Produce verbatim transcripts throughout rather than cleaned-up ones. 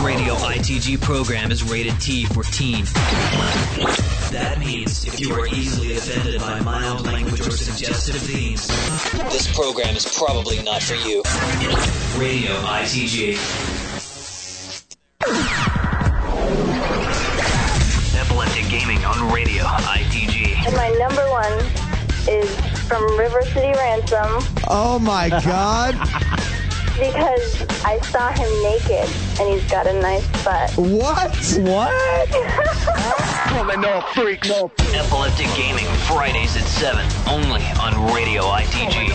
Radio I T G program is rated T for teen. That means if you are easily offended by mild language or suggestive themes, this program is probably not for you. Radio I T G. Epileptic Gaming on Radio I T G. And my number one is from River City Ransom. Oh my God. Because I saw him naked, and he's got a nice butt. What? What? Coming no freaks. No. Epileptic Gaming, Fridays at seven, only on Radio I T G.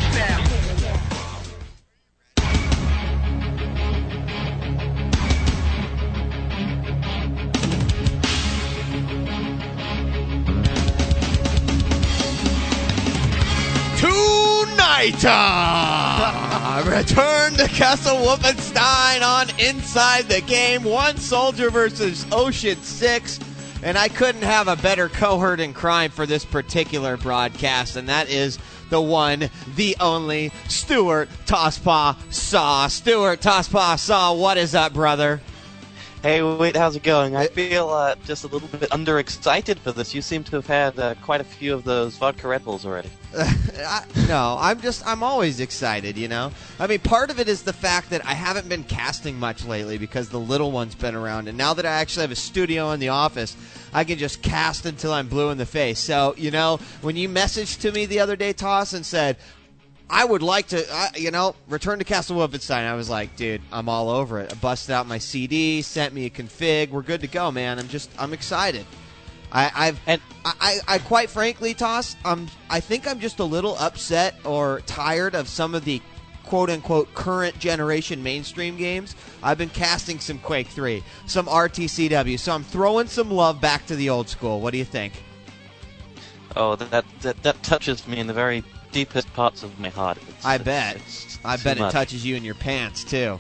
Tonight, uh, return to Castle Wolfenstein on Inside the Game. One Soldier versus Ocean Six. And I couldn't have a better cohort in crime for this particular broadcast, and that is the one, the only, Stuart Tosspaw Saw. Stuart Tosspaw Saw, what is up, brother? Hey, wait, how's it going? I feel uh, just a little bit underexcited for this. You seem to have had uh, quite a few of those vodka Red Bulls already. I, no, I'm just, I'm always excited, you know? I mean, part of it is the fact that I haven't been casting much lately because the little one's been around. And now that I actually have a studio in the office, I can just cast until I'm blue in the face. So, you know, when you messaged to me the other day, Toss, and said, I would like to, uh, you know, return to Castle Wolfenstein, I was like, dude, I'm all over it. I busted out my C D, sent me a config. We're good to go, man. I'm just, I'm excited. I, I've, and I, I, quite frankly, Toss, um, I think I'm just a little upset or tired of some of the quote-unquote current generation mainstream games. I've been casting some Quake three, some R T C W, so I'm throwing some love back to the old school. What do you think? Oh, that that, that touches me in the very deepest parts of my heart. It's, I it's, bet. it's I bet much. It touches you in your pants, too.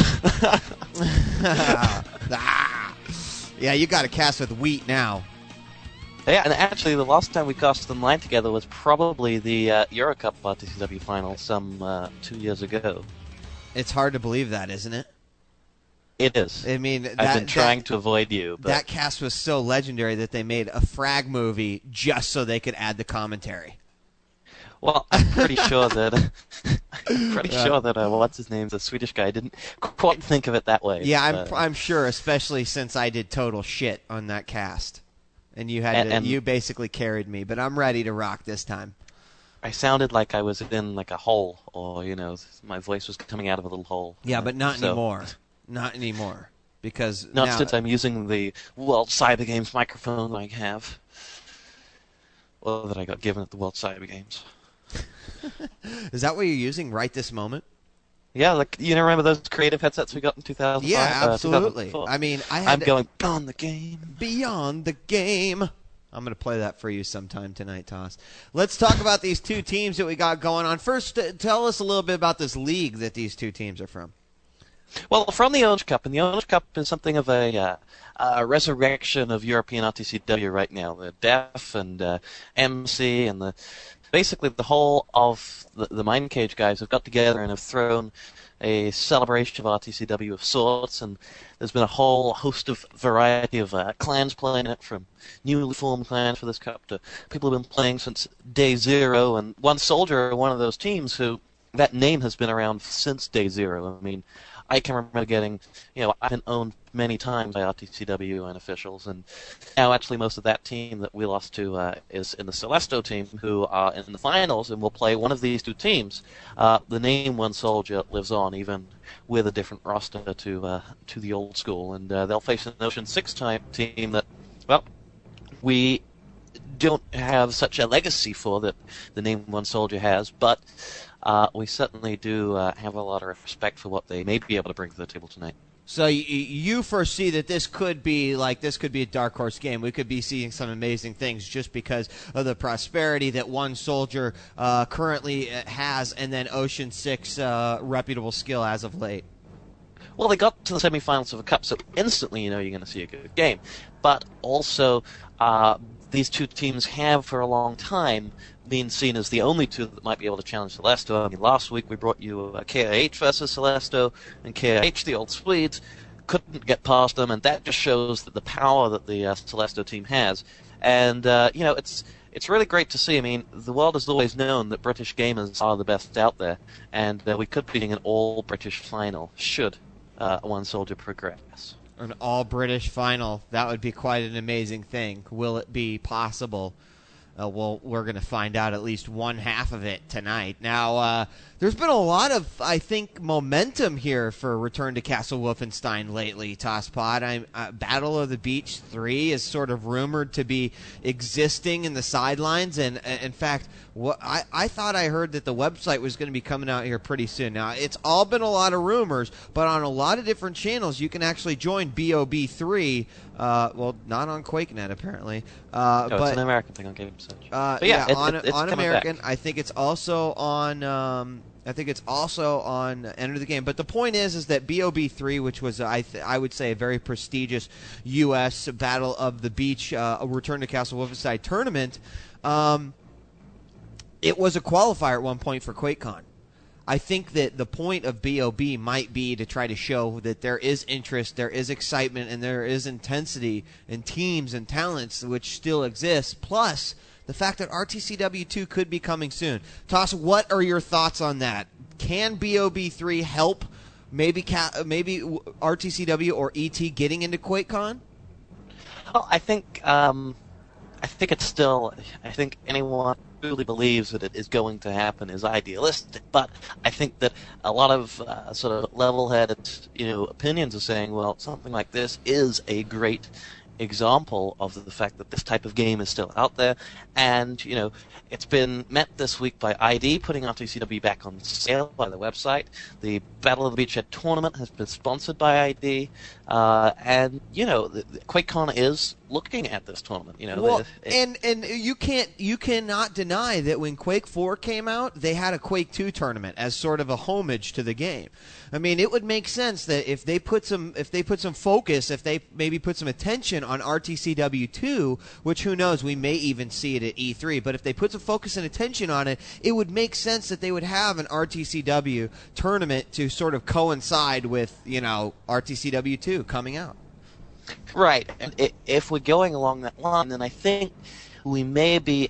ah. Yeah, you got to cast with wheat now. Yeah, and actually, the last time we cast online together was probably the uh, Eurocup R T C W final some uh, two years ago. It's hard to believe that, isn't it? It is. I mean, that, I've been trying that, to avoid you. But that cast was so legendary that they made a frag movie just so they could add the commentary. Well, I'm pretty sure that I'm pretty yeah. sure that uh, what's his name, the Swedish guy, didn't quite think of it that way. Yeah, I'm but, I'm sure, especially since I did total shit on that cast. And you had and, to, and you basically carried me, but I'm ready to rock this time. I sounded like I was in like a hole, or you know, my voice was coming out of a little hole. Yeah, but not so, anymore. Not anymore, because not now, since I'm using the World Cyber Games microphone I have, or that I got given at the World Cyber Games. Is that what you're using right this moment? Yeah, like you know, remember those creative headsets we got in two thousand five? Yeah, absolutely. Uh, I mean, I had I'm to, going beyond the game. Beyond the game. I'm going to play that for you sometime tonight, Toss. Let's talk about these two teams that we got going on. First, uh, tell us a little bit about this league that these two teams are from. Well, from the Owners Cup, and the Owners Cup is something of a, uh, a resurrection of European R T C W right now. The D E F and uh, M C and the basically the whole of the, the Mind Cage guys have got together and have thrown a celebration of R T C W of sorts, and there's been a whole host of variety of uh, clans playing it, from newly formed clans for this cup to people who've been playing since day zero, and One Soldier, one of those teams who that name has been around since day zero. I mean, I can remember getting, you know, I've been owned many times by R T C W and officials, and now actually most of that team that we lost to uh, is in the Celesto team, who are in the finals and will play one of these two teams. Uh, the name One Soldier lives on, even with a different roster to uh, to the old school, and uh, they'll face an Ocean Six type team that, well, we don't have such a legacy for that the name One Soldier has, but Uh, we certainly do uh, have a lot of respect for what they may be able to bring to the table tonight. So you, you foresee that this could be like this could be a dark horse game. We could be seeing some amazing things just because of the prosperity that One Soldier uh, currently has, and then Ocean Six uh, reputable skill as of late. Well, they got to the semifinals of a cup, so instantly you know you're going to see a good game. But also, uh, these two teams have for a long time been seen as the only two that might be able to challenge Celesto. I mean, last week we brought you uh, K I H versus Celesto, and K I H, the old Swedes, couldn't get past them, and that just shows that the power that the uh, Celesto team has. And uh, you know, it's it's really great to see. I mean, the world has always known that British gamers are the best out there, and uh, we could be getting an all-British final should uh, One Soldier progress. An all-British final. That would be quite an amazing thing. Will it be possible? Uh, well, we're going to find out at least one half of it tonight. Now, uh, there's been a lot of, I think, momentum here for Return to Castle Wolfenstein lately, Tosspot. I'm, uh, Battle of the Beach three is sort of rumored to be existing in the sidelines, and uh, in fact, what I, I thought I heard that the website was going to be coming out here pretty soon. Now, it's all been a lot of rumors, but on a lot of different channels, you can actually join B O B three. Uh, well, not on QuakeNet, apparently. Uh, no, but, it's an American thing on Game Search. Uh, but yeah, yeah it, on, it, it's on coming American. back. I think it's also on. Um, I think it's also on Enter the Game. But the point is, is that B O B three, which was I th- I would say a very prestigious U S Battle of the Beach uh, Return to Castle Wolfenstein tournament, um, it was a qualifier at one point for QuakeCon. I think that the point of B O B might be to try to show that there is interest, there is excitement, and there is intensity in teams and talents which still exist, plus the fact that R T C W two could be coming soon. Toss, what are your thoughts on that? Can B O B three help maybe ca- maybe R T C W or E T getting into QuakeCon? Well, I think um, I think it's still. I think anyone who really believes that it is going to happen is idealistic, but I think that a lot of uh, sort of level-headed, you know, opinions are saying, well, something like this is a great example of the fact that this type of game is still out there, and you know, it's been met this week by I D putting R T C W back on sale by the website. The Battle of the Beachhead tournament has been sponsored by I D, uh, and you know, the, the QuakeCon is looking at this tournament. You know, well, the, it, and and you can't you cannot deny that when Quake four came out, they had a Quake two tournament as sort of a homage to the game. I mean, it would make sense that if they put some if they put some focus, if they maybe put some attention on R T C W two, which who knows, we may even see it at E three, but if they put some focus and attention on it, it would make sense that they would have an R T C W tournament to sort of coincide with, you know, R T C W two coming out. Right, and it, if we're going along that line, then I think we may be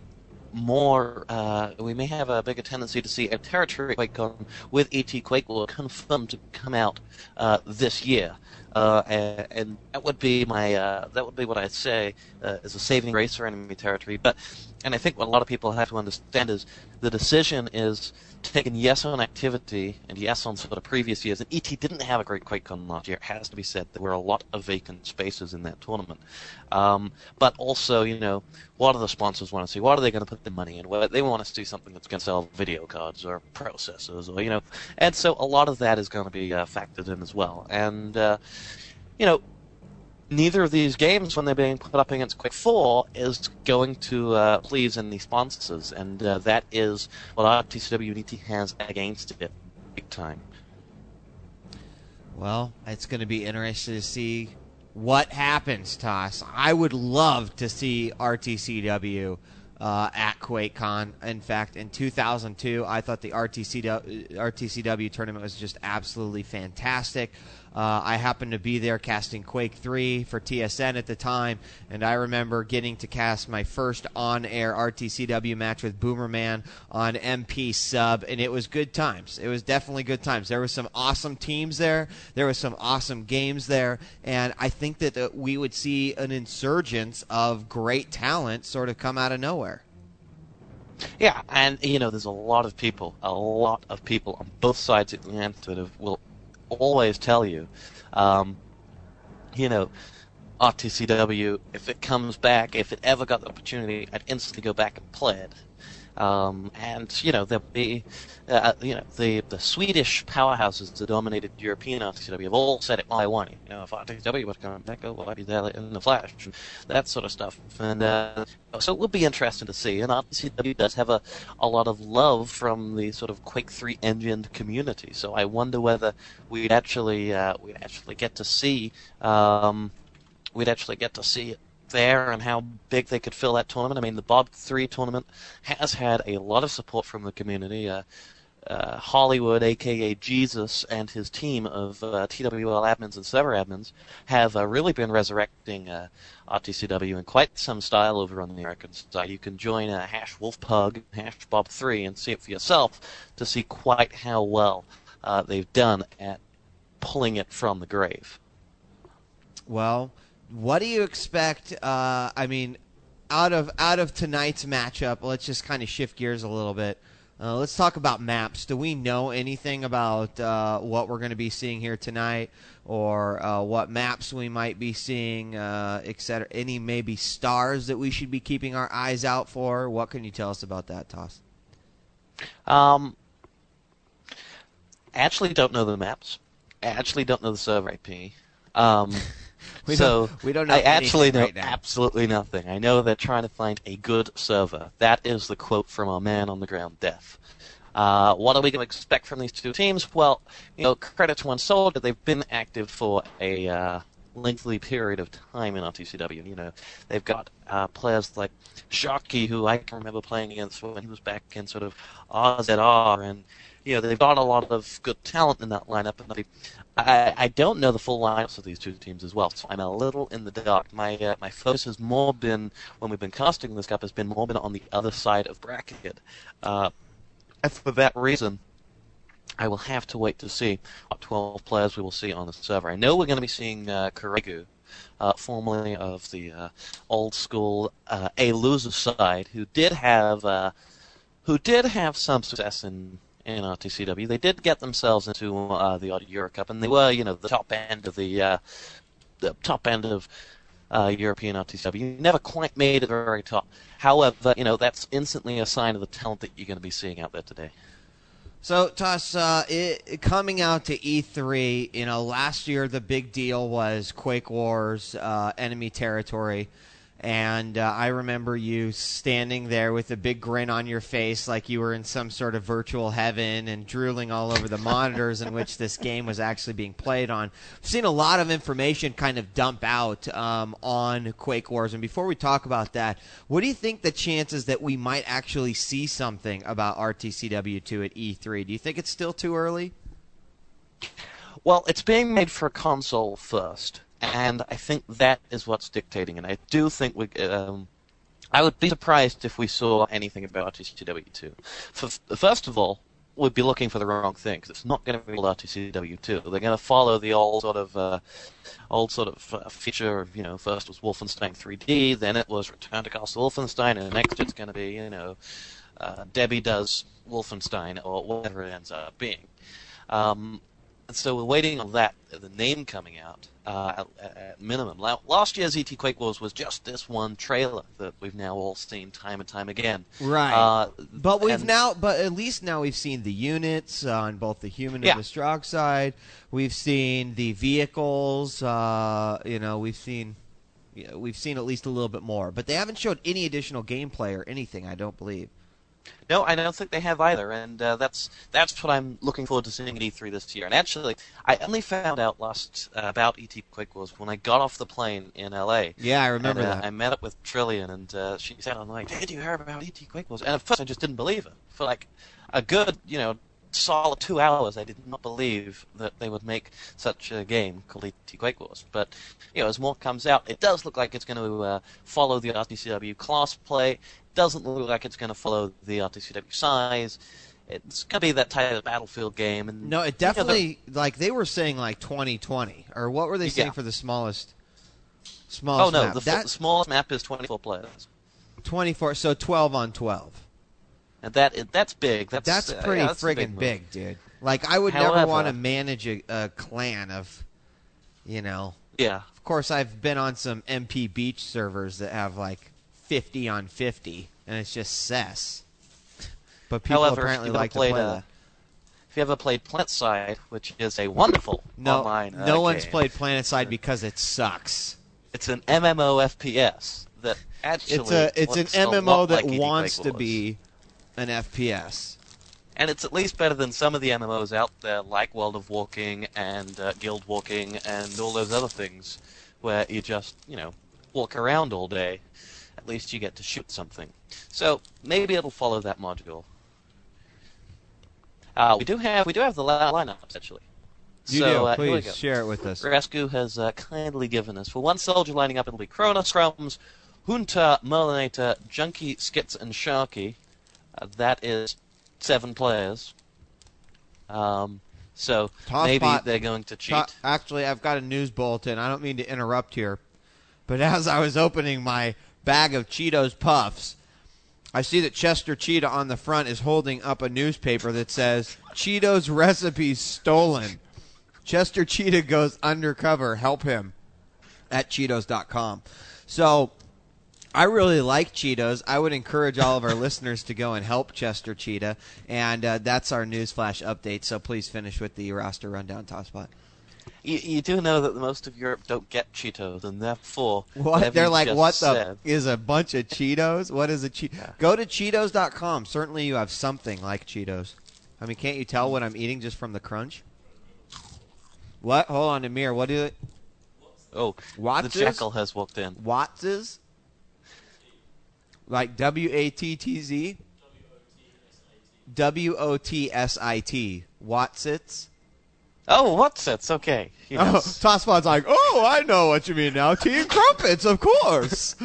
more, uh, we may have a bigger tendency to see a territory QuakeCon with E T Quake War confirmed to come out uh, this year. Uh, and, and that would be my, uh, that would be what I'd say uh, is a saving grace for enemy territory. But, and I think what a lot of people have to understand is the decision is taken yes on activity and yes on sort of previous years. And E T didn't have a great QuakeCon last year. It has to be said. There were a lot of vacant spaces in that tournament. Um, but also, you know, what do the sponsors want to see? What are they going to put their money in? Well, they want us to do something that's going to sell video cards or processors, or you know. And so a lot of that is going to be uh, factored in as well. And uh, you know, neither of these games, when they're being put up against Quake four, is going to uh, please any sponsors, and uh, that is what R T C W and E T has against it big time. Well, it's going to be interesting to see what happens, Toss. I would love to see R T C W uh, at QuakeCon. In fact, in two thousand two, I thought the R T C W, R T C W tournament was just absolutely fantastic. Uh, I happened to be there casting Quake three for T S N at the time, and I remember getting to cast my first on-air R T C W match with Boomerman on M P Sub, and it was good times. It was definitely good times. There were some awesome teams there. There were some awesome games there, and I think that uh, we would see an insurgence of great talent sort of come out of nowhere. Yeah, and you know, there's a lot of people, a lot of people on both sides of the Atlantic that have, will always tell you, um, you know, R T C W, if it comes back, if it ever got the opportunity, I'd instantly go back and play it. Um, and, you know, there'll be, uh, you know, the, the Swedish powerhouses that dominated European R T C W have all said it by one. You know, if R T C W was coming back, oh, well, I'd be there in the flash, and that sort of stuff. And uh, so it will be interesting to see. And R T C W does have a, a lot of love from the sort of Quake three engined community. So I wonder whether we'd actually, uh, we'd actually get to see, um, we'd actually get to see it there and how big they could fill that tournament. I mean, the Bob three tournament has had a lot of support from the community. Uh, uh, Hollywood, a k a. Jesus, and his team of uh, T W L admins and server admins have uh, really been resurrecting uh, R T C W in quite some style over on the American side. You can join uh, hash wolfpug, hash bob three, and see it for yourself to see quite how well uh, they've done at pulling it from the grave. Well, what do you expect? Uh, I mean, out of out of tonight's matchup, let's just kind of shift gears a little bit. Uh, let's talk about maps. Do we know anything about uh, what we're going to be seeing here tonight, or uh, what maps we might be seeing, uh, et cetera? Any maybe stars that we should be keeping our eyes out for? What can you tell us about that, Toss? Um, I actually don't know the maps. I actually don't know the server I P. Um, we so don't, we don't know I actually know right now. absolutely nothing. I know they're trying to find a good server. That is the quote from our man on the ground, Death. Uh, what are we going to expect from these two teams? Well, you know, credit to One Soldier, they've been active for a uh, lengthy period of time in R T C W. You know, they've got uh, players like Sharky, who I can remember playing against when he was back in sort of R Z R, and you know, they've got a lot of good talent in that lineup, and they, I, I don't know the full lineups of these two teams as well, so I'm a little in the dark. My uh, my focus has more been, when we've been casting this cup, has been more been on the other side of bracket. Uh, and for that reason, I will have to wait to see what twelve players we will see on the server. I know we're going to be seeing uh, Kuregu, uh, formerly of the uh, old school uh, A Loser side, who did have uh, who did have some success in. in R T C W. They did get themselves into uh, the odd Euro Cup, and they were, you know, the top end of the uh, the top end of uh, European R T C W. Never quite made it very top. However, you know, that's instantly a sign of the talent that you're going to be seeing out there today. So, Toss, uh, it, coming out to E three, you know, last year the big deal was Quake Wars, uh, enemy territory. And uh, I remember you standing there with a big grin on your face like you were in some sort of virtual heaven and drooling all over the monitors in which this game was actually being played on. I've seen a lot of information kind of dump out um, on Quake Wars. And before we talk about that, what do you think the chances that we might actually see something about R T C W two at E three? Do you think it's still too early? Well, it's being made for a console first. And I think that is what's dictating, and I do think we. Um, I would be surprised if we saw anything about R T C W two. For, first of all, we'd be looking for the wrong thing, because it's not going to be R T C W two. They're going to follow the old sort of, uh, old sort of uh, feature of, you know, first was Wolfenstein three D, then it was Return to Castle Wolfenstein, and next it's going to be, you know, uh, Debbie Does Wolfenstein, or whatever it ends up being. Um, and so we're waiting on that, the name coming out. Uh, at, at minimum. Last year's E T Quake Wars was just this one trailer that we've now all seen time and time again. Right. Uh, but we've and, now, but at least now we've seen the units uh, on both the human yeah. and the Strogg side. We've seen the vehicles. Uh, you know, we've seen, you know, we've seen at least a little bit more. But they haven't showed any additional gameplay or anything. I don't believe. No, I don't think they have either, and uh, that's that's what I'm looking forward to seeing at E three this year. And actually, I only found out last uh, about E T Quake Wars when I got off the plane in L A. Yeah, I remember and, uh, that. I met up with Trillian, and uh, she said on the way, "Did you hear about E T Quake Wars?" And at first, I just didn't believe it. For like a good, you know, solid two hours, I did not believe that they would make such a game called E T Quake Wars. But you know, as more comes out, it does look like it's going to uh, follow the R T C W class play. Doesn't look like it's going to follow the R T C W size. It's going to be that type of Battlefield game. And no, it definitely, you know, like they were saying like twenty twenty, or what were they saying yeah. for the smallest smallest Oh, no, map? the, that, the smallest map is twenty-four players. twenty-four, so twelve on twelve. And that that's big. That's, That's uh, pretty yeah, that's friggin' big, big, dude. Like, I would never However- want to manage a, a clan of, you know. Yeah. Of course, I've been on some M P Beach servers that have like fifty on fifty, and it's just cess. But people However, apparently if you've like to played, play uh, that. If you ever played PlanetSide, which is a wonderful No, online uh, no one's game, played PlanetSide because it sucks. It's an M M O F P S that actually It's a it's an looks a M M O lot that like E T wants Quake to Wars. be an F P S. And it's at least better than some of the M M Os out there, like World of Walking and uh, Guild Walking and all those other things, where you just, you know, walk around all day. At least you get to shoot something. So maybe it'll follow that module. Uh, we do have we do have the la- lineups actually. You so, do. Uh, here we Please go. share it with us. Rasku has uh, kindly given us for one soldier lining up. It'll be Kronos, Crumbs, Junta, Merlinator, Junkie, Skits, and Sharky. Uh, that is seven players. Um, so Toss maybe spot. they're going to cheat. Ta- Actually, I've got a news bulletin. I don't mean to interrupt here, but as I was opening my bag of Cheetos Puffs, I see that Chester Cheetah on the front is holding up a newspaper that says, Cheetos recipes stolen. Chester Cheetah goes undercover. Help him at Cheetos dot com. So I really like Cheetos. I would encourage all of our listeners to go and help Chester Cheetah. And uh, that's our newsflash update. So please finish with the roster rundown, Tosspot. You, you do know that most of Europe don't get Cheetos, and therefore... What? They're you like, just what said, the is a bunch of Cheetos? What is a Cheeto? Yeah. Go to Cheetos dot com. Certainly you have something like Cheetos. I mean, can't you tell what I'm eating just from the crunch? What? Hold on, Amir. What is it? Oh, Wattses? the jackal has walked in. Wattses? Like W A T T Z? W O T S I T. Watsits? Oh, what's it? Okay. Oh, Yes. Tosspot's like, oh, I know what you mean now. Tea and crumpets, of course.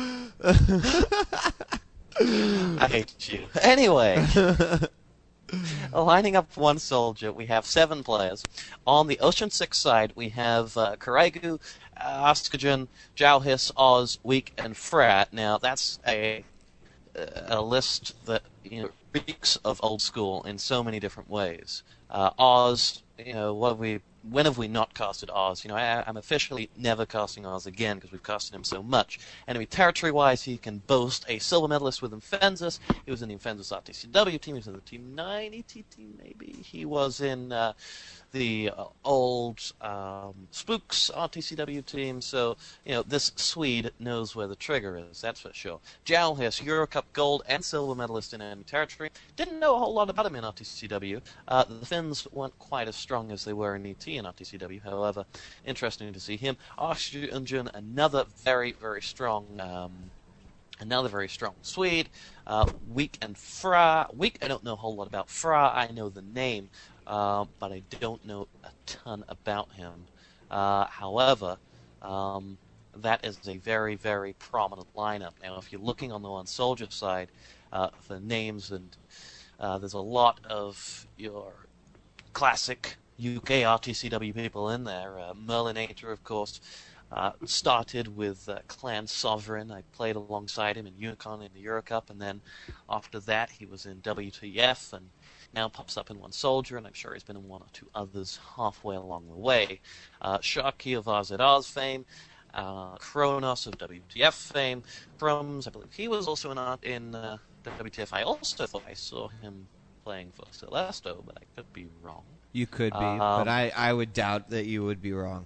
I hate you. Anyway, lining up one soldier, we have seven players. On the Ocean Six side, we have uh, Karaigu, uh, Askajan, Jauhis, Oz, Weak, and Frat. Now, that's a a list that you know reeks of old school in so many different ways. Uh, Oz, you know, what have we? When have we not casted Oz? You know, I, I'm officially never casting Oz again because we've casted him so much. Enemy territory-wise, he can boast a silver medalist with Infensus. He was in the Infensus R T C W team. He was in the Team ninety T team, maybe. He was in uh, the uh, old um, Spooks R T C W team. So, you know, this Swede knows where the trigger is, that's for sure. Jauhis, Eurocup gold and silver medalist in enemy territory. Didn't know a whole lot about him in R T C W. Uh, the Finns weren't quite as strong as they were in E T in R T C W, however, interesting to see him. Arsjunjun, another very, very strong, um, another very strong Swede. Uh, Weak and Fra. Weak, I don't know a whole lot about. Fra, I know the name, uh, but I don't know a ton about him. Uh, however, um, that is a very, very prominent lineup. Now, if you're looking on the one soldier side uh, for names, and uh, there's a lot of your classic U K R T C W people in there. Uh, Merlinator, of course, uh, started with uh, Clan Sovereign. I played alongside him in Unicon in the Eurocup, and then after that he was in W T F, and now pops up in One Soldier, and I'm sure he's been in one or two others halfway along the way. Uh, Sharky of R Z R's fame, uh, Kronos of W T F fame, Crumbs, I believe he was also in, in uh, W T F. I also thought I saw him playing for Celeste, but I could be wrong. You could be, Um, but I, I would doubt that you would be wrong.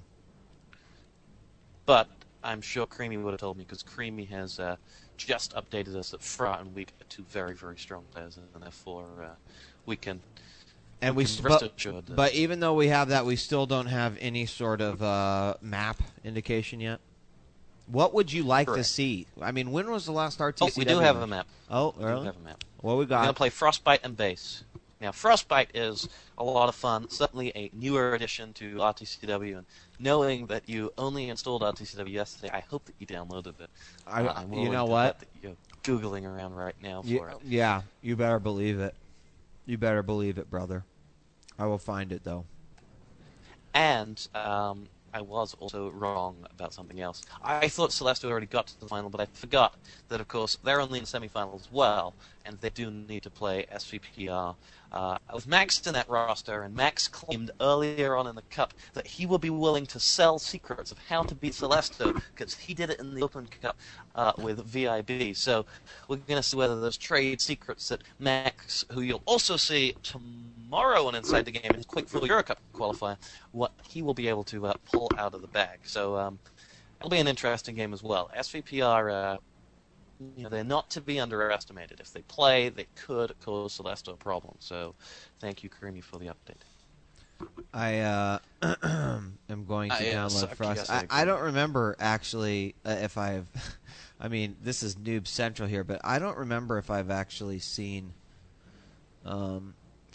But I'm sure Creamy would have told me, because Creamy has uh, just updated us that Fra and Weak are two very, very strong players, and therefore uh, we can. And we we, can st- rest but, assured that- but even though we have that, we still don't have any sort of uh, map indication yet. What would you like Correct. to see? I mean, when was the last R T C Oh, W? we do have a match? map. Oh, We really? do have a map. What we We're going to got? play Frostbite and Base. Now, Frostbite is a lot of fun, certainly a newer addition to R T C W, and knowing that you only installed R T C W yesterday, I hope that you downloaded it. I, Uh, I'm you willing know to what? bet that you're Googling around right now for You- it. yeah, you better believe it. You better believe it, brother. I will find it, though. And um, I was also wrong about something else. I thought Celeste had already got to the final, but I forgot that, of course, they're only in the semifinals as well, and they do need to play S V P R. Uh, with Max in that roster, and Max claimed earlier on in the Cup that he would be willing to sell secrets of how to beat Celesto, because he did it in the Open Cup uh, with V I B. So we're going to see whether those trade secrets that Max, who you'll also see tomorrow on Inside the Game in his Quick Fill Eurocup qualifier, what he will be able to uh, pull out of the bag. So um, it'll be an interesting game as well. S V P R, uh, you know, they're not to be underestimated. If they play, they could cause Celeste a problem. So thank you, Creamy, for the update. I uh, am going to I, uh, download suck. Frost. Yes, I I, I agree. don't remember actually uh, if I've. I mean, this is Noob Central here, but I don't remember if I've actually seen um,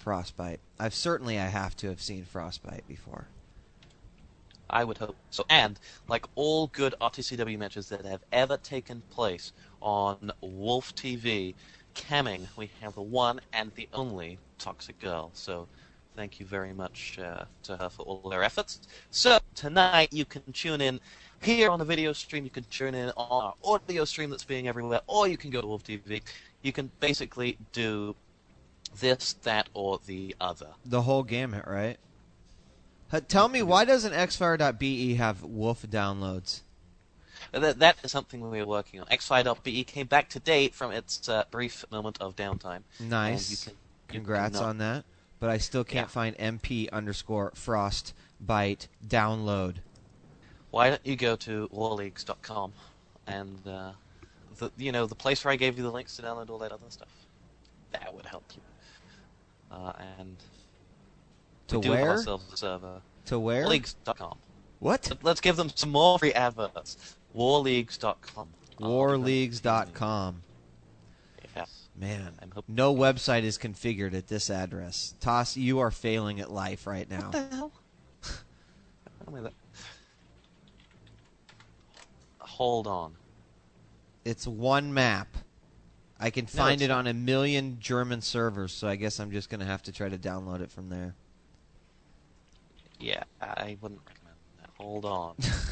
Frostbite. I've certainly I have to have seen Frostbite before. I would hope so. And, like all good R T C W matches that have ever taken place on Wolf T V, camming, we have the one and the only Toxic Girl. So, thank you very much uh, to her for all their efforts. So, tonight you can tune in here on the video stream, you can tune in on our audio stream that's being everywhere, or you can go to Wolf T V. You can basically do this, that, or the other. The whole gamut, right? Uh, tell me, why doesn't Xfire dot B E have Wolf downloads? That, that is something we are working on. Xfire dot B E came back to date from its uh, brief moment of downtime. Nice. You can, you Congrats can on that. But I still can't Yeah. find M P underscore Frostbite download. Why don't you go to warleagues dot com and, uh, the, you know, the place where I gave you the links to download all that other stuff. That would help you. Uh, and To we do have where? ourselves a server. To where? warleagues dot com. What? Let's give them some more free adverts. warleagues dot com. warleagues dot com. Yes. Man, I'm hoping- no website is configured at this address. Toss, you are failing at life right now. What the hell? Tell me that. Hold on. It's one map. I can No, find it's it on a million German servers, so I guess I'm just going to have to try to download it from there. Yeah, I wouldn't recommend that. Hold on.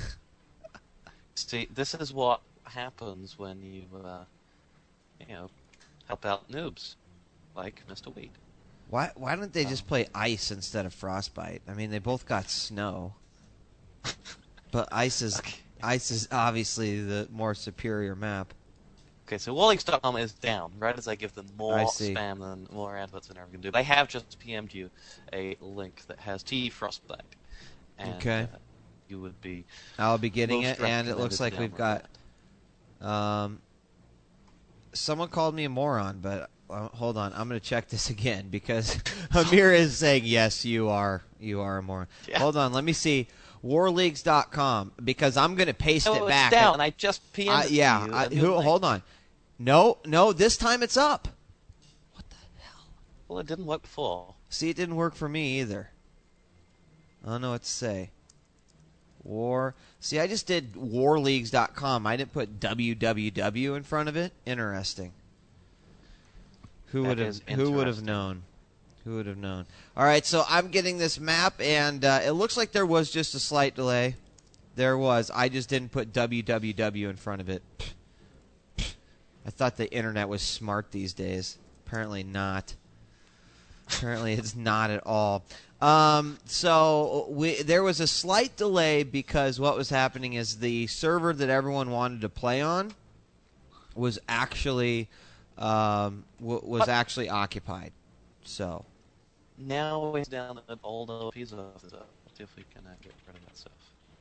See, this is what happens when you, uh, you know, help out noobs, like Mister Weed. Why why don't they just Um. play Ice instead of Frostbite? I mean, they both got snow. But Ice is Okay. Ice is obviously the more superior map. Okay, so warleagues dot com is down right as I give them more I see. spam than more adverts than ever can do. They have just P M'd you a link that has T Frostbite, and Okay. uh, you would be. I'll be getting most it, and it looks like recommended we've to got. download Um, someone called me a moron, but uh, hold on, I'm going to check this again because Amir is saying yes, you are, you are a moron. Yeah. Hold on, let me see, warleagues dot com because I'm going to paste that. it Oh, it's back. down, and I just P M'd I- it yeah, to you. I, a new who, link. hold on, no, no, this time it's up. Well, it didn't work before. See, it didn't work for me either. I don't know what to say. War. See, I just did warleagues dot com. I didn't put www in front of it. Interesting. Who That would have? is Who would have interesting. known? Who would have known? All right, so I'm getting this map, and uh, it looks like there was just a slight delay. There was. I just didn't put www in front of it. I thought the internet was smart these days. Apparently not. Apparently it's not at all. Um, so we, there was a slight delay because what was happening is the server that everyone wanted to play on was actually um, w- was What? actually occupied. So Now it's down at old O P's office. Let's see if we can uh, get rid of that stuff.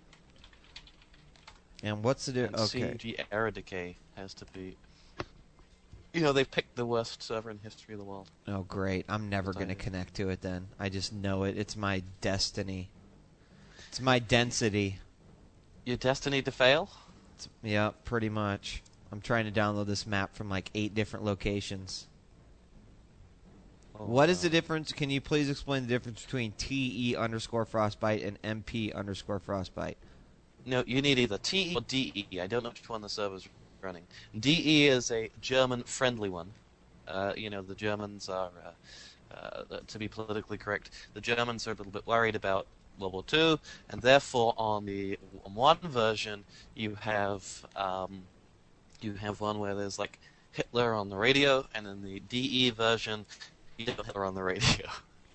and what's the di- And okay? C G error decay has to be. You know, they picked the worst server in history of the world. Oh great! I'm never What time going to is it? connect to it. Then I just know it. It's my destiny. It's my density. Your destiny to fail? It's, yeah, pretty much. I'm trying to download this map from like eight different locations. Oh, What is uh, the difference? Can you please explain the difference between T E underscore Frostbite and M P underscore Frostbite? No, you need either T E or D E. I don't know which one the server's running. D E is a German-friendly one. Uh, you know, the Germans are, uh, uh, to be politically correct, the Germans are a little bit worried about World War Two, and therefore on the on one version you have um, you have one where there's like Hitler on the radio, and in the D E version you have Hitler on the radio.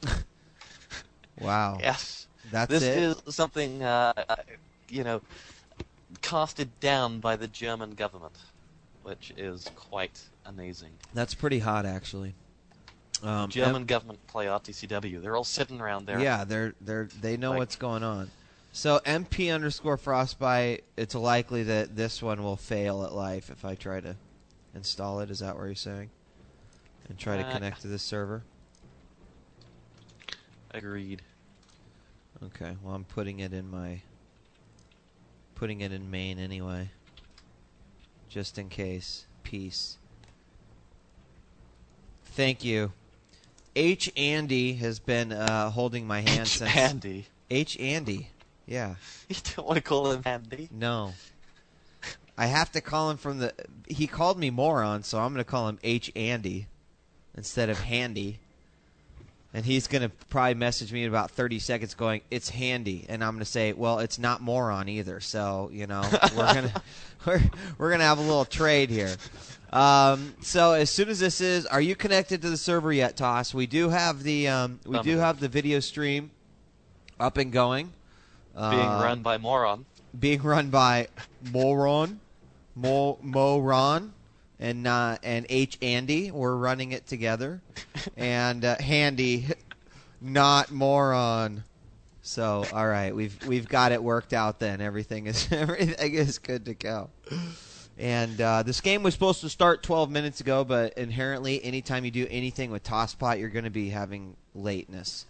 Wow. Yes. That's This it? is something, uh, uh, you know, casted down by the German government, which is quite amazing. That's pretty hot, actually. Um, German government play R T C W. They're all sitting around there. Yeah, they're they're they know Like- what's going on. So M P underscore Frostbite. It's likely that this one will fail at life if I try to install it. Is that what you're saying? And try to Uh, connect to this server. Agreed. Okay. Well, I'm putting it in my putting it in main anyway, just in case. Peace. Thank you. H. Andy has been uh, holding my hand H. since... Andy. H. Andy. Yeah. You don't want to call him Andy? No. I have to call him from the... He called me moron, so I'm going to call him H. Andy instead of Handy. And he's going to probably message me in about thirty seconds going, it's handy. And I'm going to say, well, it's not moron either. So, you know, we're going to we're, we're going to have a little trade here. Um, so as soon as this is, are you connected to the server yet, Toss? We do have the um, we do have the video stream up and going. Being uh, run by Moron. Being run by Moron, Mo Moron. And uh, and H. Andy, we're running it together, and uh, Handy, not moron. So all right, we've we've got it worked out. Then everything is everything is good to go. And uh, this game was supposed to start twelve minutes ago, but inherently, anytime you do anything with Tosspot, you're going to be having lateness.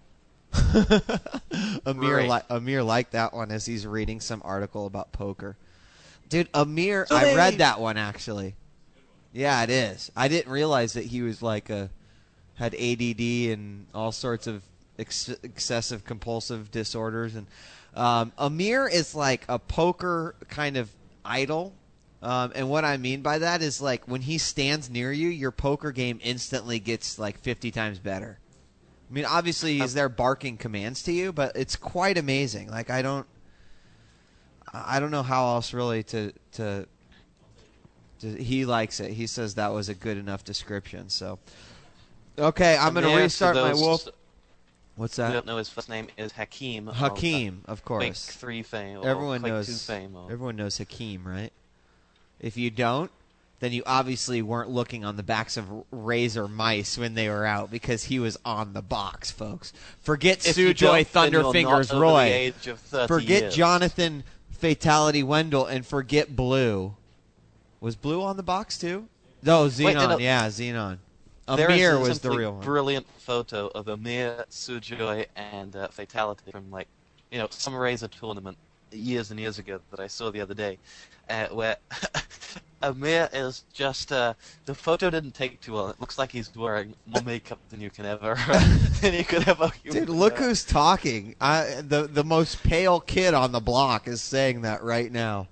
Amir Right. li- Amir liked that one as he's reading some article about poker. Dude, Amir, So I they- read that one actually. Yeah, it is. I didn't realize that he was like a had A D D and all sorts of ex- excessive compulsive disorders. And um, Amir is like a poker kind of idol. Um, and what I mean by that is like when he stands near you, your poker game instantly gets like fifty times better. I mean, obviously he's there barking commands to you, but it's quite amazing. Like I don't, I don't know how else really to to. He likes it. He says that was a good enough description. So, okay, I'm going to Amir, restart for my those wolf. What's who that? don't know, his first name is Hakeem. of, uh, Hakeem, of Quake course. three fame. Or Everyone Quake knows. two fame. Or... Everyone knows Hakeem, right? If you don't, then you obviously weren't looking on the backs of Razor mice when they were out because he was on the box, folks. Forget If you Sujoy don't, then you're Thunderfingers not over Roy. the age of thirty Forget years. Jonathan Fatality Wendell and forget Blue. Was Blue on the box too? No, Xenon. Wait, no, no. Yeah, Xenon. There is Amir a was the simply real one. brilliant photo of Amir, Sujoy, and uh, Fatality from like, you know, some Razor tournament years and years ago that I saw the other day, uh, where Amir is just. Uh, the photo didn't take too well. It looks like he's wearing more makeup than you can ever than you could ever. Dude, look who's talking. I, the the most pale kid on the block is saying that right now,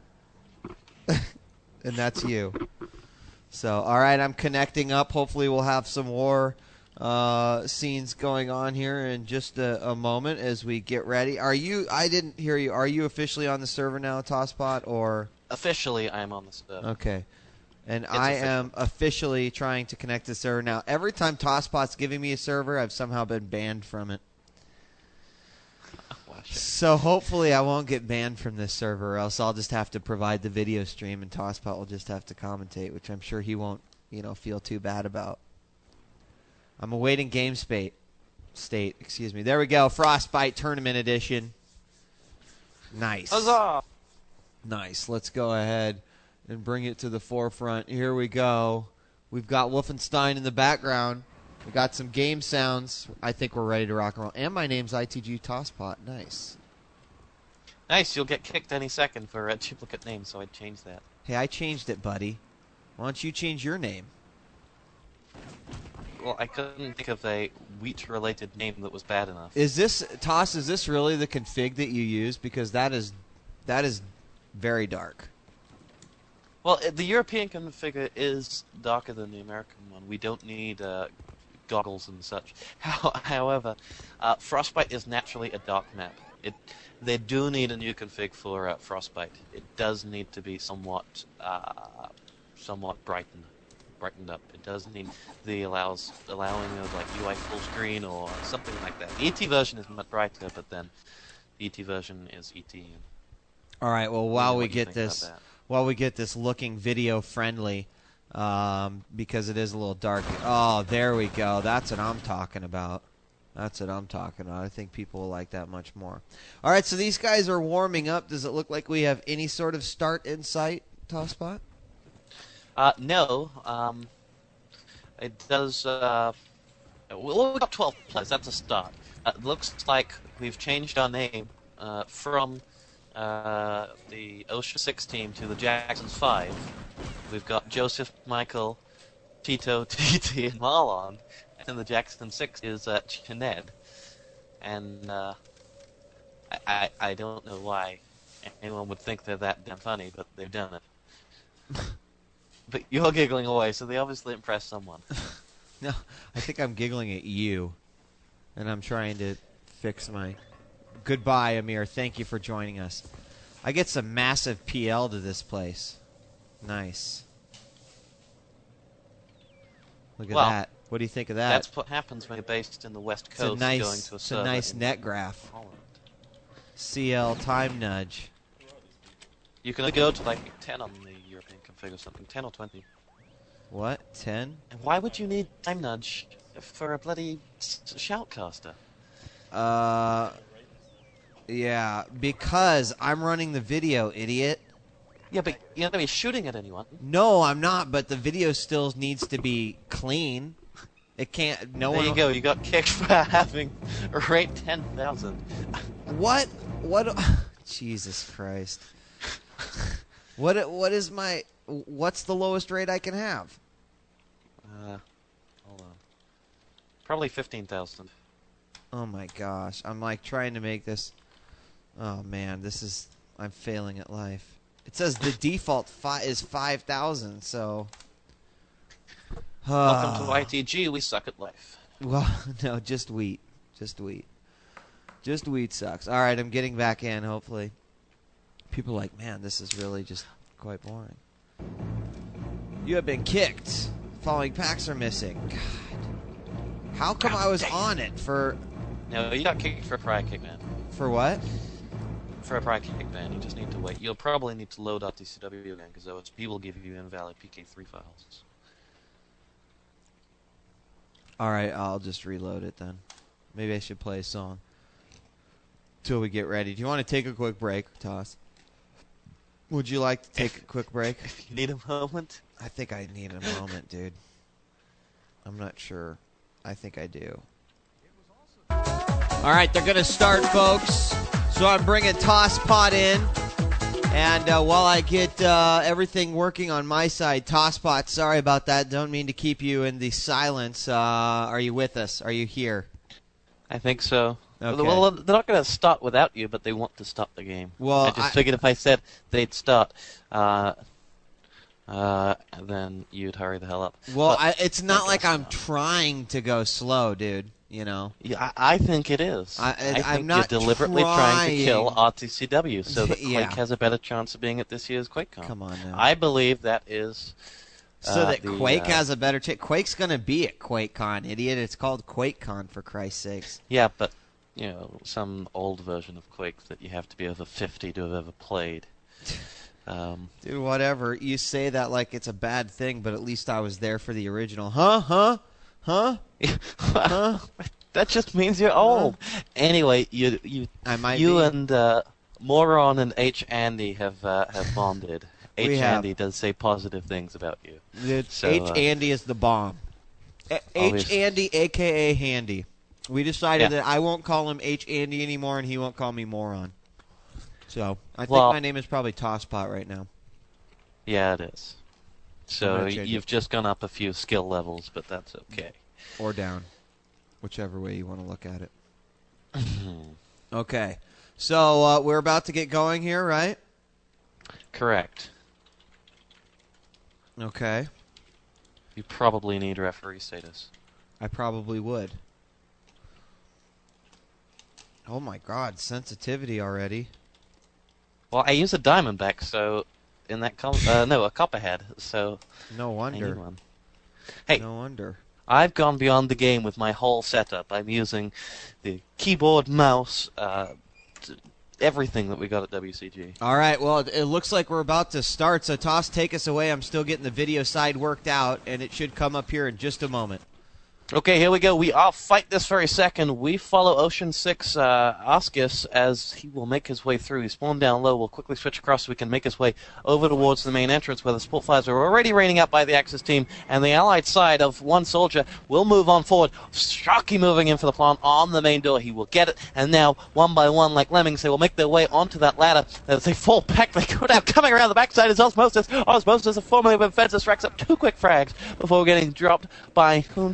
and that's you. So, all right, I'm connecting up. Hopefully, we'll have some war uh, scenes going on here in just a, a moment as we get ready. Are you? I didn't hear you. Are you officially on the server now, Tosspot, or? Officially, I am on the server. Okay. And It's I official. am officially trying to connect to the server now. Every time Tosspot's giving me a server, I've somehow been banned from it. Watch it. So hopefully I won't get banned from this server, or else I'll just have to provide the video stream, and Tosspot will just have to commentate, which I'm sure he won't, you know, feel too bad about. I'm awaiting game state. State, excuse me. There we go. Frostbite Tournament Edition. Nice. Huzzah! Nice. Let's go ahead and bring it to the forefront. Here we go. We've got Wolfenstein in the background. We got some game sounds. I think we're ready to rock and roll. And my name's I T G Tosspot. Nice. Nice, you'll get kicked any second for a duplicate name, so I'd change that. Hey, I changed it, buddy. Why don't you change your name? Well, I couldn't think of a wheat-related name that was bad enough. Is this Toss? Is this really the config that you use? Because that is that is very dark. Well, uh, the European configure is darker than the American one. We don't need uh, goggles and such. How, however, uh, Frostbite is naturally a dark map. It, they do need a new config for uh, Frostbite. It does need to be somewhat, uh, somewhat brightened, brightened up. It does need the allows allowing of like U I full screen or something like that. The E T version is much brighter, but then the E T version is E T. And All right. Well, I while don't know we what you get think about this, that. while we get this looking video friendly, um, because it is a little dark. Oh, there we go. That's what I'm talking about. That's what I'm talking about. I think people will like that much more. All right. So these guys are warming up. Does it look like we have any sort of start in sight, Tosspot? Uh, no. Um, it does. Uh, well, we've got twelve players. That's a start. Uh, it looks like we've changed our name uh, from uh, the OSHA six team to the Jacksons five. We've got Joseph, Michael, Tito, T T, and Marlon, and the Jackson six is uh, Chined. And uh, I, I I don't know why anyone would think they're that damn funny, but they've done it. But you're giggling away, so they obviously impressed someone. No, I think I'm giggling at you, and I'm trying to fix my... Goodbye, Amir. Thank you for joining us. I get some massive P L to this place. Nice. Look at well, that. What do you think of that? That's what happens when you're based in the West It's Coast a nice, going to a it's server a nice in net graph. Holland. C L time nudge. You can go to like ten on the European config or something, ten or twenty. What? ten? And why would you need time nudge for a bloody s- shoutcaster? Uh, yeah, because I'm running the video, idiot. Yeah, but you're not going to be shooting at anyone. No, I'm not, but the video still needs to be clean. It can't, no there one... you go, you got kicked for having rate ten thousand. What? What? Jesus Christ. What? What is my... What's the lowest rate I can have? Uh, hold on. Probably fifteen thousand. Oh my gosh. I'm like trying to make this... Oh man, this is... I'm failing at life. It says the default fi- is five thousand, so... Welcome to Y T G, we suck at life. Well, no, just wheat. Just wheat. Just wheat sucks. Alright, I'm getting back in, hopefully. People are like, man, this is really just quite boring. You have been kicked. Following packs are missing. God. How come I was on it for... No, you got kicked for a prior kick, man. For what? For a prior kick ban, you just need to wait. You'll probably need to load R T C W again, because O S P will give you invalid P K three files. Alright, I'll just reload it then. Maybe I should play a song. Till we get ready. Do you want to take a quick break, Toss? Would you like to take a quick break? If you need a moment. I think I need a moment, dude. I'm not sure. I think I do. All right, they're going to start, folks. So I'm bringing TossPot in. And uh, while I get uh, everything working on my side, TossPot, sorry about that. Don't mean to keep you in the silence. Uh, are you with us? Are you here? I think so. Okay. Well, they're not going to start without you, but they want to start the game. Well, I just I- figured if I said they'd start, uh, uh, then you'd hurry the hell up. Well, But I, it's not I like guess I'm not. trying to go slow, dude. You know? Yeah, I, I think it is. I- I- think I'm not you're deliberately trying to kill trying. R T C W so that Yeah. Quake has a better chance of being at this year's QuakeCon. Come on now. I believe that is... So uh, that the, Quake uh, has a better chance. Quake's going to be at QuakeCon, idiot. It's called QuakeCon, for Christ's sakes. Yeah, but, you know, some old version of Quake that you have to be over fifty to have ever played. Um, Dude, whatever. You say that like it's a bad thing, but at least I was there for the original. Huh? Huh? Huh? Huh? that just means you're old. Anyway, you you I might you be. and uh, Moron and H. Andy have uh, have bonded. We H. have. Andy does say positive things about you. It's So, H. uh, Andy is the bomb. A- H. Obviously. Andy, a k a. Handy. We decided Yeah. that I won't call him H. Andy anymore, and he won't call me Moron. So, I think Well- my name is probably TossPot right now. Yeah, it is. So might change you've it. just gone up a few skill levels, but that's okay. Or down. Whichever way you want to look at it. Okay. So, uh, we're about to get going here, right? Correct. Okay. You probably need referee status. I probably would. Oh my god, sensitivity already. Well, I use a Diamondback, so in that com- uh, no, a Copperhead, so No I need wonder. one. Hey, No wonder. I've gone beyond the game with my whole setup. I'm using the keyboard, mouse, uh, t- everything that we got at W C G. All right, well, it, it looks like we're about to start, so Toss, take us away. I'm still getting the video side worked out, and it should come up here in just a moment. Okay, here we go. We all fight this very second. We follow Ocean six uh, Oscus as he will make his way through. He spawned down low. We'll quickly switch across so we can make his way over towards the main entrance where the Spitfires are already raining out by the Axis team. And the allied side of one soldier will move on forward. Sharky moving in for the plant on the main door. He will get it. And now, one by one, like lemmings, they will make their way onto that ladder. As they fall back, they go down. Coming around the backside is Osmosis. Osmosis, a formerly been Fences, racks up two quick frags before getting dropped by Hunter's Tom.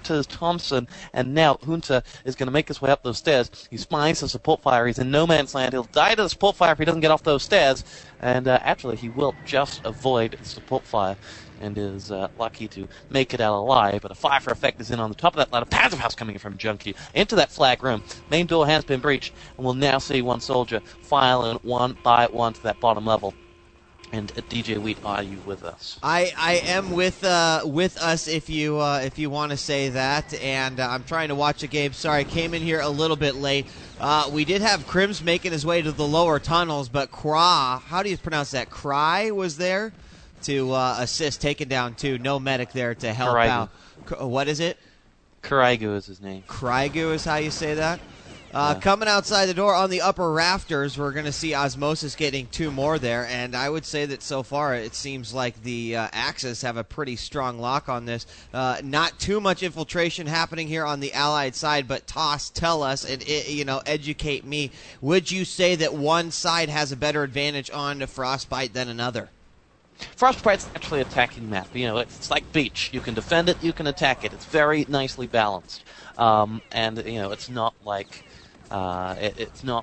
Thompson, and now Hunter is going to make his way up those stairs. He spies the support fire. He's in no man's land. He'll die to the support fire if he doesn't get off those stairs, and uh, actually he will just avoid the support fire and is uh, lucky to make it out alive. But a fire for effect is in on the top of that ladder. Panzerfaust coming in from Junkie into that flag room. Main door has been breached, and we'll now see one soldier file in one by one to that bottom level. And uh, D J Wheat, are you with us? I, I am with uh, with us if you uh, if you want to say that. And uh, I'm trying to watch a game. Sorry, I came in here a little bit late. Uh, we did have Crims making his way to the lower tunnels, but Kra, how do you pronounce that? Cry was there to uh, assist, taking down two. No medic there to help Karigu. out. K- what is it? Karigu is his name. Krygu is how you say that. Uh, Yeah. Coming outside the door on the upper rafters, we're going to see Osmosis getting two more there, and I would say that so far it seems like the uh, Axis have a pretty strong lock on this. Uh, not too much infiltration happening here on the Allied side, but Toss, tell us and it, you know, educate me. Would you say that one side has a better advantage on the Frostbite than another? Frostbite's actually attacking map. You know, it's like Beach. You can defend it, you can attack it. It's very nicely balanced, um, and you know, it's not like uh, it, it's not.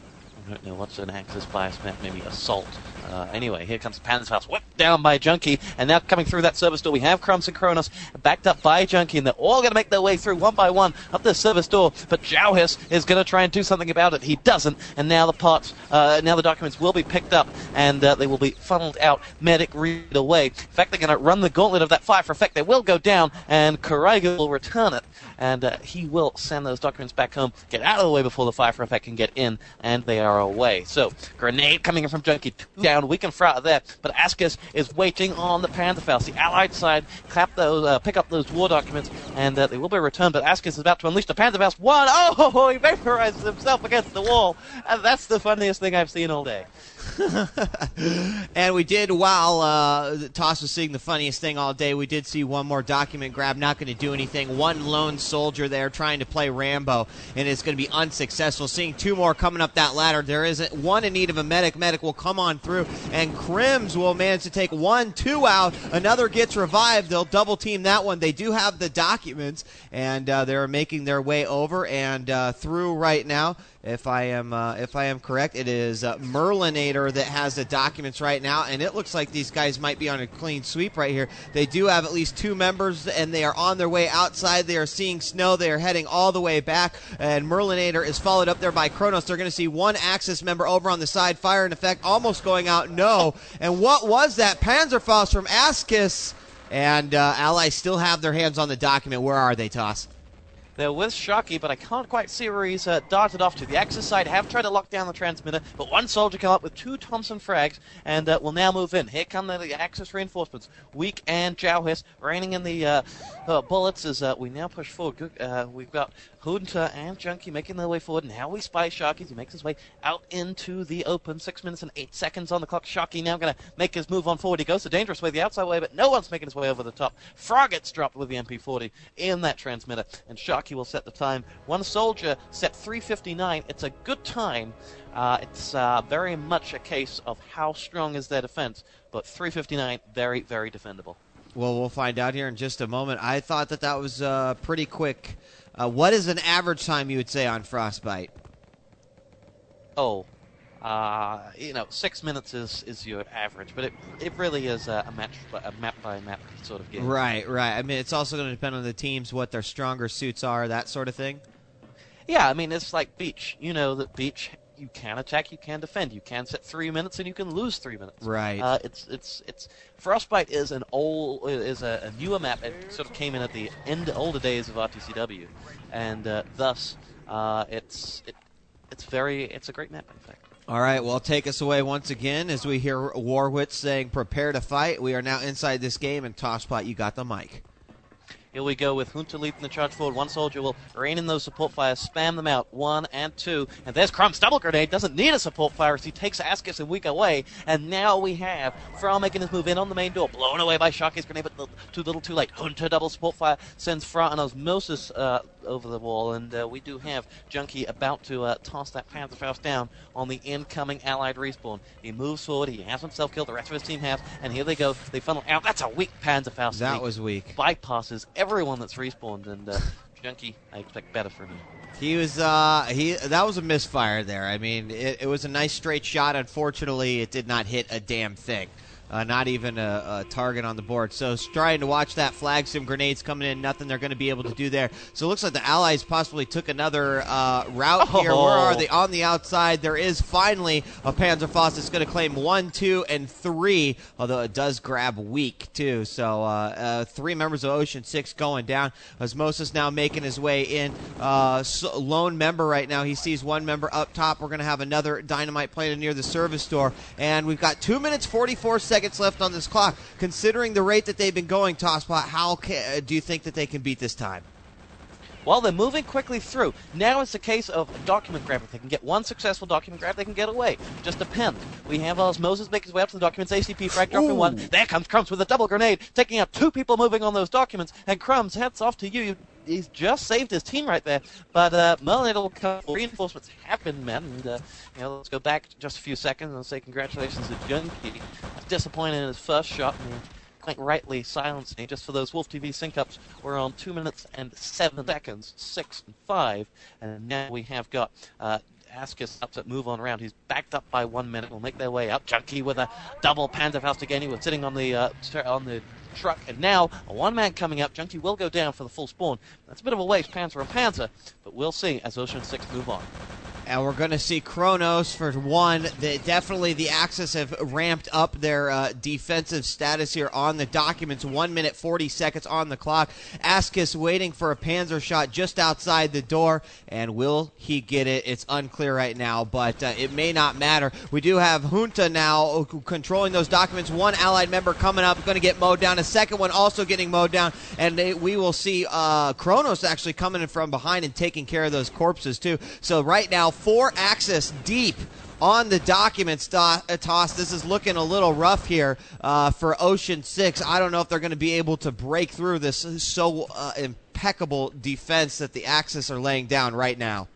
I don't know what's an Axis bias map. Maybe Assault. Uh, anyway, here comes Panzerfaust, whipped down by Junkie, and now coming through that service door, we have Crumbs and Kronos backed up by Junkie, and they're all going to make their way through one by one up this service door. But Jauhis is going to try and do something about it. He doesn't, and now the parts, uh, now the documents will be picked up, and uh, they will be funneled out, medic read away. In fact, they're going to run the gauntlet of that fire for effect. They will go down, and Kariga will return it, and uh, he will send those documents back home, get out of the way before the fire for effect can get in, and they are away. So, grenade coming in from Junkie, down. We can fry out of there, but Askis is waiting on the Panzerfaust. The Allied side clap those, uh, pick up those war documents, and uh, they will be returned. But Askis is about to unleash the Panzerfaust. One, oh, he vaporizes himself against the wall, and that's the funniest thing I've seen all day. And we did, while uh, Toss was seeing the funniest thing all day, we did see one more document grab, not going to do anything. One lone soldier there trying to play Rambo, and it's going to be unsuccessful. Seeing two more coming up that ladder. There isn't one in need of a medic. Medic will come on through, and Crims will manage to take one, two out. Another gets revived. They'll double team that one. They do have the documents, and uh, they're making their way over and uh, through right now. If I am uh, if I am correct, it is uh, Merlinator that has the documents right now, and it looks like these guys might be on a clean sweep right here. They do have at least two members, and they are on their way outside. They are seeing snow. They are heading all the way back, and Merlinator is followed up there by Kronos. They're going to see one Axis member over on the side, fire in effect, almost going out. No, and what was that? Panzerfaust from Askis, and uh, Allies still have their hands on the document. Where are they, Toss? They're with Shockey, but I can't quite see where he's uh, darted off to. The Axis side have tried to lock down the transmitter, but one soldier come up with two Thompson frags and uh, will now move in. Here come the, the Axis reinforcements. Weak and Jauhis raining in the uh, uh, bullets as uh, we now push forward. Good, uh, we've got Hunter and Junkie making their way forward. Now we spy Shockey. He makes his way out into the open. Six minutes and eight seconds on the clock. Shockey now going to make his move on forward. He goes the dangerous way, the outside way, but no one's making his way over the top. Frog gets dropped with the M P forty in that transmitter, and Shockey will set the time. One soldier set three fifty-nine. It's a good time. Uh, it's uh, very much a case of how strong is their defense, but three fifty-nine, very, very defendable. Well, we'll find out here in just a moment. I thought that that was uh, pretty quick. Uh, what is an average time you would say on Frostbite? Oh, uh, you know, six minutes is, is your average, but it it really is a, a match a map by map sort of game. Right, right. I mean, it's also going to depend on the teams, what their stronger suits are, that sort of thing. Yeah, I mean, it's like Beach. You know that Beach, you can attack, you can defend, you can set three minutes, and you can lose three minutes. Right. Uh, it's it's it's Frostbite is an old is a, a newer map. It sort of came in at the end older days of R T C W, and uh, thus uh, it's it it's very it's a great map in fact. All right, well, take us away once again as we hear Warwitz saying, prepare to fight. We are now inside this game, and Tosspot, you got the mic. Here we go with Hunter leading the charge forward. One soldier will rain in those support fires, spam them out, one and two. And there's Crumb's double grenade. Doesn't need a support fire as he takes Askis and Weak away. And now we have Fra making his move in on the main door. Blown away by Shockey's grenade, but too little too late. Hunter double support fire sends Fra and Osmosis uh, over the wall. And uh, we do have Junkie about to uh, toss that Panzerfaust down on the incoming Allied respawn. He moves forward. He has himself killed. The rest of his team has. And here they go. They funnel out. That's a weak Panzerfaust. That was weak. Bypasses everyone that's respawned, and uh, Junkie, I expect better from him. He was uh, he that was a misfire there. I mean, it, it was a nice straight shot. Unfortunately, it did not hit a damn thing. Uh, not even a, a target on the board. So trying to watch that flag, some grenades coming in, nothing they're going to be able to do there. So it looks like the Allies possibly took another uh, route here. Oh. Where are they? On the outside, there is finally a Panzerfaust that's going to claim one, two, and three, although it does grab weak, too. So uh, uh, three members of Ocean six going down. Osmosis now making his way in. Uh, so lone member right now. He sees one member up top. We're going to have another dynamite planted near the service door. And we've got two minutes, forty-four seconds left on this clock. Considering the rate that they've been going, Tosspot, how ca- do you think that they can beat this time? Well, they're moving quickly through. Now it's a case of document grab. If they can get one successful document grab, they can get away. Just depend. We have Osmosis make his way up to the documents. A C P frag dropping Ooh. one. There comes Crumbs with a double grenade, taking out two people moving on those documents. And Crumbs, hats off to you. you he's just saved his team right there. But uh, Merlin will come. Reinforcements have been met. And, uh, you know, let's go back just a few seconds and say congratulations to Junkie. Disappointed in his first shot. And quite rightly silencing just for those Wolf T V sync-ups. We're on two minutes and seven seconds, six and five, and now we have got uh, Askis up to move on around. He's backed up by one minute. Will make their way up. Junkie with a double Panzerfaust again. He was sitting on the uh, on the truck, and now a one-man coming up. Junkie will go down for the full spawn. That's a bit of a waste, Panzer and Panzer, but we'll see as Ocean six move on. And we're going to see Kronos for one. The, definitely the Axis have ramped up their uh, defensive status here on the documents. One minute, forty seconds on the clock. Askis waiting for a Panzer shot just outside the door. And will he get it? It's unclear right now, but uh, it may not matter. We do have Junta now controlling those documents. One Allied member coming up, going to get mowed down. A second one also getting mowed down. And they, we will see uh, Kronos actually coming in from behind and taking care of those corpses, too. So right now, four Axis deep on the documents, Toss. This is looking a little rough here uh, for Ocean six. I don't know if they're going to be able to break through this so uh, impeccable defense that the Axis are laying down right now.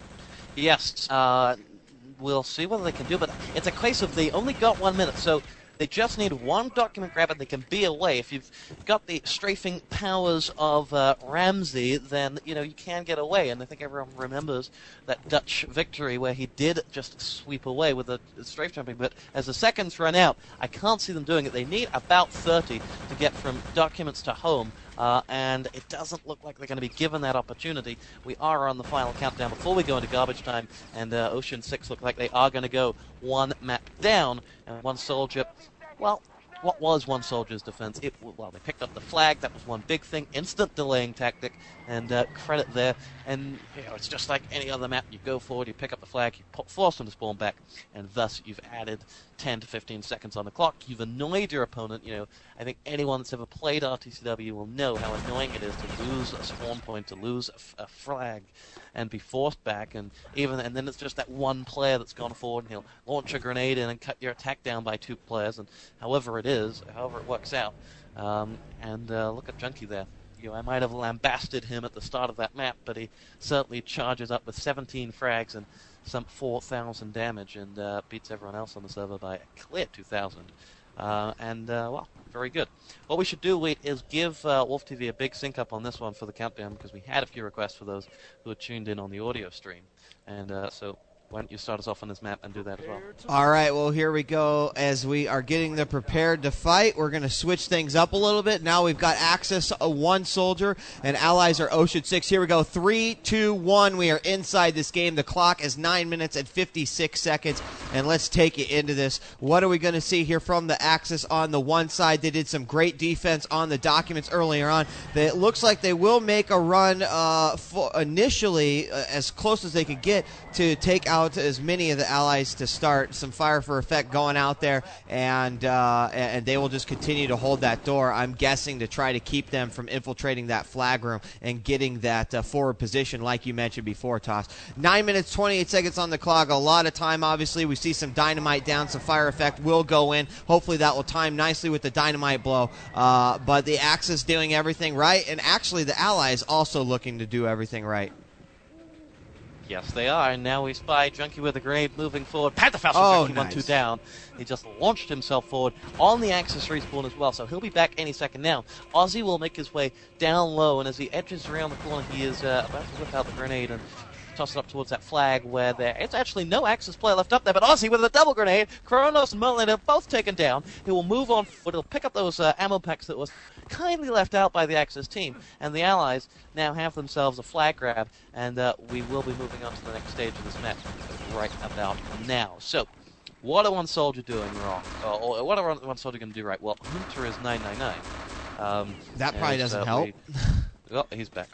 Yes, uh, we'll see what they can do, but it's a case of they only got one minute, so they just need one document grab and they can be away. If you've got the strafing powers of uh, Ramsey, then you know you can get away. And I think everyone remembers that Dutch victory where he did just sweep away with the strafe jumping. But as the seconds run out, I can't see them doing it. They need about thirty to get from documents to home. Uh, and it doesn't look like they're going to be given that opportunity. We are on the final countdown before we go into garbage time, and uh, Ocean six look like they are going to go one map down, and one soldier, well, what was one soldier's defense? It, well, they picked up the flag. That was one big thing. Instant delaying tactic, and uh, credit there. And you know, it's just like any other map. You go forward, you pick up the flag, you po- force them to spawn back, and thus you've added ten to fifteen seconds on the clock. You've annoyed your opponent. You know, I think anyone that's ever played R T C W will know how annoying it is to lose a spawn point, to lose a, f- a flag, and be forced back. And even and then it's just that one player that's gone forward, and he'll launch a grenade in and cut your attack down by two players. And however it is, however it works out. Um, and uh, look at Junkie there. You know, I might have lambasted him at the start of that map, but he certainly charges up with seventeen frags and some four thousand damage and uh, beats everyone else on the server by a clear two thousand. Uh, and, uh, well, very good. What we should do wait, is give uh, Wolf T V a big sync up on this one for the countdown, because we had a few requests for those who are tuned in on the audio stream. And uh, so why don't you start us off on this map and do that as well? All right, well, here we go. As we are getting the prepared to fight, we're going to switch things up a little bit. Now we've got Axis, a one soldier, and Allies are Ocean six. Here we go. Three, two, one. We are inside this game. The clock is nine minutes and fifty-six seconds, and let's take it into this. What are we going to see here from the Axis on the one side? They did some great defense on the documents earlier on. It looks like they will make a run uh, for initially uh, as close as they could get to take out as many of the Allies to start. Some fire for effect going out there, and uh, and they will just continue to hold that door, I'm guessing, to try to keep them from infiltrating that flag room and getting that uh, forward position like you mentioned before, Toss. nine minutes, twenty-eight seconds on the clock. A lot of time, obviously. We see some dynamite down. Some fire effect will go in. Hopefully that will time nicely with the dynamite blow. Uh, but the Axis doing everything right, and actually the Allies also looking to do everything right. Yes, they are. And now we spy Junkie with a grenade moving forward. Pantherfaust Oh, with Junkie nice. one two down. He just launched himself forward on the Axis respawn as well, so he'll be back any second now. Ozzy will make his way down low, and as he edges around the corner, he is uh, about to whip out the grenade and toss it up towards that flag where there is actually no Axis player left up there, but Ozzy with a double grenade. Kronos and Merlin are both taken down. He will move on forward. He'll pick up those uh, ammo packs that was kindly left out by the Axis team, and the Allies now have themselves a flag grab, and uh, we will be moving on to the next stage of this match right about now. So, what are one soldier doing wrong? Uh, or what are one soldier going to do right? Well, Hunter is nine nine nine. Um, That probably as, doesn't uh, help. we- oh, he's back.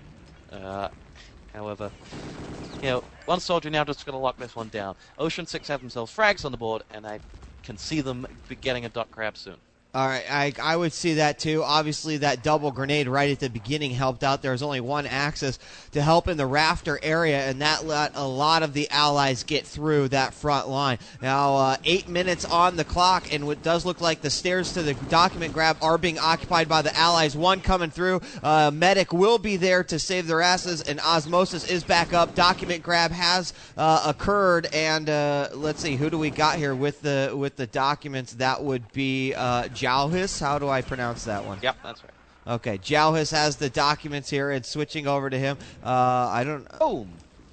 Uh, however, you know, one soldier now just going to lock this one down. Ocean six have themselves frags on the board, and I can see them be getting a dot grab soon. All right, I, I would see that too. Obviously, that double grenade right at the beginning helped out. There was only one Axis to help in the rafter area, and that let a lot of the Allies get through that front line. Now, uh, eight minutes on the clock, and what does look like the stairs to the document grab are being occupied by the Allies. One coming through. Uh, Medic will be there to save their asses, and Osmosis is back up. Document grab has uh, occurred, and uh, let's see, who do we got here with the with the documents? That would be uh, Jauhis. How do I pronounce that one? Yep, that's right. Okay, Jauhis has the documents here, and switching over to him. Uh, I don't. Boom.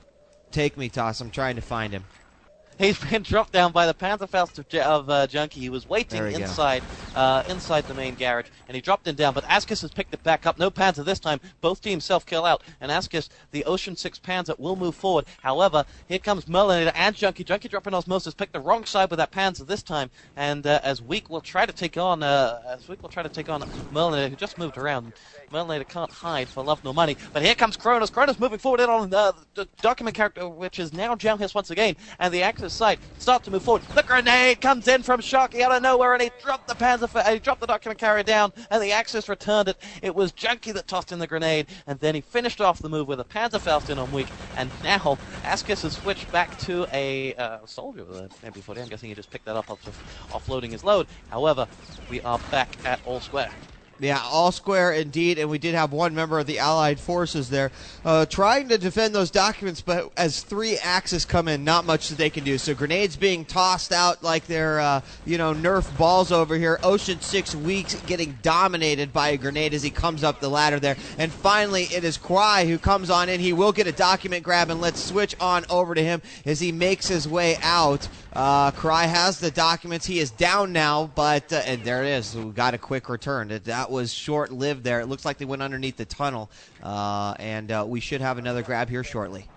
Take me, Toss. I'm trying to find him. He's been dropped down by the Pantherfaust of, of uh, Junkie. He was waiting There we go. inside uh, inside the main garage, and he dropped him down. But Askis has picked it back up. No Panther this time. Both teams self-kill out, and Askis, the Ocean six Panzer, will move forward. However, here comes Merlinator and Junkie. Junkie dropping Osmosis, picked the wrong side with that Panzer this time, and uh, as Weak will try to take on uh, as Weak will try to take on Merlinator, who just moved around. Merlinator can't hide for love nor money. But here comes Kronos. Kronos moving forward in on uh, the document character, which is now Jauhis once again, and the Axis side start to move forward. The grenade comes in from Sharky out of nowhere, and he dropped the Panzer, uh, he dropped the document carrier down, and the Axis returned it. It was Junkie that tossed in the grenade, and then he finished off the move with a Panzerfaust in on Weak, and now Askis has switched back to a uh, soldier with a M P forty. I'm guessing he just picked that up after offloading his load. However, we are back at all square. Yeah, all square indeed, and we did have one member of the Allied forces there uh, trying to defend those documents, but as three Axis come in, not much that they can do. So grenades being tossed out like they're, uh, you know, Nerf balls over here. Ocean six Weeks getting dominated by a grenade as he comes up the ladder there. And finally, it is Kwai who comes on in. He will get a document grab, and let's switch on over to him as he makes his way out. Uh, Cry has the documents. He is down now, but uh, and there it is. We got a quick return. That, that was short-lived there. It looks like they went underneath the tunnel, uh, and uh, we should have another grab here shortly.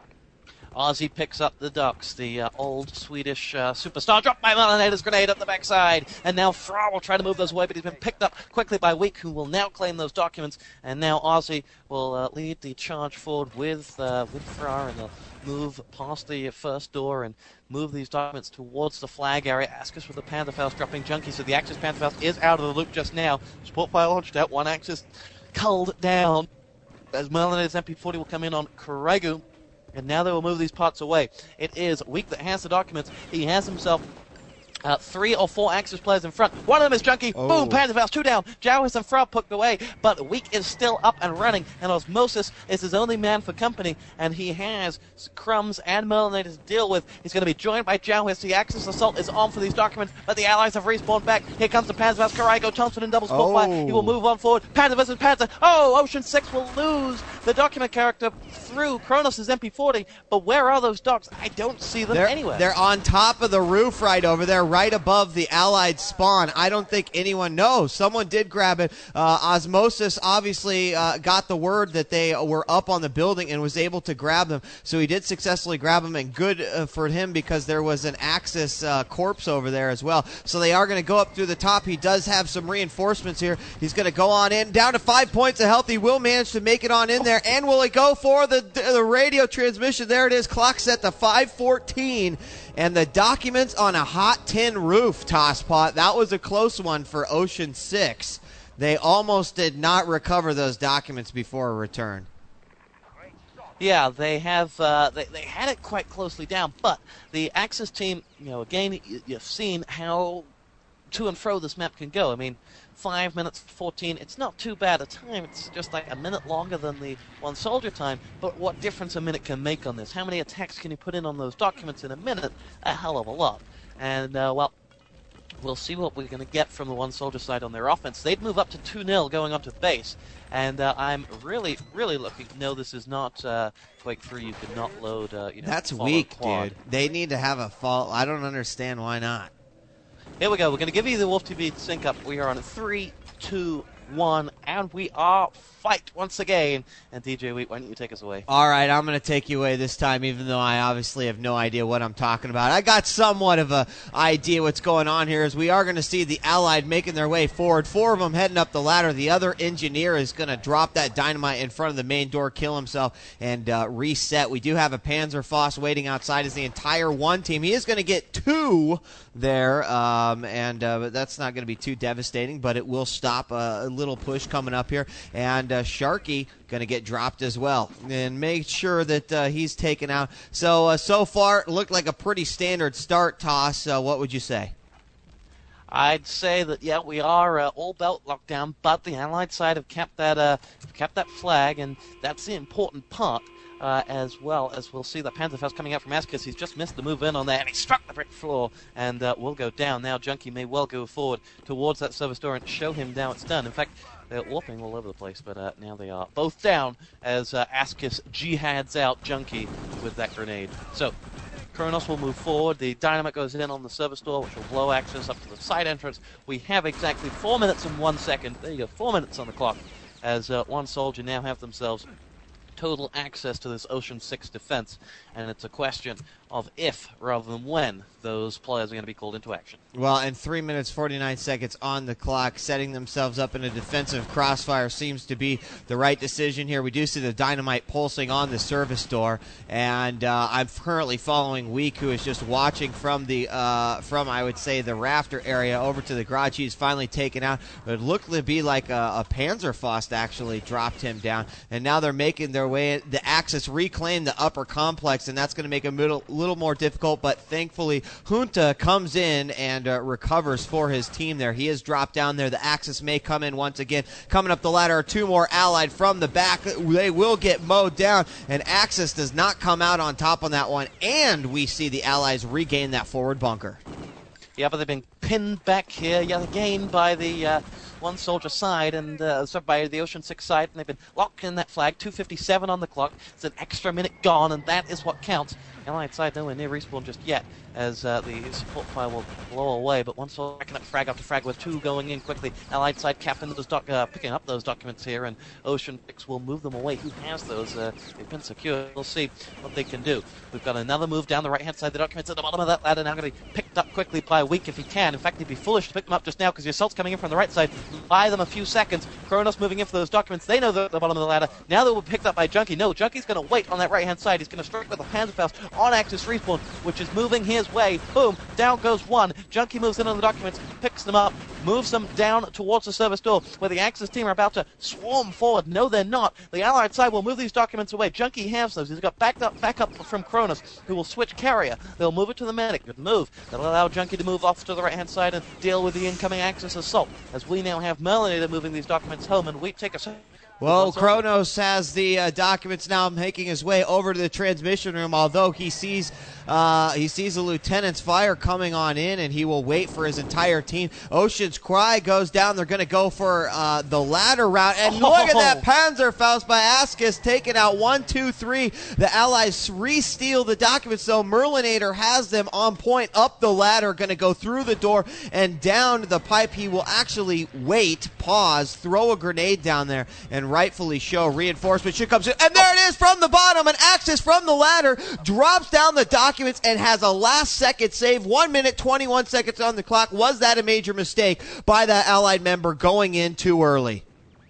Ozzy picks up the ducks, the uh, old Swedish uh, superstar, dropped by Melinator's grenade up the backside, and now Fra will try to move those away, but he's been picked up quickly by Weak, who will now claim those documents, and now Ozzy will uh, lead the charge forward with uh, with Fra, and they'll move past the first door and move these documents towards the flag area. Askis with the Pantherfaust dropping Junkie, so the Axis Pantherfaust is out of the loop just now. Support fire launched out, one Axis culled down, as Melinator's M P forty will come in on Karegu. And now they will move these parts away. It is Weak that has the documents. He has himself uh, three or four Axis players in front. One of them is Junkie. Oh. Boom, Pantherfaust, two down. Jauhis and Fra poked away. But Weak is still up and running. And Osmosis is his only man for company. And he has Crumbs and Merlinator to deal with. He's going to be joined by Jauhis. The Axis assault is on for these documents. But the Allies have respawned back. Here comes the Pantherfaust. Karaigo, Thompson, and double support Oh. fire. He will move on forward. Panther versus Panther. Oh, Ocean six will lose the document character through Kronos' M P forty. But where are those docs? I don't see them They're, anywhere. they're on top of the roof right over there, right above the Allied spawn. I don't think anyone knows. Someone did grab it. Uh, Osmosis obviously uh, got the word that they were up on the building and was able to grab them. So he did successfully grab them, and good uh, for him because there was an Axis uh, corpse over there as well. So they are going to go up through the top. He does have some reinforcements here. He's going to go on in. Down to five points of health. He will manage to make it on in there. And will it go for the, the radio transmission? There it is. Clock set to five fourteen. And the documents on a hot tin roof, Tosspot. That was a close one for Ocean six. They almost did not recover those documents before a return. Yeah, they have. Uh, they they had it quite closely down, but the Axis team, you know, again, y- you've seen how to and fro this map can go. I mean, five minutes fourteen, it's not too bad a time. It's just like a minute longer than the one soldier time, but what difference a minute can make on this? How many attacks can you put in on those documents in a minute? A hell of a lot. And, uh, well, we'll see what we're going to get from the one soldier side on their offense. They'd move up to two nil going onto base, and uh, I'm really, really looking. No, this is not uh, Quake three. You could not load. Uh, you know, That's follow weak, quad. dude. They need to have a fall. I don't understand why not. Here we go. We're going to give you the Wolf T V sync up. We are on a three, two, one, and we are fight once again. And D J Wheat, why don't you take us away? All right, I'm going to take you away this time, even though I obviously have no idea what I'm talking about. I got somewhat of a idea what's going on here, as we are going to see the Allied making their way forward. Four of them heading up the ladder. The other engineer is going to drop that dynamite in front of the main door, kill himself, and uh, reset. We do have a Panzerfaust waiting outside as the entire one team. He is going to get two there, um, and uh, that's not going to be too devastating, but it will stop a, a little push coming up here. And uh, Sharky going to get dropped as well, and make sure that uh, he's taken out. So, uh, so far, it looked like a pretty standard start, Toss. Uh, what would you say? I'd say that, yeah, we are uh, all belt locked down, but the Allied side have kept that, uh, kept that flag, and that's the important part. Uh, as well as we'll see the Panzerfaust coming out from Askus. He's just missed the move in on there, and he struck the brick floor, and uh, will go down. Now Junkie may well go forward towards that service door and show him now it's done. In fact, they're warping all over the place, but uh, now they are both down as uh, Askus jihads out Junkie with that grenade. So Kronos will move forward. The dynamite goes in on the service door, which will blow access up to the side entrance. We have exactly four minutes and one second. There you go, four minutes on the clock, as uh, one soldier now have themselves total access to this Ocean six defense, and it's a question of if rather than when those players are going to be called into action. Well, and three minutes, forty-nine seconds on the clock, setting themselves up in a defensive crossfire seems to be the right decision here. We do see the dynamite pulsing on the service door, and uh, I'm currently following Week, who is just watching from the, uh, from I would say, the rafter area over to the garage. He's finally taken out. It looked to be like a, a Panzerfaust actually dropped him down, and now they're making their way. The Axis reclaim the upper complex, and that's going to make it a little, little more difficult, but thankfully Junta comes in and uh, recovers for his team there. He has dropped down there. The Axis may come in once again. Coming up the ladder are two more Allied from the back. They will get mowed down, and Axis does not come out on top on that one, and we see the Allies regain that forward bunker. Yeah, but they've been pinned back here yet again by the uh, one soldier side, and uh, sorry, by the Ocean six side, and they've been locked in that flag. two fifty-seven on the clock. It's an extra minute gone, and that is what counts. Allied side nowhere near respawn just yet, as uh, the support fire will blow away, but one soldier backing up frag after frag with two going in quickly. Allied side captain those doc uh, picking up those documents here, and Ocean six will move them away. Who has those? Uh, they've been secured. We'll see what they can do. We've got another move down the right-hand side. The documents at the bottom of that ladder now going to be picked up quickly by Weak if he can. In fact, he'd be foolish to pick them up just now because the assault's coming in from the right side. Buy them a few seconds. Kronos moving in for those documents. They know they're at the bottom of the ladder. Now they will be picked up by Junkie. No, Junkie's going to wait on that right-hand side. He's going to strike with a Panzerfaust on Axis respawn, which is moving his way. Boom, down goes one. Junkie moves in on the documents, picks them up, moves them down towards the service door, where the Axis team are about to swarm forward. No, they're not. The Allied side will move these documents away. Junkie has those. He's got backed up, back up from Kronos, who will switch carrier. They'll move it to the medic. Good move. That'll allow Junkie to move off to the right-hand side and deal with the incoming Axis assault, as we now have Melanator moving these documents home, and we take a second. Well, Kronos has the uh, documents now making his way over to the transmission room, although he sees uh, he sees the lieutenant's fire coming on in, and he will wait for his entire team. Ocean's Cry goes down. They're going to go for uh, the ladder route, and oh. Look at that Panzerfaust by Askus taking out one, two, three. The Allies re-steal the documents, though. Merlinator has them on point up the ladder, going to go through the door and down the pipe. He will actually wait, pause, throw a grenade down there, and rightfully show reinforcement should come soon. And there it is from the bottom. An Axis from the ladder drops down the documents and has a last second save. One minute, twenty-one seconds on the clock. Was that a major mistake by that Allied member going in too early?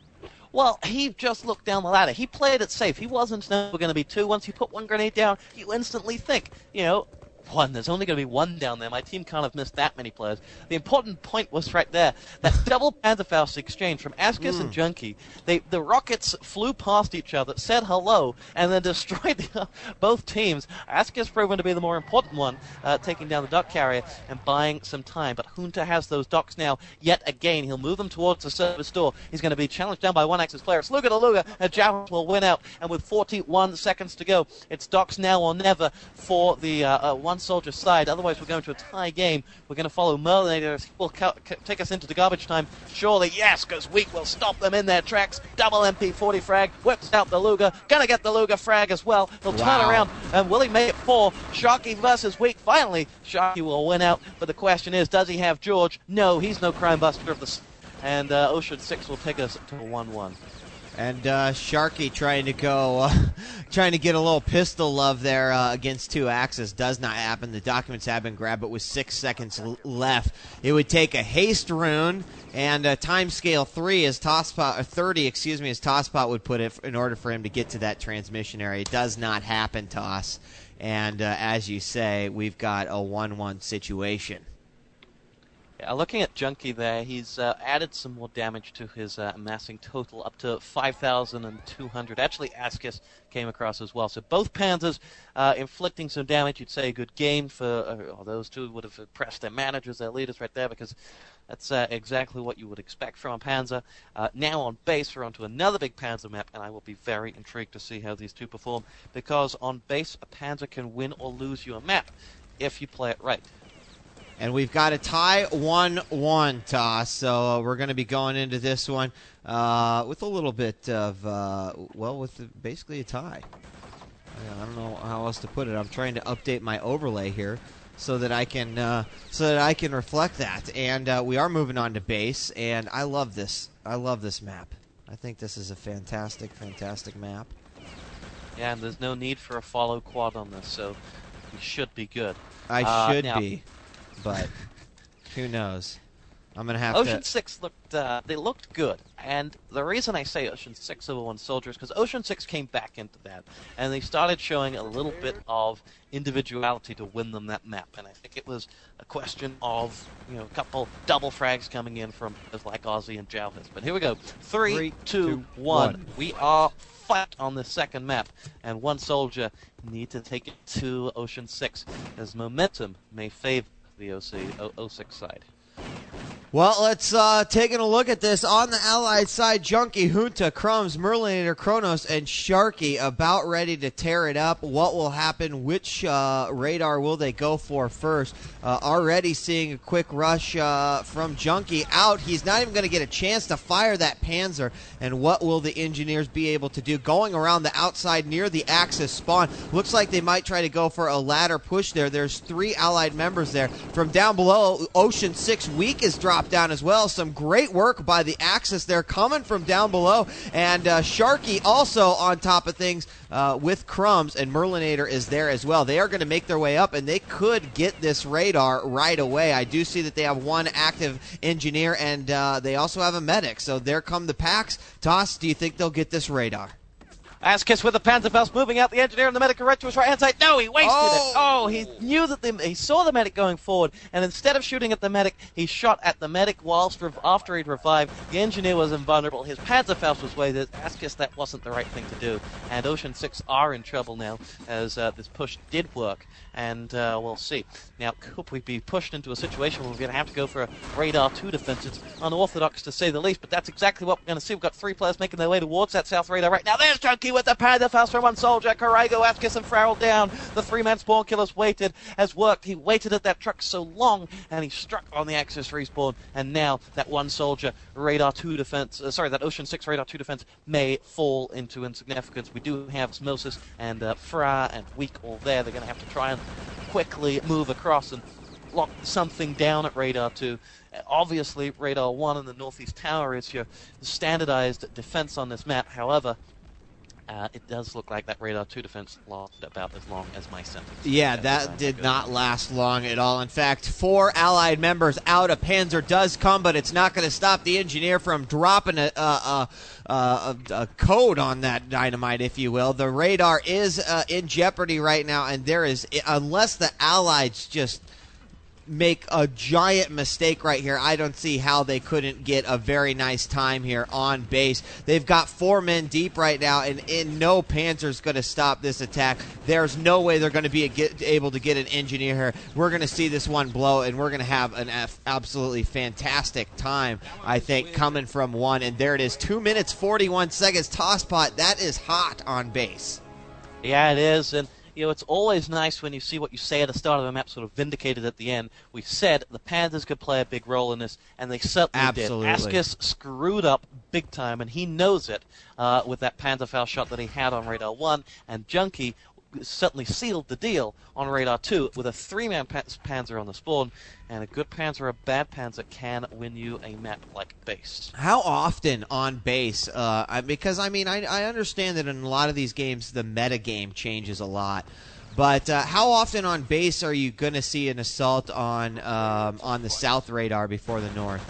Well, he just looked down the ladder. He played it safe. He wasn't never going to be two. Once you put one grenade down, you instantly think, you know, one. There's only going to be one down there. My team can't have missed that many players. The important point was right there. That double Panzerfaust exchange from Askis mm. and Junkie. They, the rockets flew past each other, said hello, and then destroyed the, both teams. Askis proven to be the more important one, uh, taking down the dock carrier and buying some time. But Junta has those docks now. Yet again, he'll move them towards the service door. He's going to be challenged down by one Axis player. It's Luga to Luga, and Javelin will win out. And with forty-one seconds to go, it's docks now or never for the uh, uh, one soldier side. Otherwise, we're going to a tie game. We're going to follow Merlinator. He will ca- ca- take us into the garbage time. Surely, yes, because Weak will stop them in their tracks. Double M P forty frag, whips out the Luga. Gonna get the Luga frag as well. He'll wow. turn around, and will he make it four? Sharky versus Weak. Finally, Sharky will win out. But the question is, does he have George? No, he's no crime buster of the... And uh, Ocean six will take us to a one one. And uh, Sharky trying to go, uh, trying to get a little pistol love there uh, against two Axis. Does not happen. The documents have been grabbed, but with six seconds l- left, it would take a haste rune and a time scale three as Tosspot, or thirty, excuse me, as Tosspot would put it, in order for him to get to that transmission area. It does not happen, Toss. And uh, as you say, we've got a one one situation. Yeah, looking at Junkie there, he's uh, added some more damage to his uh, amassing total up to five thousand two hundred. Actually, Askis came across as well. So both Panzers uh, inflicting some damage. You'd say a good game for uh, those two would have impressed their managers, their leaders right there, because that's uh, exactly what you would expect from a Panzer. Uh, now on base, we're onto another big Panzer map, and I will be very intrigued to see how these two perform, because on base, a Panzer can win or lose you a map if you play it right. And we've got a tie one one, Toss, so uh, we're going to be going into this one uh, with a little bit of, uh, well, with the, basically a tie. I don't know how else to put it. I'm trying to update my overlay here so that I can uh, so that I can reflect that. And uh, we are moving on to base, and I love this. I love this map. I think this is a fantastic, fantastic map. Yeah, and there's no need for a follow quad on this, so we should be good. I uh, should now, be. But who knows? I'm gonna have Ocean to. six looked. Uh, they looked good, and the reason I say Ocean six over one soldier is because Ocean six came back into that, and they started showing a little bit of individuality to win them that map. And I think it was a question of you know a couple double frags coming in from like Aussie and Jalvis. But here we go. Three, Three two, two, one. one. We are flat on the second map, and one soldier need to take it to Ocean six, as momentum may favor the O C, O six side. Well, let's uh, taking a look at this. On the Allied side, Junkie, Junta, Crumbs, Merlinator, Kronos, and Sharky about ready to tear it up. What will happen? Which uh, radar will they go for first? Uh, already seeing a quick rush uh, from Junkie out. He's not even going to get a chance to fire that Panzer. And what will the engineers be able to do? Going around the outside near the Axis spawn. Looks like they might try to go for a ladder push there. There's three Allied members there. From down below, Ocean six Weak is dropped down as well. Some great work by the Axis there coming from down below. And uh, Sharky also on top of things uh, with Crumbs, and Merlinator is there as well. They are going to make their way up, and they could get this radar right away. I do see that they have one active engineer, and uh, they also have a medic. So there come the packs. Toss, do you think they'll get this radar? Askis with the Panzerfaust moving out, the engineer and the medic are right to his right hand side. No, he wasted oh. it. Oh, he knew that the, he saw the medic going forward, and instead of shooting at the medic, he shot at the medic whilst after he'd revived. The engineer was invulnerable. His Panzerfaust was wasted. Askis, that wasn't the right thing to do. And Ocean six are in trouble now, as uh, this push did work, and uh, we'll see. Now, could we be pushed into a situation where we're going to have to go for a radar two defense? It's unorthodox to say the least, but that's exactly what we're going to see. We've got three players making their way towards that south radar right now. There's Junkie with the Panzerfaust from one soldier. Karago, Askis, and Farrell down. The three-man spawn killers waited, has worked. He waited at that truck so long, and he struck on the Axis respawn, and now that one soldier radar two defense, uh, sorry, that Ocean six radar two defense may fall into insignificance. We do have Osmosis and uh, Fra and Weak all there. They're going to have to try and quickly move across and lock something down at radar two. Uh, obviously, radar one in the northeast tower is your standardized defense on this map. However, Uh, it does look like that Radar two defense lasted about as long as my sentence. Yeah, that did not last long at all. In fact, four Allied members out. A Panzer does come, but it's not going to stop the engineer from dropping a, a, a, a, a code on that dynamite, if you will. The radar is uh, in jeopardy right now, and there is, unless the Allies just make a giant mistake right here, I don't see how they couldn't get a very nice time here on base. They've got four men deep right now, and in no Panzer's going to stop this attack. There's no way they're going to be a get, able to get an engineer here. We're going to see this one blow, and we're going to have an F, absolutely fantastic time, I think, coming from one. And there it is, two minutes, forty-one seconds. Tosspot, that is hot on base. Yeah, it is, and you know, it's always nice when you see what you say at the start of the map sort of vindicated at the end. We said the Panzers could play a big role in this, and they certainly Absolutely. did. Askis screwed up big time, and he knows it uh, with that Panzerfaust shot that he had on Radar one, and Junkie certainly sealed the deal on Radar two with a three-man pa- Panzer on the spawn, and a good Panzer or a bad Panzer can win you a map like base. How often on base? Uh, I, because, I mean, I, I understand that in a lot of these games the meta game changes a lot. But uh, how often on base are you going to see an assault on um, on the south radar before the north?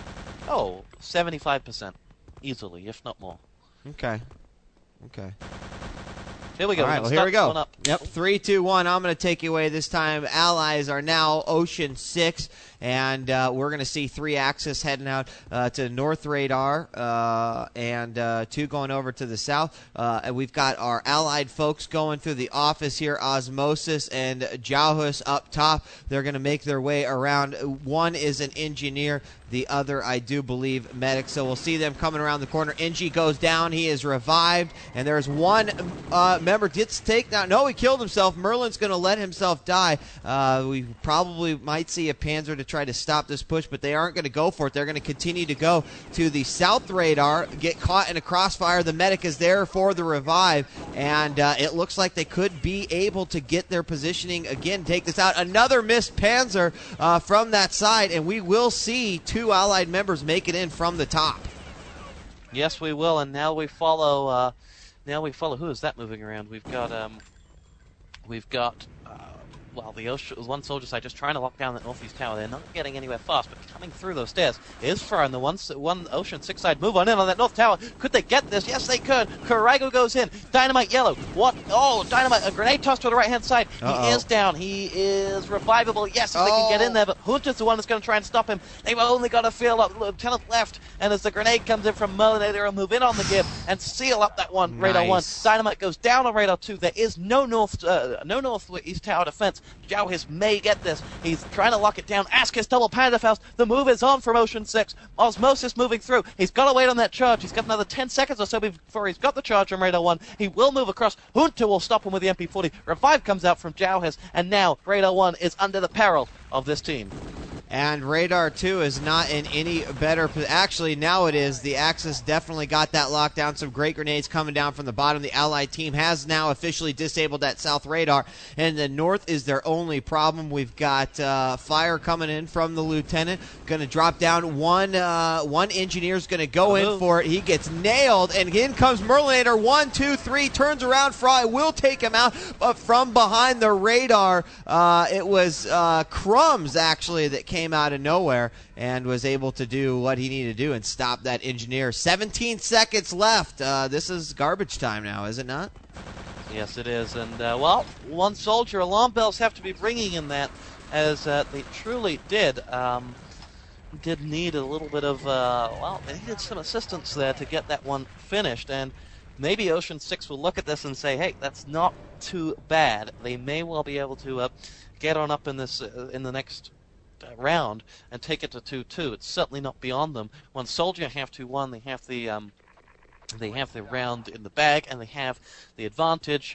Oh, seventy-five percent. Easily, if not more. Okay. Okay. Here we go. All right, we well, here we go. One up. Yep, three, two, one. I'm going to take you away this time. Allies are now Ocean six, and uh, we're going to see three Axis heading out uh, to north radar uh, and uh, two going over to the south. Uh, and we've got our Allied folks going through the office here, Osmosis and Jauhus up top. They're going to make their way around. One is an engineer. The other, I do believe, medic. So we'll see them coming around the corner. Engie goes down. He is revived. And there's one uh, member gets taken out. No, he killed himself. Merlin's going to let himself die. Uh, we probably might see a Panzer to try to stop this push, but they aren't going to go for it. They're going to continue to go to the south radar, get caught in a crossfire. The medic is there for the revive. And uh, it looks like they could be able to get their positioning again, take this out. Another missed Panzer uh, from that side, and we will see two Two Allied members make it in from the top. Yes, we will, and now we follow. Uh, now we follow. Who is that moving around? We've got. Um, we've got. Uh, well, the ocean, one soldier side just trying to lock down that northeast tower. They're not getting anywhere fast, but coming through those stairs is Fur, the one, one Ocean six side move on in on that north tower. Could they get this? Yes, they could. Karago goes in. Dynamite yellow. What? Oh, dynamite. A grenade toss to the right hand side. Uh-oh. He is down. He is revivable. Yes, if oh. they can get in there, but Hunter's the one that's going to try and stop him. They've only got a field up. Lieutenant left, and as the grenade comes in from Merlin, they'll move in on the give and seal up that one. Nice. Radar one. Dynamite goes down on Radar two. There is no north, uh, no northeast tower defense. Jauhis may get this. He's trying to lock it down. Askis double Panzerfaust. The move is on from Ocean six. Osmosis moving through. He's got to wait on that charge. He's got another ten seconds or so before he's got the charge on Radar one. He will move across. Hunter will stop him with the M P forty. Revive comes out from Jauhis, and now Radar one is under the peril of this team. And Radar two is not in any better position. Actually, now it is. The Axis definitely got that lockdown. Some great grenades coming down from the bottom. The Allied team has now officially disabled that south radar. And the north is their only problem. We've got uh, fire coming in from the lieutenant. Going to drop down. One uh, one engineer's going to go in for it. He gets nailed. And in comes Merlinator. One, two, three. Turns around. Fry will take him out. But from behind the radar, uh, it was uh, Crumbs, actually, that came out of nowhere and was able to do what he needed to do and stop that engineer. seventeen seconds left. Uh, this is garbage time now, is it not? Yes, it is. And, uh, well, one soldier, alarm bells have to be ringing in that, as uh, they truly did. Um, did need a little bit of, uh, well, they needed some assistance there to get that one finished. And maybe Ocean six will look at this and say, hey, that's not too bad. They may well be able to uh, get on up in this uh, in the next round and take it to two two. It's certainly not beyond them. One soldier have two one. They have the um, they have the round in the bag and they have the advantage.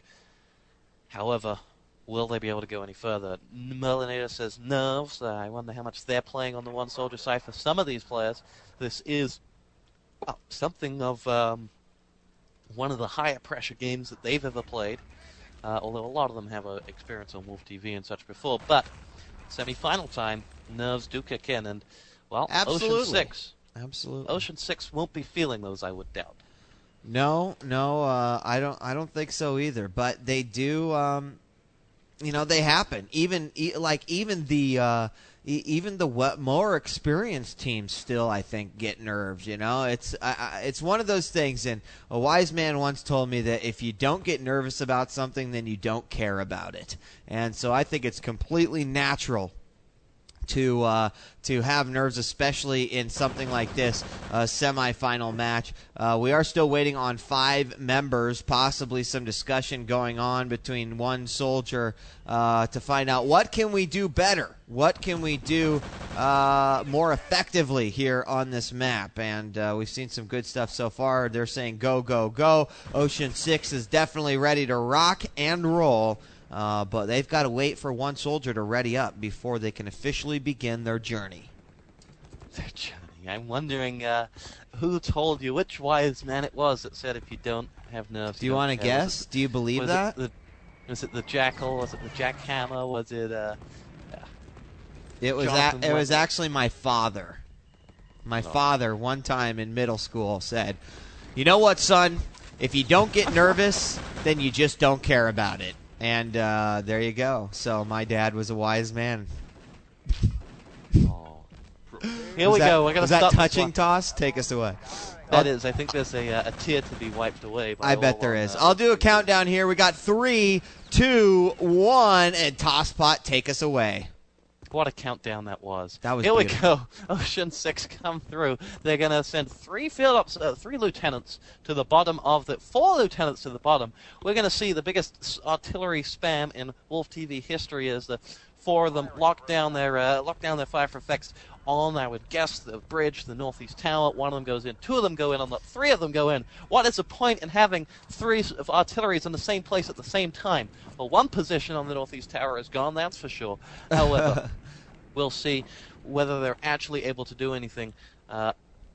However, will they be able to go any further? Merlinator says no. So I wonder how much they're playing on the one soldier side. For some of these players, this is well, something of um, one of the higher pressure games that they've ever played. Uh, although a lot of them have uh, experience on Wolf T V and such before, but semi-final time, nerves do kick in, and, well, Absolutely. Ocean six. Absolutely. Ocean six won't be feeling those, I would doubt. No, no, uh, I don't. I don't think so either. But they do. Um, you know, they happen. Even e- like even the uh, e- even the w- more experienced teams still, I think, get nerves. You know, it's I, I, it's one of those things. And a wise man once told me that if you don't get nervous about something, then you don't care about it. And so I think it's completely natural to uh, to have nerves, especially in something like this, a semifinal match. Uh, we are still waiting on five members, possibly some discussion going on between one soldier uh, to find out what can we do better, what can we do uh, more effectively here on this map. And uh, we've seen some good stuff so far. They're saying go, go, go. Ocean six is definitely ready to rock and roll. Uh, but they've got to wait for one soldier to ready up before they can officially begin their journey. Their journey. I'm wondering uh, who told you, which wise man it was that said if you don't have nerves. Do you want to guess? It, Do you believe was that? It the, was it the Jackal? Was it the Jackhammer? Was it? Uh, yeah. It was. A, it was actually my father. My oh. father, one time in middle school, said, "You know what, son? If you don't get nervous, then you just don't care about it." And uh, there you go. So my dad was a wise man. Oh. Here was we that, go. We're gonna was stop that touching this one. toss? Take us away. That is. I think there's a, uh, a tear to be wiped away. By I bet there on, is. Uh, I'll do a countdown here. We got three, two, one, and Tosspot, take us away. What a countdown that was. That was Here beautiful. we go. Ocean six come through. They're going to send three field ups, uh, three lieutenants to the bottom of the... Four lieutenants to the bottom. We're going to see the biggest artillery spam in Wolf T V history as the four of them lock down their, uh, lock down their fire for effects on, I would guess, the bridge, the northeast tower. One of them goes in. Two of them go in on the... Three of them go in. What is the point in having three of artilleries in the same place at the same time? Well, one position on the northeast tower is gone, that's for sure. However... We'll see whether they're actually able to do anything. Uh,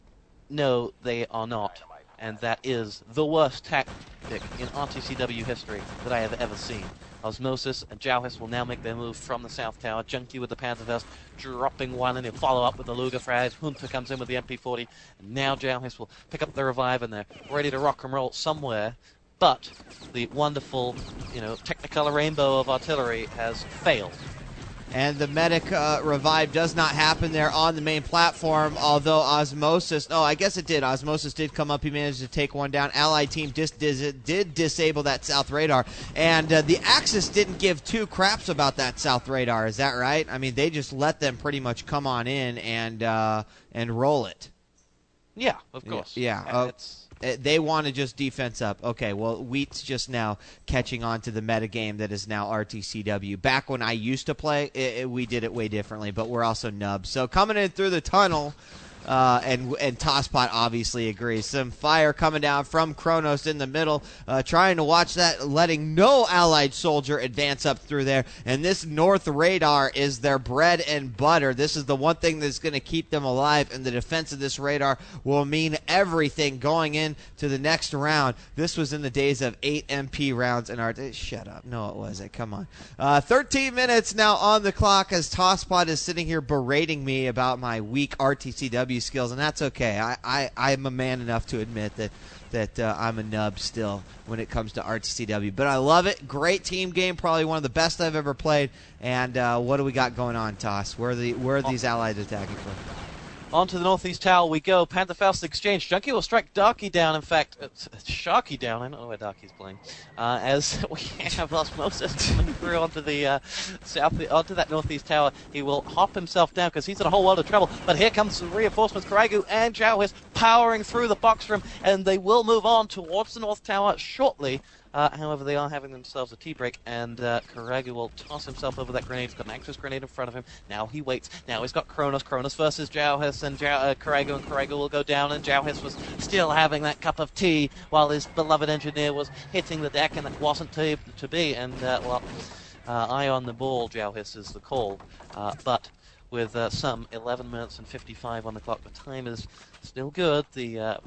no, they are not. And that is the worst tactic in R T C W history that I have ever seen. Osmosis and Jauhis will now make their move from the south tower. Junkie with the Panzerfaust dropping one, and he'll follow up with the Luger Frag. Hunter comes in with the M P forty. And now Jauhis will pick up the revive, and they're ready to rock and roll somewhere. But the wonderful, you know, Technicolor rainbow of artillery has failed. And the medic uh, revive does not happen there on the main platform, although Osmosis, oh, I guess it did. Osmosis did come up. He managed to take one down. Allied team dis- dis- did disable that south radar. And uh, the Axis didn't give two craps about that south radar. Is that right? I mean, they just let them pretty much come on in and uh, and roll it. Yeah, of course. Yeah. yeah Uh, it's... They want to just defense up. Okay, well, Wheat's just now catching on to the metagame that is now R T C W. Back when I used to play, it, it, we did it way differently, but we're also nubs. So coming in through the tunnel, uh, and and Tosspot obviously agrees. Some fire coming down from Kronos in the middle, uh, trying to watch that, letting no Allied soldier advance up through there. And this north radar is their bread and butter. This is the one thing that's going to keep them alive, and the defense of this radar will mean everything going into the next round. This was in the days of eight M P rounds in our... Shut up. No, it wasn't. Come on. Uh, thirteen minutes now on the clock as Tosspot is sitting here berating me about my weak R T C W skills, and that's okay. I, I, I'm a man enough to admit that that uh, I'm a nub still when it comes to R T C W. But I love it. Great team game. Probably one of the best I've ever played. And uh, what do we got going on, Toss? Where are, the, where are these allies attacking from? On to the northeast tower we go. Panzerfaust exchange. Junkie will strike Darky down. In fact, uh, Sharky down. I don't know where Darky's playing. Uh, as we have Osmosis coming through onto the uh, south, onto that northeast tower. He will hop himself down because he's in a whole world of trouble. But here comes some reinforcements. Karagu and Jauhis powering through the box room, and they will move on towards the north tower shortly. Uh, however, they are having themselves a tea break, and uh, Karagu will toss himself over that grenade. He's got an Axis grenade in front of him. Now he waits. Now he's got Kronos. Kronos versus Jauhis, and Jau- uh, Karagu, and Karagu will go down, and Jauhis was still having that cup of tea while his beloved engineer was hitting the deck, and that wasn't to, to be. And, uh, well, uh, eye on the ball, Jauhis is the call. Uh, but with uh, some eleven minutes and fifty-five on the clock, the time is still good. The... Uh,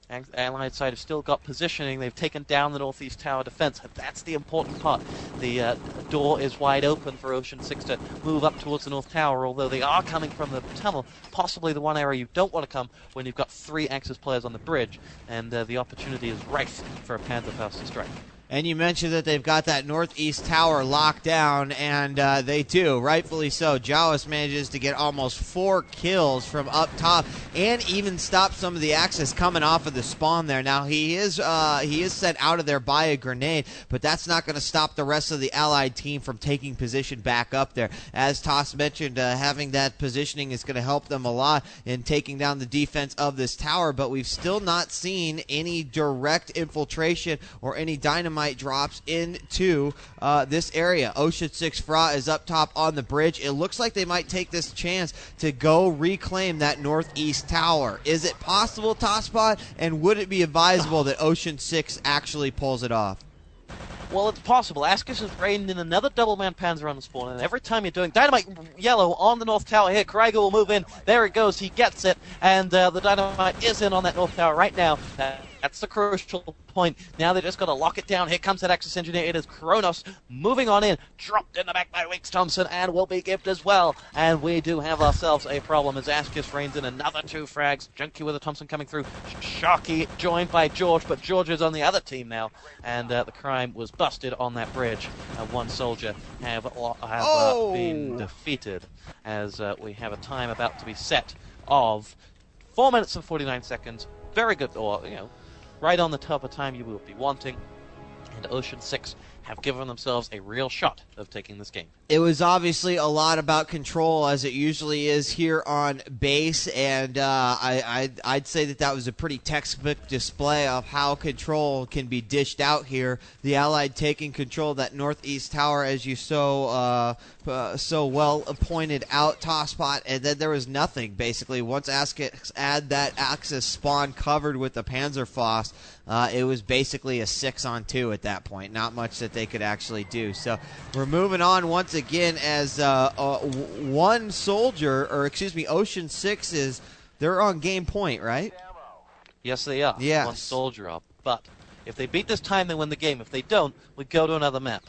Allied side have still got positioning. They've taken down the northeast tower defense. That's the important part. The uh, door is wide open for Ocean six to move up towards the north tower, although they are coming from the tunnel, possibly the one area you don't want to come when you've got three Axis players on the bridge, and uh, the opportunity is rife for a Panzerfaust to strike. And you mentioned that they've got that northeast tower locked down, and uh, they do, rightfully so. Jawas manages to get almost four kills from up top, and even stop some of the Axis coming off of the spawn there. Now he is uh, he is sent out of there by a grenade, but that's not going to stop the rest of the Allied team from taking position back up there. As Toss mentioned, uh, having that positioning is going to help them a lot in taking down the defense of this tower. But we've still not seen any direct infiltration or any dynamite drops into uh, this area. Ocean six Fra is up top on the bridge. It looks like they might take this chance to go reclaim that northeast tower. Is it possible, Tosspot? And would it be advisable that Ocean six actually pulls it off? Well, it's possible. Askis has rained in another double-man Panzer on the spawn, and every time you're doing Dynamite Yellow on the north tower here, Karigo will move in. There it goes. He gets it, and uh, the Dynamite is in on that north tower right now. Uh, that's the crucial point. Now they just got to lock it down. Here comes that Axis engineer. It is Kronos moving on in, dropped in the back by Weeks Thompson, and will be gibbed as well. And we do have ourselves a problem as Askis rains in another two frags. Junkie with a Thompson coming through. Sharky joined by George, but George is on the other team now, and uh, the crime was busted on that bridge. Uh, one soldier have, have oh. uh, been defeated as uh, we have a time about to be set of four minutes and forty-nine seconds. Very good, or, you know, right on the top of time you will be wanting. And Ocean six have given themselves a real shot of taking this game. It was obviously a lot about control, as it usually is here on base, and uh, I, I'd, I'd say that that was a pretty textbook display of how control can be dished out here. The Allied taking control of that northeast tower, as you so uh, uh, so well pointed out, Tosspot, and then there was nothing, basically. Once Askis had that Axis spawn covered with the Panzerfaust, uh, it was basically a six on two at that point. Not much that they could actually do. So we're moving on once again as uh, uh, one soldier, or excuse me, Ocean six is, they're on game point, right? Yes, they are. Yes. One soldier up. But if they beat this time, they win the game. If they don't, we go to another map.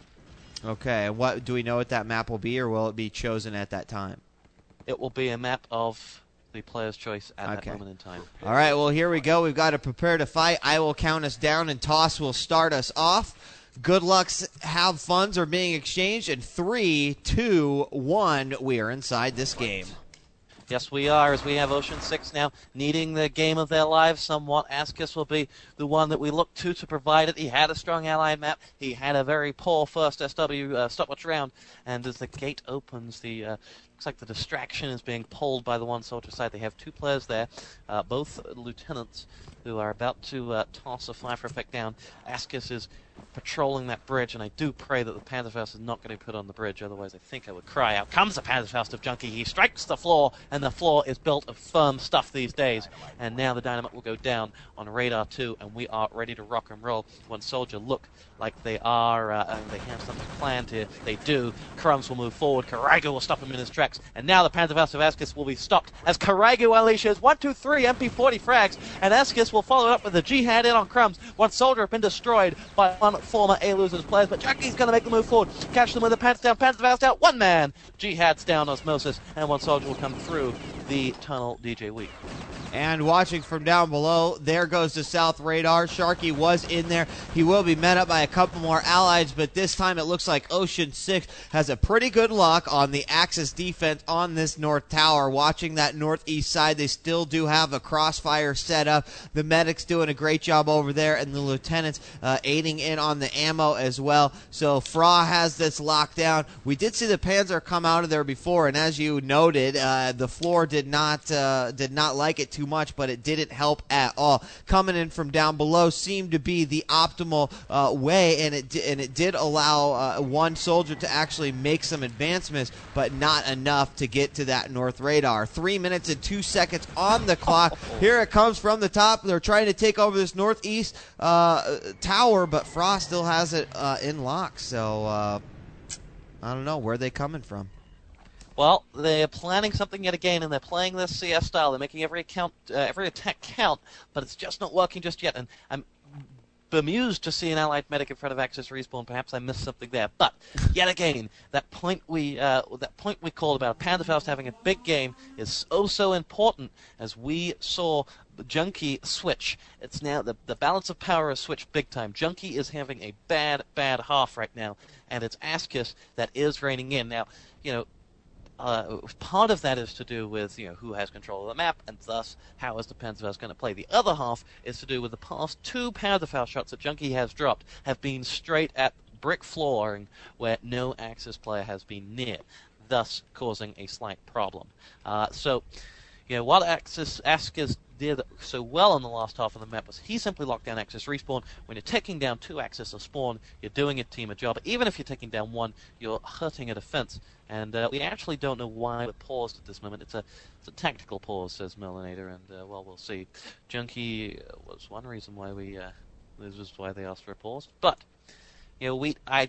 Okay, what do we know what that map will be, or will it be chosen at that time? It will be a map of the player's choice at okay. that moment in time. All right, well, here we go. We've got to prepare to fight. I will count us down, and Toss will start us off. Good luck, have funds are being exchanged, and three, two, one, we are inside this game. Yes, we are, as we have Ocean six now needing the game of their lives somewhat. Askis will be the one that we look to to provide it. He had a strong Allied map. He had a very poor first S W uh, stopwatch round, and as the gate opens, the uh, looks like the distraction is being pulled by the one soldier side. They have two players there, uh, both lieutenants, who are about to uh, toss a fly for effect down. Askis is patrolling that bridge, and I do pray that the Panzerfaust is not going to be put on the bridge, otherwise I think I would cry. Out comes the Panzerfaust of Junkie. He strikes the floor, and the floor is built of firm stuff these days. And now the dynamite will go down on radar two, and we are ready to rock and roll. One soldier look like they are, uh, and they have something planned here. They do. Crumbs will move forward. Karigo will stop him in his tracks, and now the Panzerfaust of Askis will be stopped as Karigo unleashes one, two, three M P forty frags, and Askis will follow it up with a jihad in on Crumbs. One soldier has been destroyed by one former A-Losers players, but Jackie's going to make the move forward. Catch them with a pants down, Panzerfaust out, one man. Jihad's down, Osmosis, and one soldier will come through the tunnel, D J Week. And watching from down below, there goes the south radar. Sharky was in there. He will be met up by a couple more allies, but this time it looks like Ocean six has a pretty good lock on the Axis defense on this north tower. Watching that northeast side, they still do have a crossfire set up. The medics doing a great job over there, and the lieutenants uh, aiding in on the ammo as well. So Fra has this locked down. We did see the Panzer come out of there before, and as you noted, uh, the floor did not uh, did not like it too much, but it didn't help at all. Coming in from down below seemed to be the optimal uh, way, and it and it did allow uh, one soldier to actually make some advancements, but not enough to get to that north radar. Three minutes and two seconds on the clock. Here it comes from the top. They're trying to take over this northeast uh, tower, but Frost still has it uh, in lock. So uh, I don't know where they coming from. Well, they're planning something yet again, and they're playing this C S style. They're making every account, uh, every attack count, but it's just not working just yet. And I'm bemused to see an Allied medic in front of Axis Respawn. Perhaps I missed something there. But yet again, that point we uh, that point we called about Panzerfaust having a big game is oh so important, as we saw the Junkie switch. It's now the the balance of power has switched big time. Junkie is having a bad bad half right now, and it's Askis that is reigning in now. You know. Uh, part of that is to do with, you know, who has control of the map, and thus how is the Panzerfaust going to play. The other half is to do with the past two Panzerfaust shots that Junkie has dropped have been straight at brick flooring where no Axis player has been near, thus causing a slight problem. Uh, so, you know, what Axis Askis did so well in the last half of the map was he simply locked down Axis Respawn. When you're taking down two Axis of spawn, you're doing a team a job. Even if you're taking down one, you're hurting a defense. And uh, we actually don't know why we're paused at this moment. It's a it's a tactical pause, says Melanator, and uh, well, we'll see. Junkie was one reason why we uh, this was why they asked for a pause. But you know, we I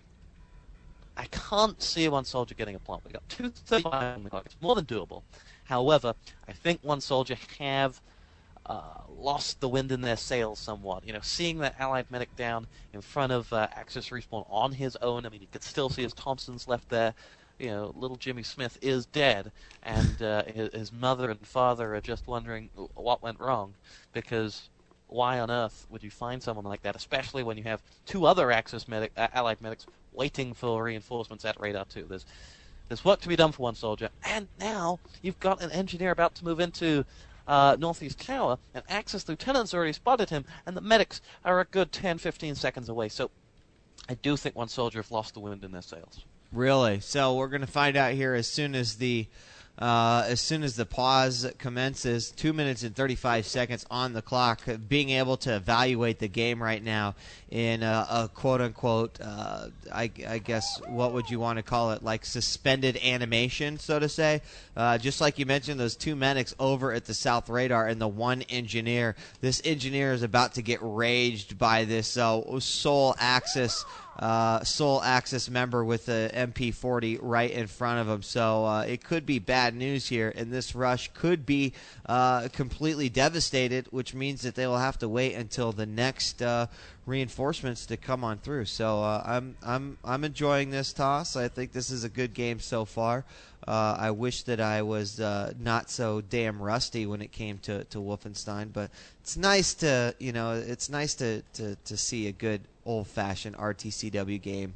I can't see one soldier getting a plant. We got two thirty-five on the clock. It's more than doable. However, I think one soldier have uh, lost the wind in their sails somewhat. You know, seeing that Allied medic down in front of uh, Axis Respawn on his own. I mean, you could still see his Thompsons left there. You know, little Jimmy Smith is dead, and uh, his, his mother and father are just wondering what went wrong, because why on earth would you find someone like that, especially when you have two other Axis medic, uh, Allied medics waiting for reinforcements at Radar two. There's, there's work to be done for one soldier, and now you've got an engineer about to move into uh, Northeast Tower, and Axis lieutenant's already spotted him, and the medics are a good ten, fifteen seconds away. So I do think one soldier have lost the wind in their sails. Really? So we're going to find out here as soon as the uh, as soon as the pause commences. Two minutes and thirty-five seconds on the clock. Being able to evaluate the game right now in a, a quote unquote, uh, I, I guess what would you want to call it, like suspended animation, so to say. Uh, just like you mentioned, those two medics over at the South Radar and the one engineer. This engineer is about to get raged by this uh, sole Axis. Uh, sole Axis member with the M P forty right in front of him. So uh, it could be bad news here, and this rush could be uh, completely devastated, which means that they will have to wait until the next uh, reinforcements to come on through. So uh, I'm I'm I'm enjoying this toss. I think this is a good game so far. Uh, I wish that I was uh, not so damn rusty when it came to, to Wolfenstein, but it's nice to you know it's nice to, to, to see a good old-fashioned R T C W game.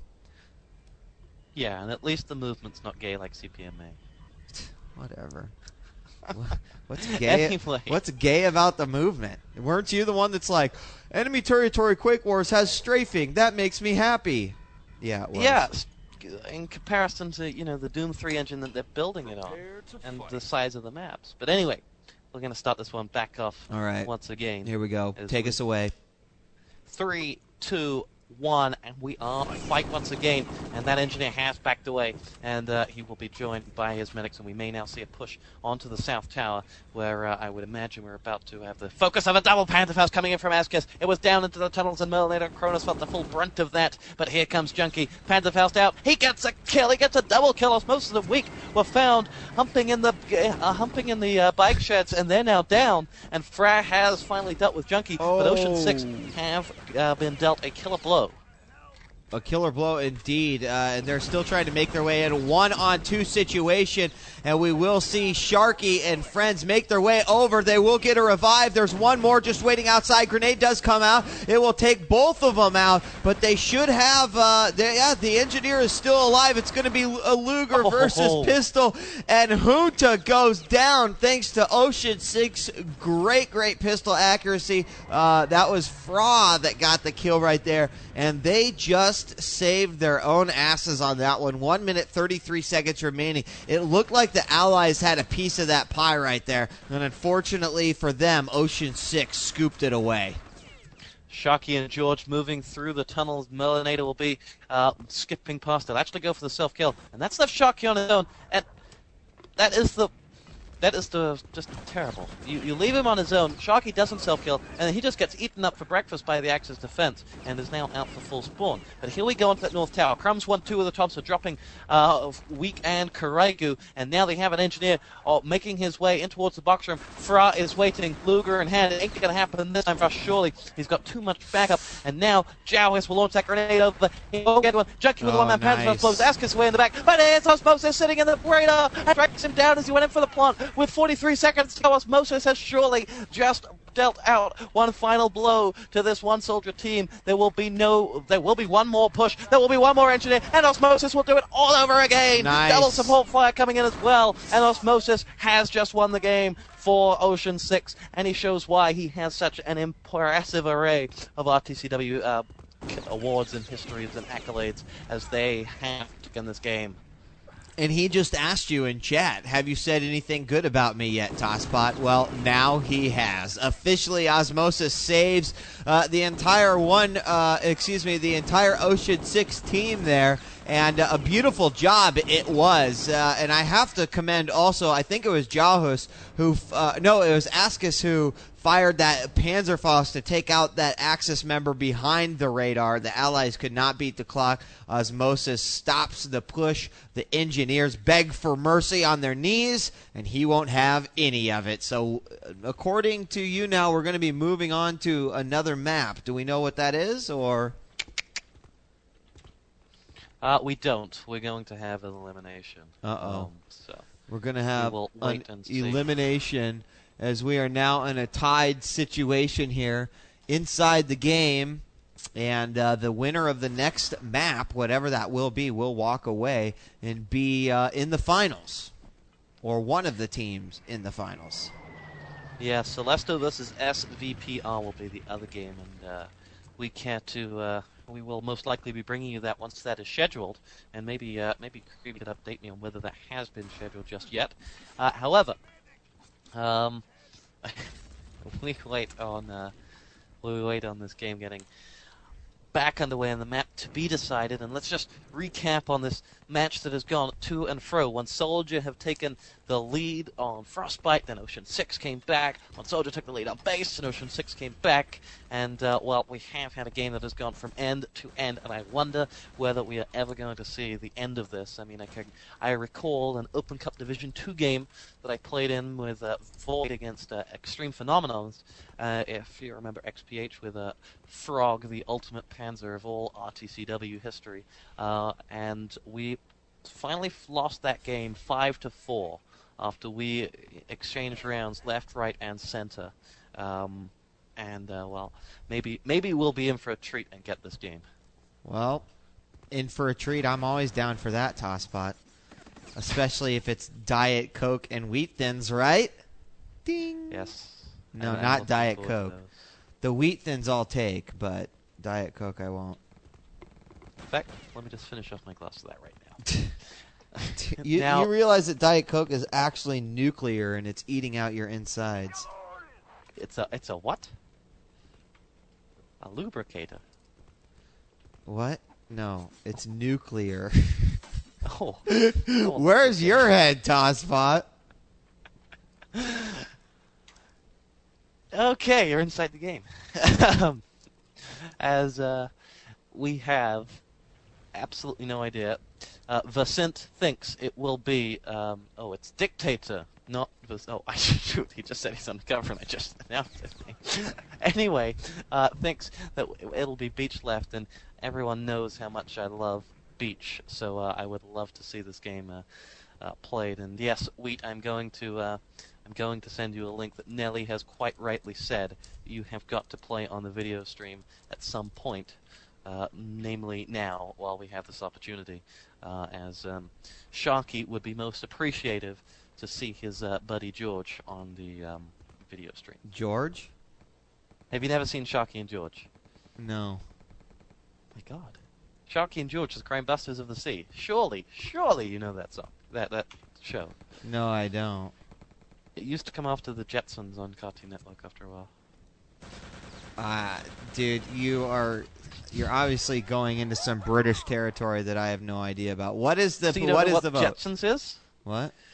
Yeah, and at least the movement's not gay like C P M A. Whatever. What's gay? Anyway. What's gay about the movement? Weren't you the one that's like, enemy territory Quake Wars has strafing? That makes me happy. Yeah, it was. Yeah, in comparison to you know the Doom three engine that they're building it on, and the size of the maps. But anyway, we're going to start this one back off. All right. Once again. Here we go. Take we... us away. Three, two, one, and we are fight once again, and that engineer has backed away, and uh, he will be joined by his medics, and we may now see a push onto the South Tower, where uh, I would imagine we're about to have the focus of a double Panzerfaust coming in from Askis. It was down into the tunnels, and Melanator and Kronos felt the full brunt of that, but here comes Junkie. Panzerfaust out, he gets a kill, he gets a double kill, as most of the week were found humping in the uh, humping in the uh, bike sheds, and they're now down, and Fra has finally dealt with Junkie, oh. but Ocean six have uh, been dealt a killer blow. A killer blow indeed, uh, and they're still trying to make their way in one-on-two situation, and we will see Sharky and friends make their way over. They will get a revive. There's one more just waiting outside. Grenade does come out. It will take both of them out, but they should have, uh, they, yeah, the engineer is still alive. It's going to be a Luger oh. versus Pistol, and Junta goes down thanks to Ocean six. Great, great pistol accuracy. Uh, that was Fra that got the kill right there, and they just saved their own asses on that one. One minute, thirty-three seconds remaining. It looked like the Allies had a piece of that pie right there, and unfortunately for them, Ocean six scooped it away. Sharky and George moving through the tunnels. Melanator will be uh, skipping past. They'll actually go for the self-kill, and that's left Sharky on his own. And that is the That is the, just terrible. You you leave him on his own, Sharky doesn't self-kill, and then he just gets eaten up for breakfast by the Axis defense, and is now out for full spawn. But here we go into that North Tower. Crumbs one two of the tops are dropping uh, Weak and Karaigu, and now they have an engineer uh, making his way in towards the box room. Fra is waiting, Luger in hand. It ain't going to happen this time for us, surely. He's got too much backup, and now Jowis will launch that grenade over the... He won't get one. Junkie with Oh, the one-man nice. panzer blows Askus away in the back, but it's Osmosis sitting in the radar and drags him down as he went in for the plant. With forty-three seconds to go, Osmosis has surely just dealt out one final blow to this one-soldier team. There will be no... There will be one more push. There will be one more engineer, and Osmosis will do it all over again. Nice. Double support fire coming in as well, and Osmosis has just won the game for Ocean six, and he shows why he has such an impressive array of R T C W uh, awards and histories and accolades as they have in this game. And he just asked you in chat, have you said anything good about me yet, Tosspot? Well, now he has. Officially, Osmosis saves uh, the entire one, uh, excuse me, the entire Ocean six team there. And uh, a beautiful job it was. Uh, and I have to commend also, I think it was Jahus who, uh, no, it was Askus who fired that Panzerfaust to take out that Axis member behind the radar. The Allies could not beat the clock. Osmosis stops the push. The engineers beg for mercy on their knees, and he won't have any of it. So according to you now, we're going to be moving on to another map. Do we know what that is, or... Uh, we don't. We're going to have an elimination. Uh-oh. Um, so We're going to have will an wait and see. elimination as we are now in a tied situation here inside the game. And uh, the winner of the next map, whatever that will be, will walk away and be uh, in the finals. Or one of the teams in the finals. Yeah, Celesto versus S V P R will be the other game, and uh, we care to... Uh, we will most likely be bringing you that once that is scheduled, and maybe uh, maybe Creepy could update me on whether that has been scheduled just yet. Uh, however, um, we wait on uh, we wait on this game getting back underway on the map to be decided, and let's just recap on this match that has gone to and fro. One Soldier have taken the lead on Frostbite, then Ocean six came back. One Soldier took the lead on Base, and Ocean six came back. And, uh, well, we have had a game that has gone from end to end, and I wonder whether we are ever going to see the end of this. I mean, I can, I recall an Open Cup Division two game that I played in with uh, Void against uh, Extreme Phenomenons, uh, if you remember X P H, with uh, Frog, the ultimate panzer of all R T C W history. Uh, and we finally lost that game five to four after we exchanged rounds left, right, and center. Um, and uh, well, maybe maybe we'll be in for a treat and get this game. Well, in for a treat. I'm always down for that, Tosspot. Especially if it's Diet Coke and Wheat Thins, right? Ding. Yes. No, And I'm not looking Diet forward to Coke. those. The Wheat Thins I'll take, but Diet Coke I won't. In fact, let me just finish off my glass of that right now. you, Now- you realize that Diet Coke is actually nuclear and it's eating out your insides. It's a it's a what? A lubricator. What? No, it's nuclear. Oh. Where's your head, Tosspot? Okay, you're inside the game. As uh, we have absolutely no idea. Uh, Vicent thinks it will be, um, oh, it's Dictator, not Vic- oh, I shoot, he just said he's undercover and I just announced it. Anyway, uh, thinks that it'll be Beach left, and everyone knows how much I love Beach, so uh, I would love to see this game uh, uh, played. And yes, Wheat, I'm going to uh, I'm going to send you a link that Nelly has quite rightly said you have got to play on the video stream at some point, uh, namely now, while we have this opportunity, uh, as um, Sharky would be most appreciative to see his uh, buddy George on the um, video stream. George? Have you never seen Sharky and George? No. My God. Sharky and George, the Crime Busters of the Sea. Surely, surely you know that song, that that show. No, I don't. It used to come after the Jetsons on Cartoon Network after a while. Uh, dude, you are you're obviously going into some British territory that I have no idea about. What is the So you know what what is the vote? Jetsons is? What?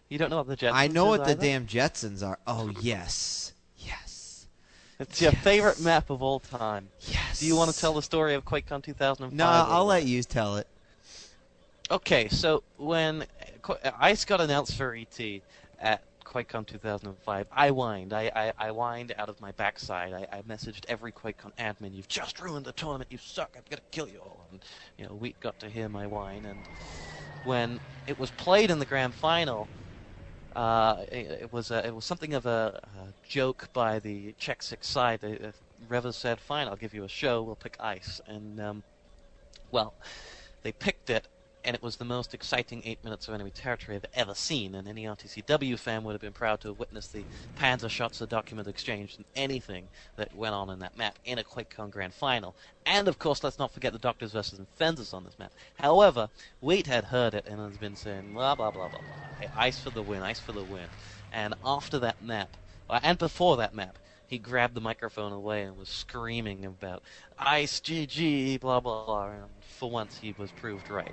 You don't know what the Jetsons I know is what the either? damn Jetsons are. Oh, yes. Yes. It's your Yes. favorite map of all time. Yes. Do you want to tell the story of QuakeCon two thousand five? No, I'll let you tell it. Okay, so when Qu- ICE got announced for E T at QuakeCon two thousand five, I whined. I, I, I whined out of my backside. I, I messaged every QuakeCon admin, "You've just ruined the tournament. You suck. I'm gonna kill you all." And you know, Wheat got to hear my whine. And when it was played in the grand final, uh, it, it was a, it was something of a, a joke by the Czech six side. Uh, Revers said, "Fine, I'll give you a show. We'll pick ICE." And um, well, they picked it. And it was the most exciting eight minutes of enemy territory I've ever seen, and any R T C W fan would have been proud to have witnessed the Panzer shots, the document exchange, and anything that went on in that map in a QuakeCon Grand Final. And, of course, let's not forget the Doctors versus Infenders on this map. However, Wheat had heard it and has been saying, blah, blah, blah, blah, blah. Hey, ICE for the win, ICE for the win. And after that map, and before that map, he grabbed the microphone away and was screaming about ICE, G G, blah, blah, blah. And for once, he was proved right.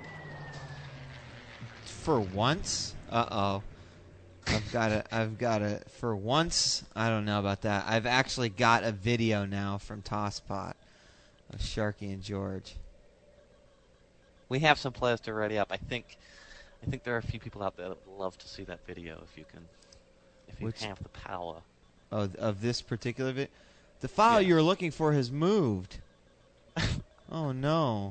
For once? Uh-oh. I've got to, I've got to, for once, I don't know about that. I've actually got a video now from Tosspot of Sharky and George. We have some players to ready up. I think I think there are a few people out there that would love to see that video if you can, if you Which- have the power. Oh, of this particular video? The file Yeah. you're looking for has moved. Oh, no.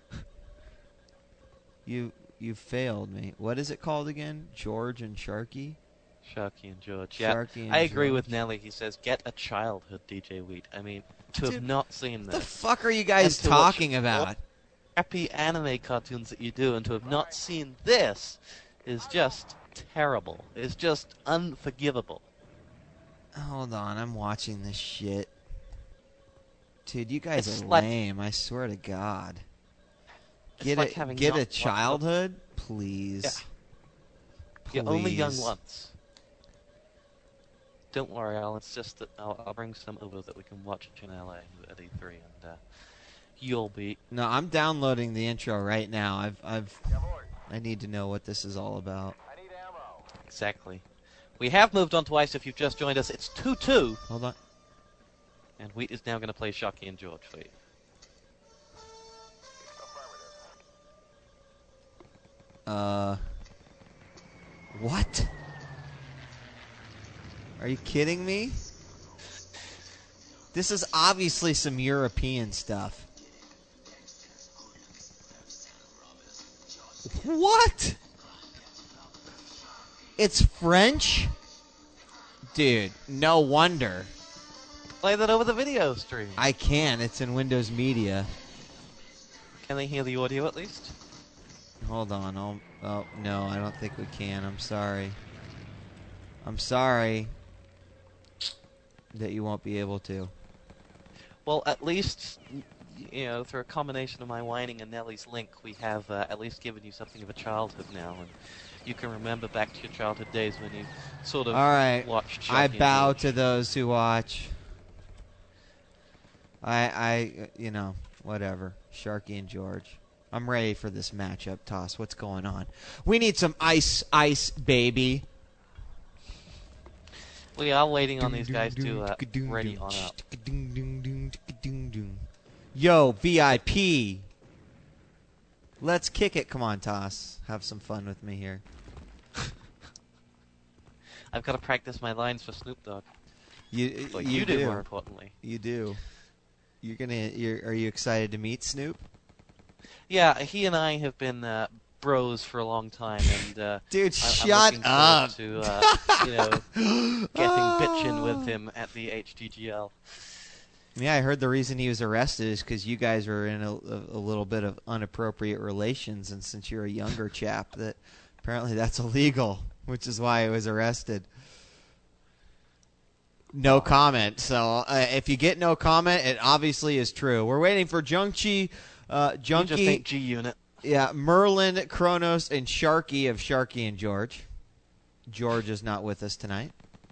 You... You failed me. What is it called again? George and Sharky? Sharky and George. Yeah, Sharky and I agree George. with Nelly. He says, get a childhood, D J Wheat. I mean, to Dude, have not seen What the this. fuck are you guys And to watch talking about? Crappy anime cartoons that you do, and to have not seen this is just terrible. It's just unforgivable. Hold on, I'm watching this shit. Dude, you guys It's are like- lame, I swear to God. It's Get like a having get not a watched the- childhood, please. Yeah. You're only young Please. once. Don't worry, Al. It's just that I'll, I'll bring some over that we can watch in L A at E three, and uh, you'll be. No, I'm downloading the intro right now. I've I've I need to know what this is all about. Exactly. We have moved on to ICE. If you've just joined us, it's two two, Hold on. and Wheat is now going to play Sharky and George for you. Uh What? Are you kidding me? This is obviously some European stuff. What? It's French? Dude, no wonder. Play that over the video stream. I can. It's in Windows Media. Can they hear the audio at least? Hold on. I'll, oh, no, I don't think we can. I'm sorry. I'm sorry that you won't be able to. Well, at least, y- you know, through a combination of my whining and Nelly's link, we have uh, at least given you something of a childhood now, and you can remember back to your childhood days when you sort of All right. watched Sharky I and bow George. to those who watch. I, I, you know, whatever. Sharky and George. I'm ready for this matchup, Toss. What's going on? We need some ice, ice, baby. We are waiting on these guys to uh, ready on up. Yo, V I P. Let's kick it. Come on, Toss. Have some fun with me here. I've got to practice my lines for Snoop Dogg. You, Like you, you, do, do. more importantly. You do. You're gonna. You're, are you excited to meet Snoop? Yeah, he and I have been uh, bros for a long time, and uh, Dude, I- shut I'm looking up. forward to uh, you know getting bitchin' with him at the H G G L. Yeah, I heard the reason he was arrested is because you guys were in a, a, a little bit of inappropriate relations, and since you're a younger chap, that apparently that's illegal, which is why he was arrested. No comment. So uh, if you get no comment, it obviously is true. We're waiting for Junchi, uh, He just Junkie, ain't G Unit. yeah, Merlin, Kronos, and Sharky of Sharky and George. George is not with us tonight.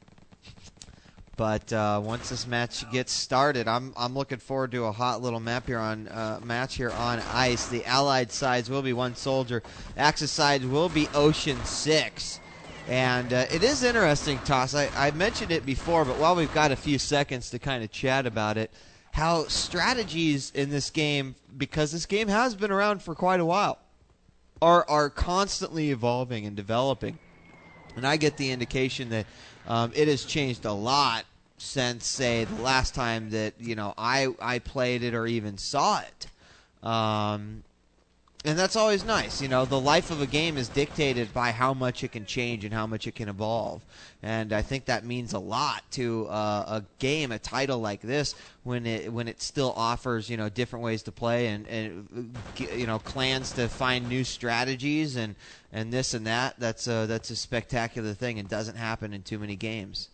But uh, once this match gets started, I'm I'm looking forward to a hot little map here on uh, match here on ice. The Allied sides will be one soldier. Axis sides will be Ocean Six. And uh, it is interesting, Toss. I, I mentioned it before, but while we've got a few seconds to kind of chat about it, how strategies in this game, because this game has been around for quite a while, are are constantly evolving and developing. And I get the indication that um, it has changed a lot since, say, the last time that you know I I played it or even saw it. Um, and that's always nice. You know, the life of a game is dictated by how much it can change and how much it can evolve. And I think that means a lot to uh, a game, a title like this, when it when it still offers, you know, different ways to play and, and you know, clans to find new strategies and, and this and that. That's a, that's a spectacular thing and doesn't happen in too many games.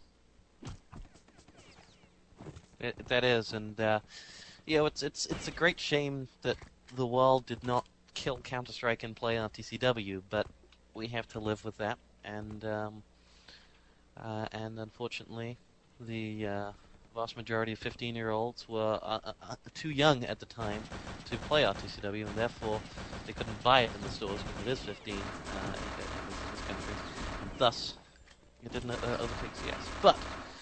It, that is, and uh, you know, it's it's it's a great shame that the world did not kill Counter-Strike and play R T C W, but we have to live with that, and um, uh, and unfortunately, the uh, vast majority of fifteen-year-olds were uh, uh, too young at the time to play R T C W, and therefore they couldn't buy it in the stores because it is fifteen uh, in, in this country, and thus it didn't uh, overtake C S. But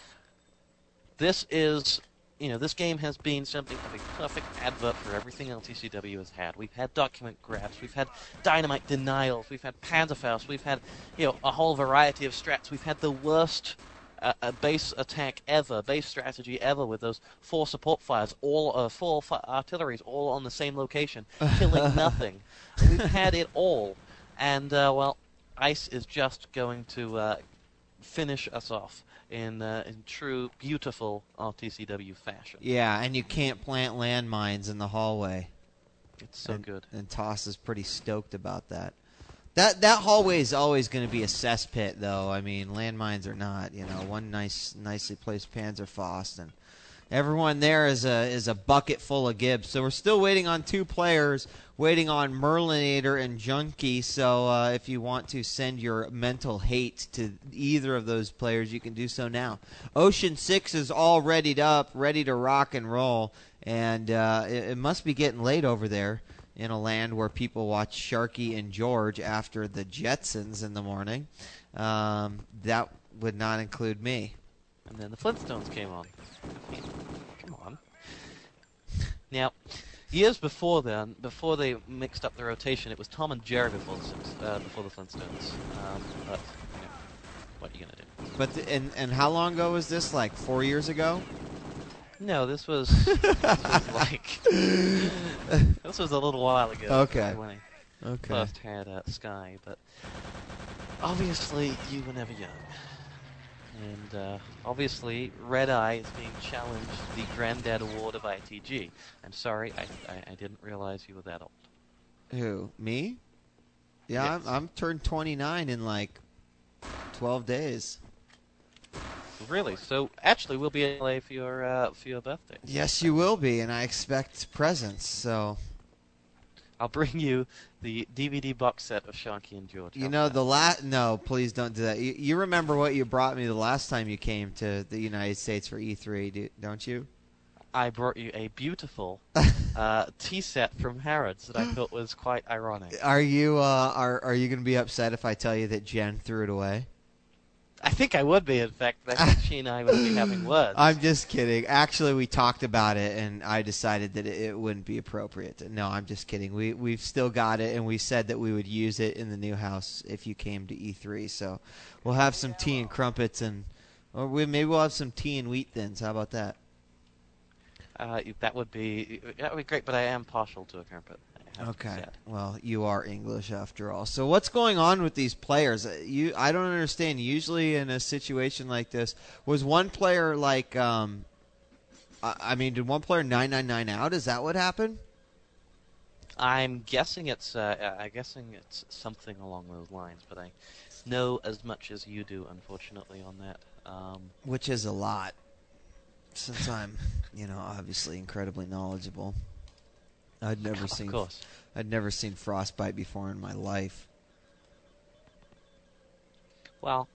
this is, you know, this game has been something of a perfect advert for everything L T C W has had. We've had document grabs, we've had dynamite denials, we've had Panzerfaust, we've had, you know, a whole variety of strats. We've had the worst uh, uh, base attack ever, base strategy ever, with those four support fires, all uh, four fi- artilleries, all on the same location, killing nothing. We've had it all, and uh, well, ICE is just going to uh, finish us off in uh, in true, beautiful R T C W fashion. Yeah, and you can't plant landmines in the hallway. It's so and, good. And Toss is pretty stoked about that. That that hallway is always going to be a cesspit, though. I mean, landmines are not. You know, one nice, nicely placed Panzerfaust, and everyone there is a is a bucket full of Gibbs. So we're still waiting on two players, waiting on Merlinator and Junkie. So uh, if you want to send your mental hate to either of those players, you can do so now. Ocean Six is all readied up, ready to rock and roll, and uh, it, it must be getting late over there in a land where people watch Sharky and George after the Jetsons in the morning. Um, that would not include me. And then the Flintstones came on. Come on. Now, years before then, before they mixed up the rotation, it was Tom and Jerry before the, uh, before the Flintstones. Um, but, you know, what are you going to do? But the, and and how long ago was this? Like four years ago? No, this was, this was like... this was a little while ago. Okay. When I Okay. first had uh, Sky, but obviously you were never young. And uh, obviously, Red Eye is being challenged the Granddad Award of I T G. I'm sorry, I, I, I didn't realize you were that old. Who? Me? Yeah, Yes. I'm, I'm turned twenty-nine in like twelve days. Really? So actually, we'll be in L A for your uh, for your birthday. Yes, you will be, and I expect presents. So I'll bring you the D V D box set of Sharky and George. you How's know that? the last. No, please don't do that. You, you remember what you brought me the last time you came to the United States for E three, do, don't you? I brought you a beautiful uh, tea set from Harrods that I thought was quite ironic. Are you uh, are are you going to be upset if I tell you that Jen threw it away? I think I would be, in fact. I think she and I would be having words. I'm just kidding. Actually, we talked about it, and I decided that it, it wouldn't be appropriate. To, no, I'm just kidding. We we've still got it, and we said that we would use it in the new house if you came to E three. So we'll have some tea and crumpets, and or we maybe we'll have some tea and wheat thins. How about that? Uh, that would be that would be great, but I am partial to a crumpet. I have to Okay. say it. Well, you are English after all. So what's going on with these players? Uh, You, I don't understand. Usually in a situation like this, was one player like, um, I, I mean, did one player nine nine nine out? Is that what happened? I'm guessing it's uh, I'm guessing it's something along those lines, but I know as much as you do, unfortunately, on that. Um, Which is a lot, since I'm, you know, obviously incredibly knowledgeable. I'd never of seen, course. I'd never seen Frostbite before in my life. Well,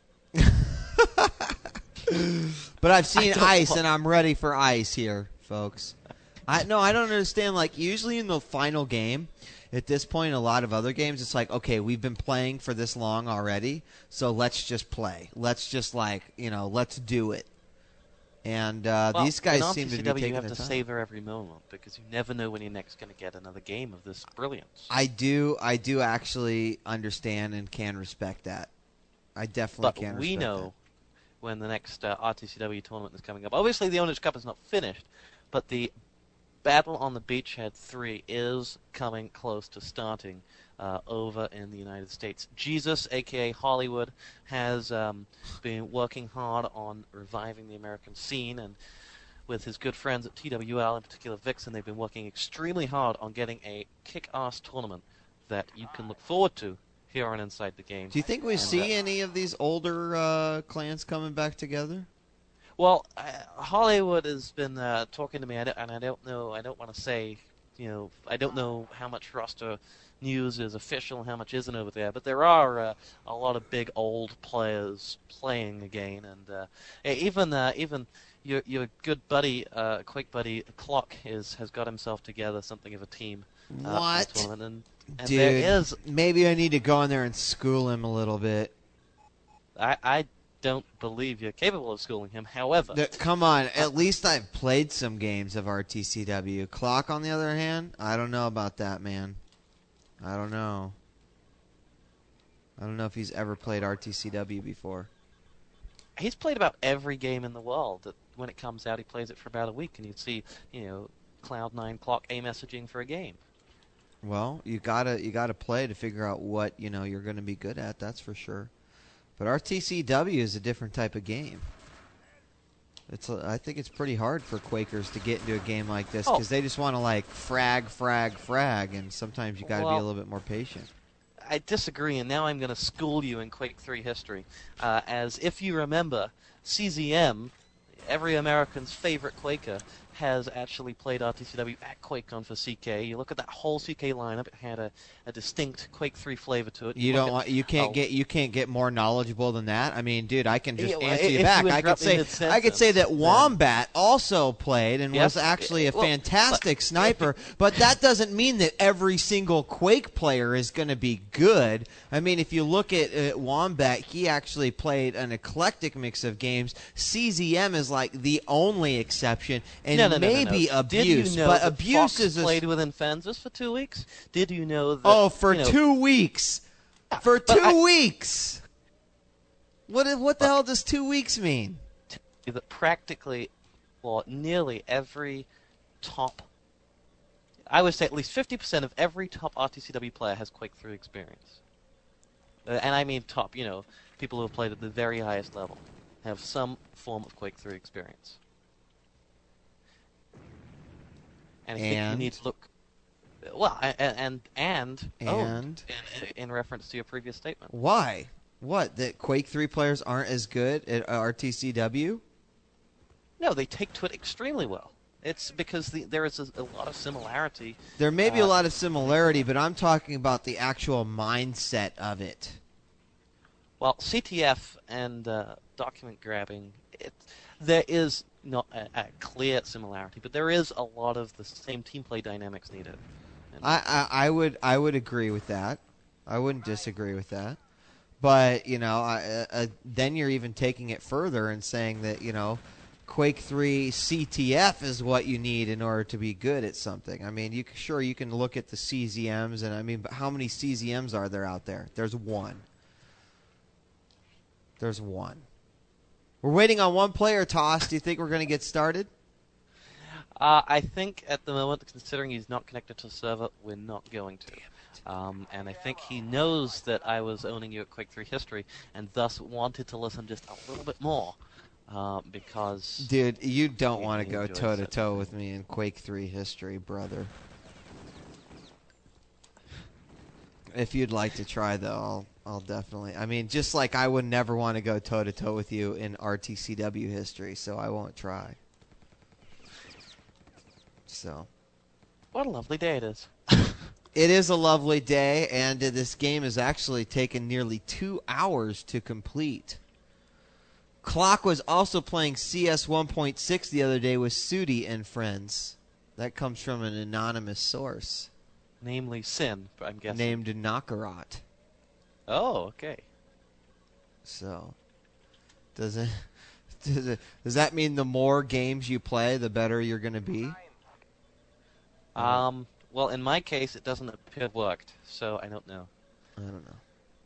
But I've seen I don't ice, wa- and I'm ready for ice here, folks. I no, I don't understand. Like usually in the final game, at this point, in a lot of other games, it's like, okay, we've been playing for this long already, so let's just play. Let's just like you know, let's do it. And uh, well, these guys in seem to be R T C W, taking you have their to time. savor every moment because you never know when you're next going to get another game of this brilliance. I do, I do actually understand and can respect that. I definitely but can. we respect know that. when the next uh, R T C W tournament is coming up. Obviously, the Owners' Cup is not finished, but the Battle on the Beachhead three is coming close to starting uh, over in the United States. Jesus, a k a. Hollywood, has um, been working hard on reviving the American scene, and with his good friends at T W L, in particular Vixen, they've been working extremely hard on getting a kick-ass tournament that you can look forward to here on Inside the Game. Do you think we and, see uh, any of these older uh, clans coming back together? Well, uh, Hollywood has been uh, talking to me, I don't, and I don't know. I don't want to say, you know, I don't know how much roster news is official and how much isn't over there. But there are uh, a lot of big old players playing again, and uh, even uh, even your your good buddy, uh, Quake buddy Clock is has got himself together something of a team. Uh, What? for the tournament, and, and Dude, there is. maybe I need to go in there and school him a little bit. I I don't believe you're capable of schooling him. However, The- come on, at least I've played some games of R T C W. Clock, on the other hand, I don't know about that, man. I don't know. I don't know if he's ever played R T C W before. he's played about every game in the world. That when it comes out, he plays it for about a week, and you see, you know, Cloud nine Clock a messaging for a game. Well, you gotta you gotta play to figure out what you know you're going to be good at. That's for sure. But R T C W is a different type of game. It's a, I think it's pretty hard for Quakers to get into a game like this Oh. because they just want to like frag, frag, frag, and sometimes you got to be Well- a little bit more patient. I disagree, and now I'm going to school you in Quake three history. Uh, as if you remember, C Z M, every American's favorite Quaker, has actually played R T C W at QuakeCon for C K. You look at that whole C K lineup; it had a, a distinct Quake three flavor to it. You look don't at- want you can't oh, get you can't get more knowledgeable than that. I mean, dude, I can just Yeah, well, answer if you you back. I could interrupt me say mid-sentence, I could say that then- Wombat also played and Yes, was actually a well, fantastic but- sniper, but that doesn't mean that every single Quake player is going to be good. I mean, if you look at uh, Wombat, he actually played an eclectic mix of games. C Z M is like the only exception, and no, no, no, no, maybe no. abuse, Did you know but that abuse Fox is a played with Infensys for two weeks? Did you know that? Oh, for you know, two weeks. For but two I- weeks. What what the hell does two weeks mean? that practically, well, nearly every top, I would say at least fifty percent of every top R T C W player has Quake three experience. Uh, and I mean top, you know, people who have played at the very highest level have some form of Quake three experience. And I think you And? need to look, well, a- a- and, and, oh, And? in, in reference to your previous statement. Why? What? That Quake three players aren't as good at R T C W? No, they take to it extremely well. It's because the, there is a, a lot of similarity. There may be a Uh, lot of similarity, but I'm talking about the actual mindset of it. Well, C T F and uh, document grabbing, it, there is not a, a clear similarity, but there is a lot of the same team play dynamics needed. And I, I, I would I would agree with that. I wouldn't disagree with that. But you know, I, uh, uh, then you're even taking it further and saying that you know, Quake three C T F is what you need in order to be good at something. I mean, you c- sure you can look at the C Z Ms, and I mean, but how many C Z Ms are there out there? There's one. There's one. We're waiting on one player, Toss. Do you think we're going to get started? uh, I think at the moment, considering he's not connected to the server, we're not going to. Um, and I think he knows that I was owning you at Quake three history, and thus wanted to listen just a little bit more. Uh, because Dude, you don't He- want to he go enjoys toe to it. toe with me in Quake three history, brother. If you'd like to try, though, I'll, I'll definitely. I mean, just like I would never want to go toe to toe with you in R T C W history, so I won't try. So. what a lovely day it is. It is a lovely day, and uh, this game has actually taken nearly two hours to complete. Clock was also playing C S one point six the other day with Sudi and friends. That comes from an anonymous source. Namely Sin, I'm guessing. Named Nakarat. Oh, okay. So, does it, does it does that mean the more games you play, the better you're going to be? Um. Well, in my case, it doesn't appear it worked, so I don't know. I don't know.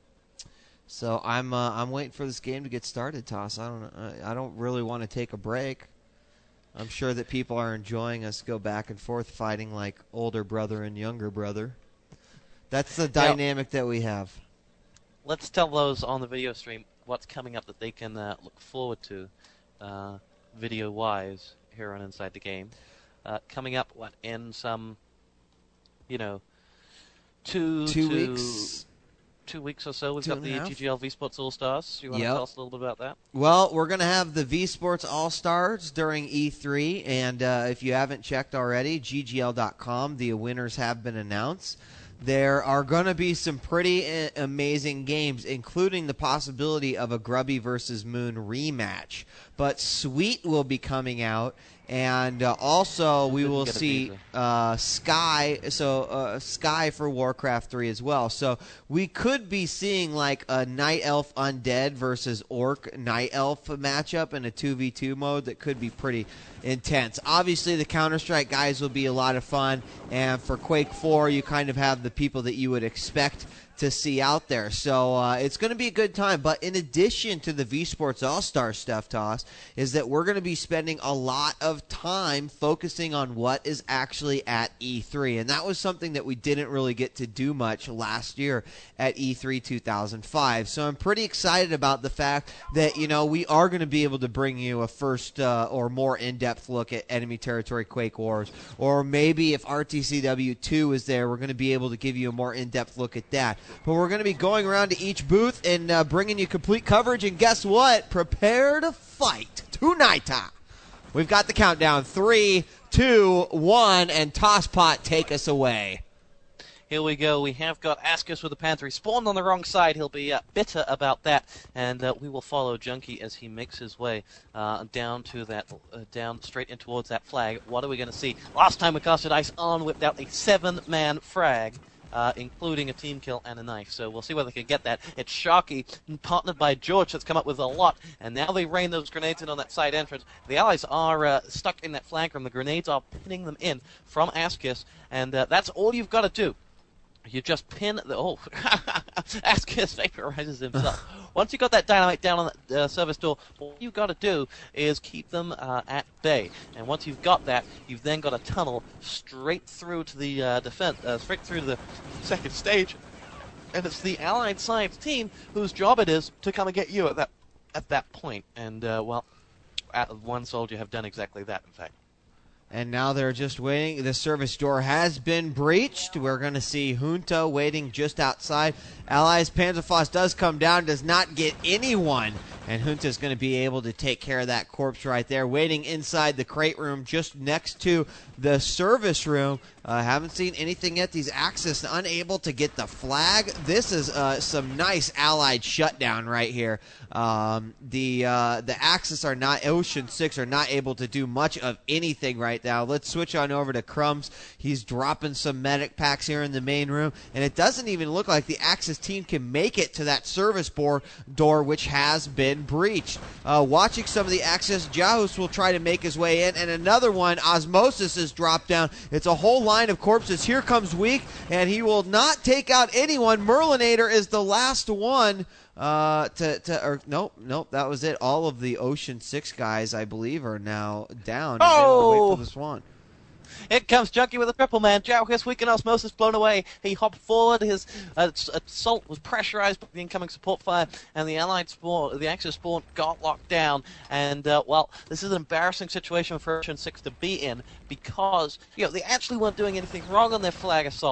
So I'm uh, I'm waiting for this game to get started, Toss. I don't know. I don't really want to take a break. I'm sure that people are enjoying us go back and forth fighting like older brother and younger brother. That's the dynamic now, that we have. Let's tell those on the video stream what's coming up that they can uh, look forward to, uh, video-wise, here on Inside the Game. Uh, coming up, what, in some, you know, two, two to weeks, two weeks or so, we've two got the G G L V Sports All-Stars. You want yep. to tell us a little bit about that? Well, we're going to have the V Sports All-Stars during E three, and uh, if you haven't checked already, G G L dot com, the winners have been announced. There are going to be some pretty uh, amazing games, including the possibility of a Grubby versus Moon rematch. But Sweet will be coming out, and uh, also we will see uh, Sky. So uh, Sky for Warcraft three as well. So we could be seeing like a Night Elf Undead versus Orc Night Elf matchup in a two v two mode that could be pretty intense. Obviously, the Counter-Strike guys will be a lot of fun, and for Quake four, you kind of have the people that you would expect to see out there. So uh, it's going to be a good time. But in addition to the V Sports All-Star stuff, Toss, is that we're going to be spending a lot of time focusing on what is actually at E three. And that was something that we didn't really get to do much last year at E three two thousand five. So I'm pretty excited about the fact that, you know, we are going to be able to bring you a first uh, or more in-depth look at Enemy Territory Quake Wars. Or maybe if R T C W two is there, we're going to be able to give you a more in-depth look at that. But we're going to be going around to each booth and uh, bringing you complete coverage. And guess what? Prepare to fight tonight. We've got the countdown. Three, two, one, and Tosspot, take us away. Here we go. We have got Askus with the Panther. He spawned on the wrong side. He'll be uh, bitter about that, and uh, we will follow Junkie as he makes his way uh, down to that, uh, down straight in towards that flag. What are we going to see? Last time we casted Ice, on whipped out a seven-man frag. Uh, including a team kill and a knife. So we'll see whether they can get that. It's Sharky, partnered by George, that's come up with a lot. And now they rain those grenades in on that side entrance. The allies are uh, stuck in that flank room. The grenades are pinning them in from Askus. And uh, that's all you've got to do. You just pin the... Oh, Askus vaporizes himself. Once you've got that dynamite down on the uh, service door, what you've got to do is keep them uh, at bay. And once you've got that, you've then got a tunnel straight through to the uh, defense, uh, straight through to the second stage. And it's the Allied Science team whose job it is to come and get you at that at that point. And, uh, well, at one soldier have done exactly that, in fact. And now they're just waiting. The service door has been breached. We're going to see Junta waiting just outside. Allies Panzerfaust does come down, does not get anyone. And Junta's going to be able to take care of that corpse right there, waiting inside the crate room just next to the service room. Uh, haven't seen anything yet. These Axis unable to get the flag. This is uh, some nice Allied shutdown right here. Um, the uh, the Axis are not, Ocean six are not able to do much of anything right now. Let's switch on over to Crumbs. He's dropping some medic packs here in the main room, and it doesn't even look like the Axis team can make it to that service board door, which has been breached. Uh, watching some of the Axis, Jahus will try to make his way in, and another one, Osmosis, is dropped down. It's a whole line of corpses. Here comes Weak, and he will not take out anyone. Merlinator is the last one uh, to, to or nope, nope, that was it. All of the Ocean six guys, I believe, are now down. Oh! Wait for the Swan. Here comes Junkie with a triple man. Jauhis, weak and Osmosis blown away. He hopped forward. His uh, assault was pressurized by the incoming support fire, and the Allied spawn, the Axis spawn, got locked down. And, uh, well, this is an embarrassing situation for Ocean six to be in because, you know, they actually weren't doing anything wrong on their flag assault,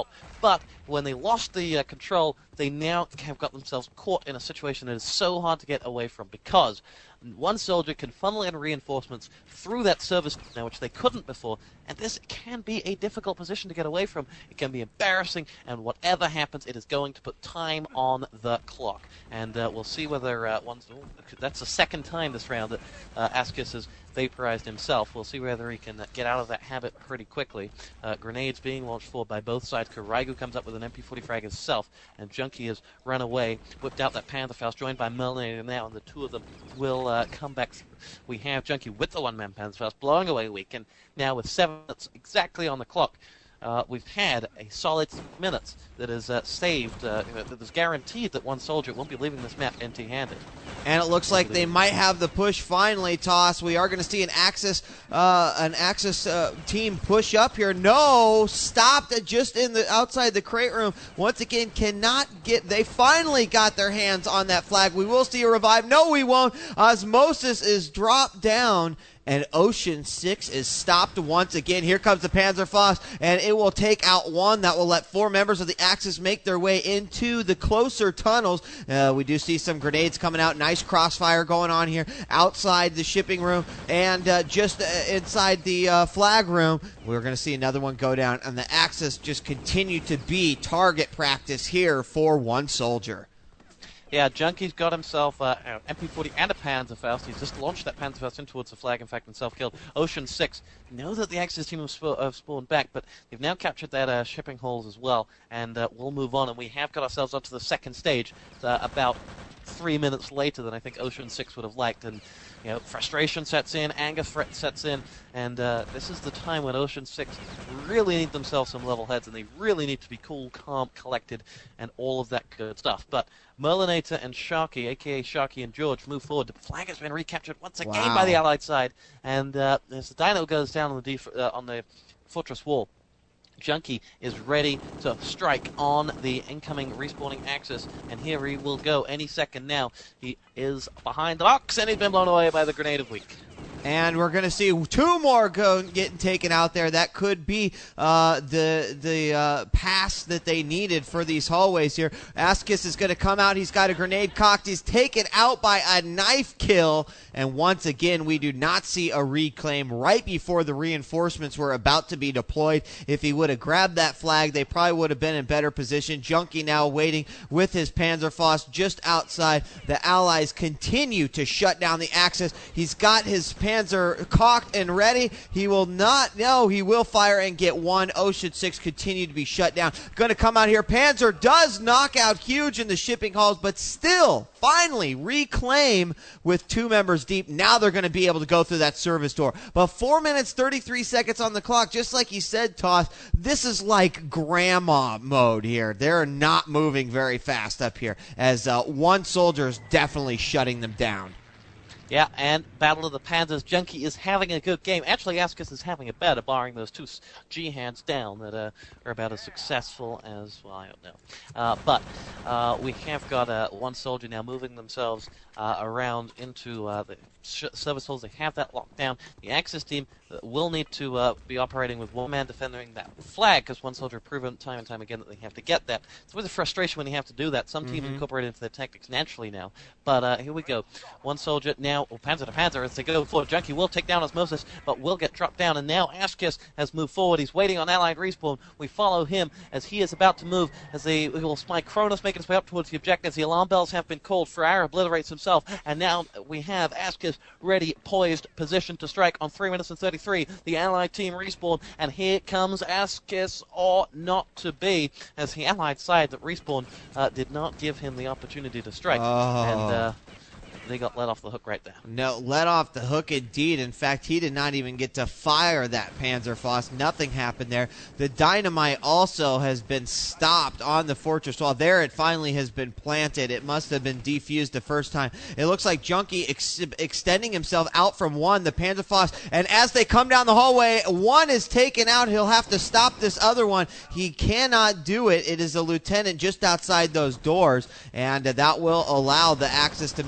But when they lost the uh, control, they now have got themselves caught in a situation that is so hard to get away from, because one soldier can funnel in reinforcements through that service now, which they couldn't before, and this can be a difficult position to get away from. It can be embarrassing, and whatever happens, it is going to put time on the clock. And uh, we'll see whether uh, one, oh, that's the second time this round that uh, Askis has vaporized himself. We'll see whether he can uh, get out of that habit pretty quickly. Uh, grenades being launched forward by both sides. Kuraigu comes up with an M P forty frag himself, and Junkie has run away, whipped out that Pantherfaust, joined by Melanator now, and the two of them will uh, come back. We have Junkie with the one-man Pantherfaust blowing away weak, and now with seven minutes exactly on the clock, Uh, we've had a solid minutes that is uh, saved, uh, that is guaranteed that one soldier won't be leaving this map empty-handed. And it looks like they might have the push finally, Toss. We are going to see an Axis, uh, an Axis uh, team push up here. No, stopped just in the outside the crate room. Once again, cannot get. They finally got their hands on that flag. We will see a revive. No, we won't. Osmosis is dropped down. And Ocean six is stopped once again. Here comes the Panzerfaust, and it will take out one. That will let four members of the Axis make their way into the closer tunnels. Uh, we do see some grenades coming out. Nice crossfire going on here outside the shipping room and uh, just uh, inside the uh, flag room. We're going to see another one go down, and the Axis just continue to be target practice here for one soldier. Yeah, Junkie's got himself uh, an M P forty and a Panzerfaust. He's just launched that Panzerfaust in towards the flag, in fact, and self-killed. Ocean six know that the Axis team have, sp- have spawned back, but they've now captured that uh, shipping holes as well, and uh, we'll move on, and we have got ourselves onto the second stage uh, about three minutes later than I think Ocean six would have liked, and you know, frustration sets in, anger threat sets in, and uh, this is the time when Ocean six really need themselves some level heads, and they really need to be cool, calm, collected, and all of that good stuff. But Merlinator and Sharky, a k a. Sharky and George, move forward. The flag has been recaptured once again wow. by the Allied side, and uh, as the Dino goes down on the, def- uh, on the fortress wall, Junkie is ready to strike on the incoming respawning Axis, and here he will go any second now. He is behind the box, and he's been blown away by the grenade of weak. And we're going to see two more go getting taken out there. That could be uh, the the uh, pass that they needed for these hallways here. Askis is going to come out. He's got a grenade cocked. He's taken out by a knife kill. And once again, we do not see a reclaim right before the reinforcements were about to be deployed. If he would have grabbed that flag, they probably would have been in better position. Junkie now waiting with his Panzerfaust just outside. The Allies continue to shut down the Axis. He's got his Panzer Panzer cocked and ready. He will not, no, he will fire and get one. Ocean six continue to be shut down. Going to come out here. Panzer does knock out Huge in the shipping halls, but still, finally, reclaim with two members deep. Now they're going to be able to go through that service door. But four minutes, thirty-three seconds on the clock. Just like you said, Toss, this is like grandma mode here. They're not moving very fast up here, as uh, one soldier is definitely shutting them down. Yeah, and Battle of the Panzers. Junkie is having a good game. Actually, Askis is having a better, barring those two G hands down that uh, are about as successful as, well, I don't know. Uh, but uh, we have got uh, one soldier now moving themselves uh, around into uh, the sh- service holes. They have that locked down. The Axis team will need to uh, be operating with one man defending that flag, because one soldier proven time and time again that they have to get that. It's with a frustration when you have to do that. Some teams mm-hmm. incorporate it into their tactics naturally now. But uh, here we go. One soldier now, well, Panzer to Panzer as they go for Junkie will take down Osmosis, but will get dropped down. And now Askis has moved forward. He's waiting on Allied respawn. We follow him as he is about to move, as they will spy Kronos making his way up towards the objectives. The alarm bells have been called. Ferrer obliterates himself, and now we have Askis ready, poised, positioned to strike on three minutes and thirty-three. The Allied team respawn, and here comes Askis, or not to be, as the Allied side that respawned uh, did not give him the opportunity to strike. Oh. And uh, they got let off the hook right there. No, let off the hook indeed. In fact, he did not even get to fire that Panzerfaust. Nothing happened there. The dynamite also has been stopped on the fortress wall. There it finally has been planted. It must have been defused the first time. It looks like Junkie ex- extending himself out from one, the Panzerfaust, and as they come down the hallway, one is taken out. He'll have to stop this other one. He cannot do it. It is a lieutenant just outside those doors, and uh, that will allow the Axis to make their way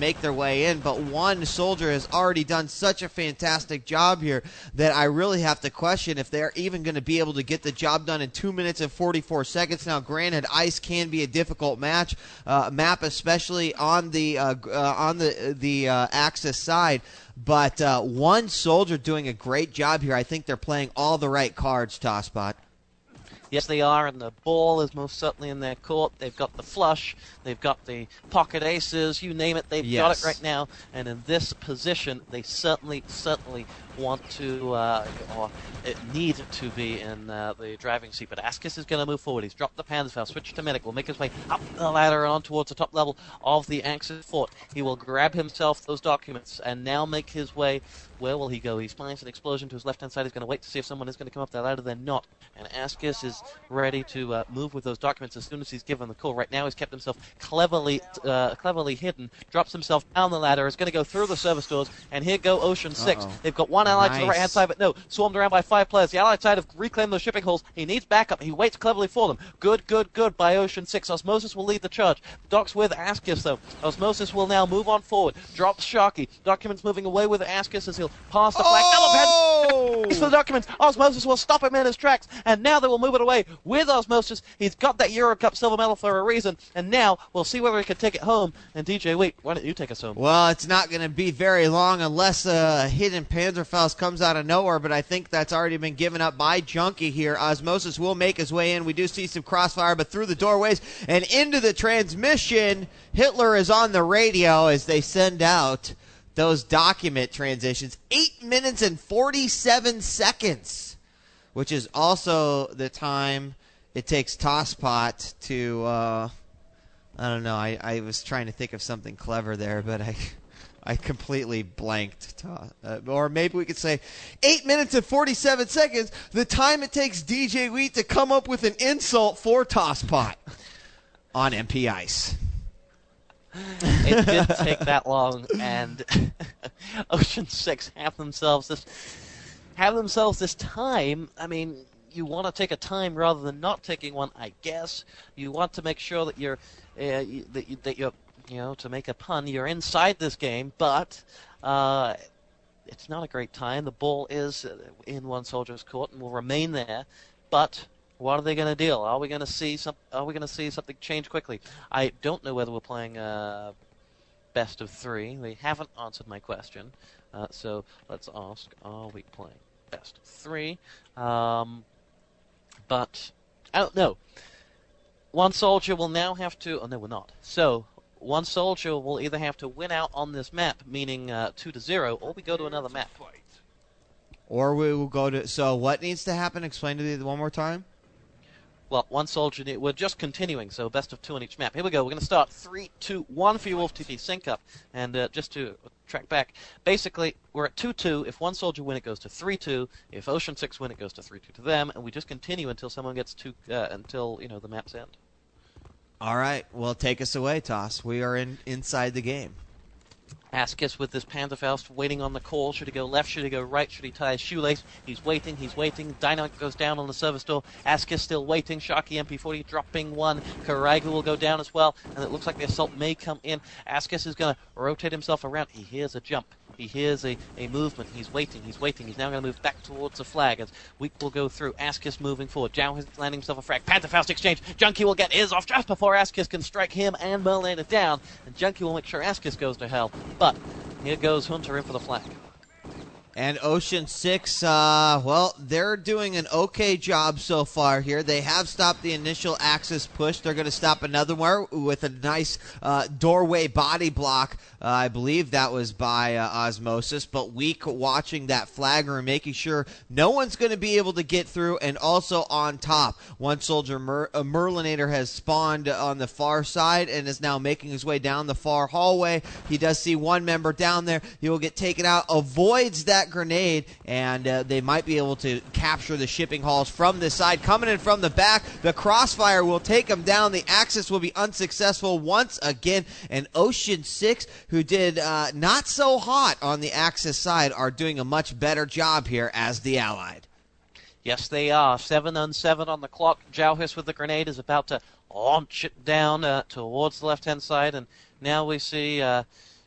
way in, but one soldier has already done such a fantastic job here that I really have to question if they're even going to be able to get the job done in two minutes and forty-four seconds. Now, granted, ice can be a difficult match uh, map, especially on the uh, uh, on the the uh, Axis side. But uh, one soldier doing a great job here. I think they're playing all the right cards, Tosspot. Yes, they are, and the ball is most certainly in their court. They've got the flush, they've got the pocket aces, you name it, they've yes. got it right now. And in this position, they certainly, certainly want to, uh, or need to be in uh, the driving seat. But Askis is going to move forward. He's dropped the Panzerfaust, switch to Medic, will make his way up the ladder and on towards the top level of the Axis fort. He will grab himself those documents and now make his way. Where will he go? He finds an explosion to his left-hand side. He's going to wait to see if someone is going to come up that ladder. They're not. And Askis is ready to uh, move with those documents as soon as he's given the call. Right now he's kept himself cleverly uh, cleverly hidden, drops himself down the ladder, is going to go through the service doors, and here go Ocean six. Uh-oh. They've got one allied Nice. to the right-hand side, but no, swarmed around by five players. The allied side have reclaimed those shipping holes. He needs backup. He waits cleverly for them. Good, good, good by Ocean six. Osmosis will lead the charge. Doc's with Askis, though. Osmosis will now move on forward. Drops Sharky. Documents moving away with Askis as he'll pass the flag. Oh! For the documents, Osmosis will stop him in his tracks, and now they will move it away with Osmosis. He's got that Euro Cup silver medal for a reason, and now we'll see whether he can take it home. And D J Wheat, why don't you take us home? Well, it's not going to be very long unless a hidden Panzerfaust comes out of nowhere, but I think that's already been given up by Junkie here. Osmosis will make his way in. We do see some crossfire, but through the doorways and into the transmission, Hitler is on the radio as they send out those document transitions. Eight minutes and forty-seven seconds, which is also the time it takes Tosspot to, uh, I don't know, I, I was trying to think of something clever there, but I I completely blanked. Uh, or maybe we could say eight minutes and forty-seven seconds, the time it takes D J Wheat to come up with an insult for Tosspot on M P Ice. It did take that long, and Ocean six have themselves this have themselves this time. I mean, you want to take a time rather than not taking one, I guess. You want to make sure that you're uh, that, you, that you're you know to make a pun, you're inside this game, but uh, it's not a great time. The ball is in one soldier's court and will remain there, but what are they going to deal? Are we going to see some? Are we going to see something change quickly? I don't know whether we're playing uh, best of three. They haven't answered my question, uh, so let's ask: are we playing best of three? Um, but I don't know. One soldier will now have to. Oh no, we're not. So one soldier will either have to win out on this map, meaning uh, two to zero, or we go to another map. Or we will go to. So what needs to happen? Explain to me one more time. Well, one soldier, we're just continuing, so best of two on each map. Here we go. We're going to start three, two, one for your Wolf T P sync up. And uh, just to track back, basically, we're at two two. If one soldier win, it goes to three two. If Ocean six win, it goes to three two to them. And we just continue until someone gets two, uh, until, you know, the maps end. All right. Well, take us away, Toss. We are in inside the game. Askis with this Panzerfaust waiting on the call. Should he go left? Should he go right? Should he tie his shoelace? He's waiting. He's waiting. Dynamite goes down on the service door. Askis still waiting. Sharky M P forty dropping one. Karaigu will go down as well. And it looks like the assault may come in. Askis is going to rotate himself around. He hears a jump. He hears a, a movement. He's waiting. He's waiting. He's now going to move back towards the flag as Weak will go through. Askis moving forward. Zhao is landing himself a frag. Panzerfaust exchange. Junkie will get his off just before Askis can strike him and Merlander down. And Junkie will make sure Askis goes to hell. But here goes Hunter in for the flag. And Ocean six, uh, well, they're doing an okay job so far here. They have stopped the initial Axis push. They're going to stop another one with a nice uh, doorway body block. Uh, I believe that was by uh, Osmosis. But Weak watching that flag room, making sure no one's going to be able to get through. And also on top, one soldier, Mer- uh, Merlinator, has spawned on the far side and is now making his way down the far hallway. He does see one member down there. He will get taken out, avoids that grenade, and uh, they might be able to capture the shipping halls from this side. Coming in from the back, the crossfire will take them down. The Axis will be unsuccessful once again, and Ocean six, who did uh, not so hot on the Axis side, are doing a much better job here as the Allied. Yes, they are. Seven on seven on the clock. Jauhis with the grenade is about to launch it down uh, towards the left-hand side, and now we see... Uh,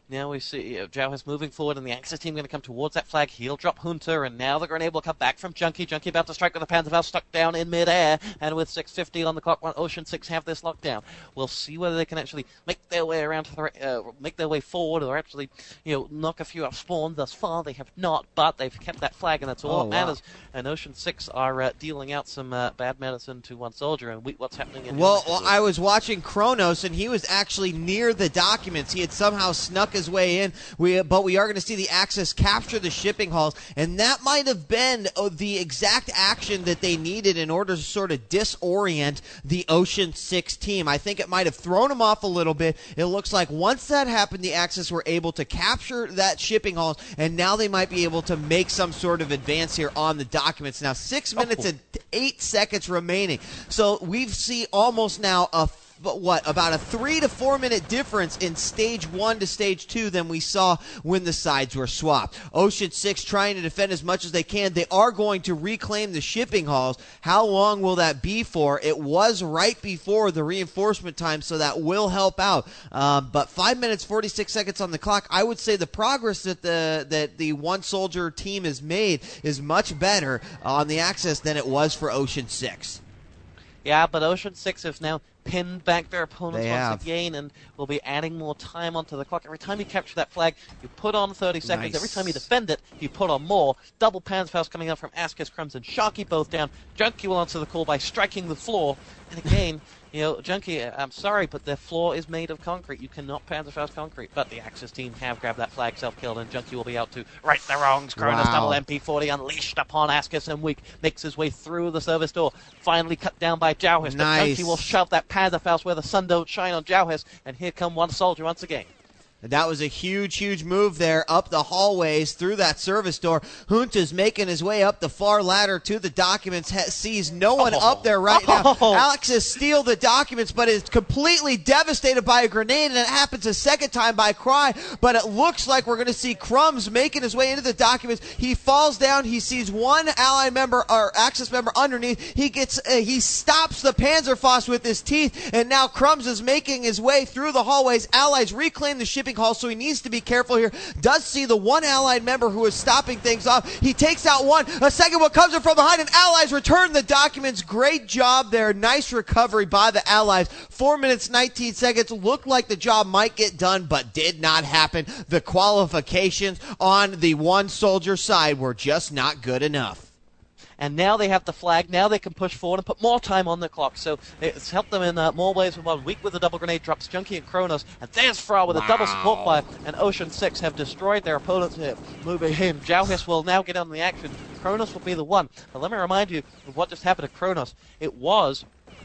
Now we see uh, Jauhis moving forward, and the Axis team going to come towards that flag. He'll drop Hunter, and now the grenade will come back from Junkie. Junkie about to strike with the Panzerfaust, stuck down in midair, and with six fifty on the clock, one Ocean six have this locked down. We'll see whether they can actually make their way around, to the, uh, make their way forward, or actually, you know, knock a few off spawn. Thus far, they have not, but they've kept that flag, and that's all Oh, that matters. wow. And Ocean six are uh, dealing out some uh, bad medicine to one soldier, and we, what's happening in Well, well, I was watching Kronos, and he was actually near the documents. He had somehow snuck his way in. We, but we are going to see the Axis capture the shipping halls, and that might have been uh, the exact action that they needed in order to sort of disorient the Ocean six team. I think it might have thrown them off a little bit. It looks like once that happened, the Axis were able to capture that shipping halls, and now they might be able to make some sort of advance here on the documents. Now, six minutes Oh. and eight seconds remaining. So we've seen almost now a But what, about a three to four minute difference in stage one to stage two than we saw when the sides were swapped. Ocean six trying to defend as much as they can. They are going to reclaim the shipping halls. How long will that be for? It was right before the reinforcement time, so that will help out. Um, but five minutes, forty-six seconds on the clock. I would say the progress that the that the one soldier team has made is much better on the Axis than it was for Ocean six. Yeah, but Ocean six have now pinned back their opponents They once have. again, and will be adding more time onto the clock. Every time you capture that flag, you put on thirty seconds. Nice. Every time you defend it, you put on more. Double Panzerfaust coming out from Askis, Crumbs, and Sharky both down. Junkie will answer the call by striking the floor. And again, you know, Junkie, I'm sorry, but their floor is made of concrete. You cannot Panzerfaust concrete. But the Axis team have grabbed that flag, self-killed, and Junkie will be out to right the wrongs. Kronos Wow. double M P forty unleashed upon Askis, and Weak makes his way through the service door. Finally cut down by Jauhis. But Nice. Junkie will shove that Panzerfaust where the sun don't shine on Jauhis, and here come one soldier once again. That was a huge, huge move there up the hallways through that service door. Junta's making his way up the far ladder to the documents, ha- sees no one Oh. up there right now. Oh. Alexis steals the documents, but is completely devastated by a grenade, and it happens a second time by Cry, but it looks like we're going to see Crumbs making his way into the documents. He falls down. He sees one Allied member, or Axis member underneath. He gets, uh, he stops the Panzerfaust with his teeth, and now Crumbs is making his way through the hallways. Allies reclaim the shipping hall, so he needs to be careful here. Does see the one Allied member who is stopping things off. He takes out one. A second one comes in from behind, and Allies return the documents. Great job there. Nice recovery by the Allies. Four minutes, nineteen seconds. Looked like the job might get done, but did not happen. The qualifications on the one soldier side were just not good enough. And now they have the flag. Now they can push forward and put more time on the clock. So it's helped them in uh, more ways than one. Weak with the double grenade drops Junkie and Kronos. And there's Fra with Wow. a double support fire. And Ocean six have destroyed their opponents here. Moving in. Jauhis will now get on the action. Kronos will be the one. But let me remind you of what just happened to Kronos. It was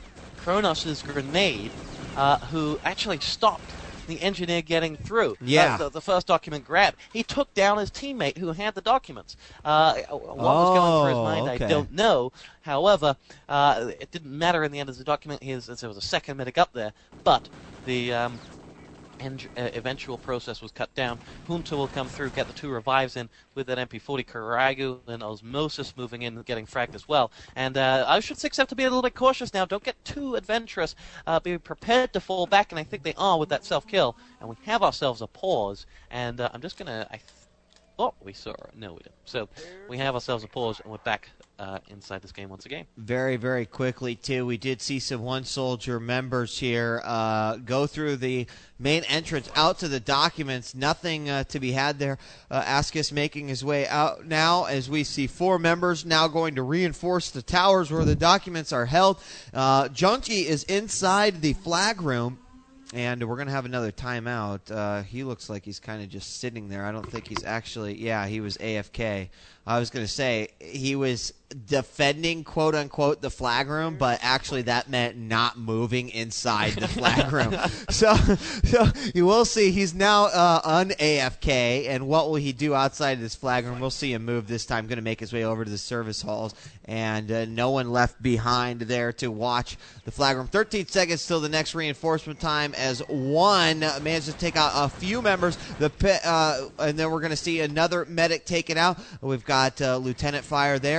Kronos' grenade uh, who actually stopped the engineer getting through. Yeah. Uh, the, the first document grab. He took down his teammate who had the documents. Uh, what was going through his Oh, mind, okay. I don't know. However, uh, it didn't matter in the end as the document. His, as there was a second medic up there, but the um, en- uh, eventual process was cut down. Junta will come through, get the two revives in with that M P forty. Karagu and Osmosis moving in, getting fragged as well. And uh, Ocean six have to be a little bit cautious now. Don't get too adventurous. Uh, be prepared to fall back, and I think they are with that self-kill. And we have ourselves a pause. And uh, I'm just going to... I th- thought we saw it. No, we didn't. So we have ourselves a pause, and we're back uh, inside this game once again. Very, very quickly, too, we did see some one-soldier members here uh, go through the main entrance out to the documents. Nothing uh, to be had there. Uh, Askis making his way out now as we see four members now going to reinforce the towers where the documents are held. Uh, Junkie is inside the flag room. And we're going to have another timeout. Uh, he looks like he's kind of just sitting there. I don't think he's actually... Yeah, he was A F K. I was going to say he was defending, quote-unquote, the flag room, but actually that meant not moving inside the flag room. So, so you will see he's now uh, un-A F K, and what will he do outside of this flag room? We'll see him move this time. Going to make his way over to the service halls, and uh, no one left behind there to watch the flag room. thirteen seconds till the next reinforcement time as one manages to take out a few members, the uh, and then we're going to see another medic taken out. We've got uh, Lieutenant Fire there, and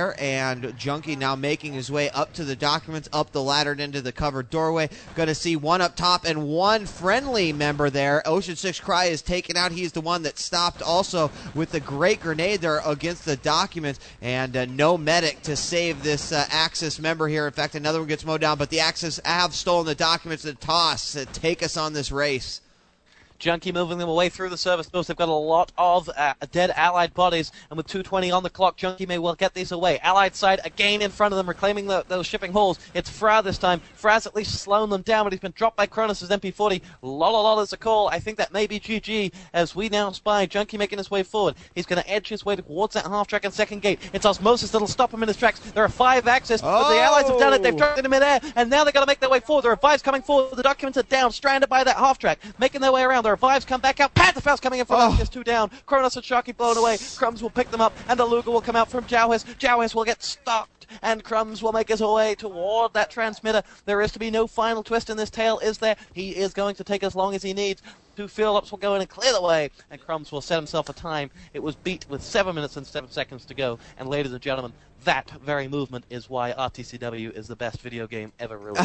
and Junkie now making his way up to the documents, up the ladder and into the covered doorway. Going to see one up top and one friendly member there. Ocean Six Cry is taken out. He's the one that stopped also with the great grenade there against the documents, and uh, no medic to save this uh, Axis member here. In fact, another one gets mowed down, but the Axis have stolen the documents and toss to take us on this race. Junkie moving them away through the service post. They've got a lot of uh, dead Allied bodies, and with two twenty on the clock, Junkie may well get these away. Allied side again in front of them, reclaiming the, those shipping halls. It's Fra this time. Fra's at least slowing them down, but he's been dropped by Kronos' M P forty. La la la, there's a call. I think that may be G G, as we now spy Junkie making his way forward. He's going to edge his way towards that half-track and second gate. It's Osmosis that'll stop him in his tracks. There are five Axis, oh. but the Allies have done it. They've dropped it in midair, and now they've got to make their way forward. There are Vives coming forward. The documents are down, stranded by that half-track, making their way around. There are Vives come back out. Pantherfaust coming in from oh. Axis, two down. Kronos and Sharky blown away. Crumbs will pick them up, and the Luger will come out from Jowhis. Jowhis will get stuck, and Crumbs will make his way toward that transmitter. There is to be no final twist in this tale, is there? He is going to take as long as he needs. Two fill-ups will go in and clear the way, and Crumbs will set himself a time. It was beat with seven minutes and seven seconds to go, and ladies and gentlemen, that very movement is why R T C W is the best video game ever released.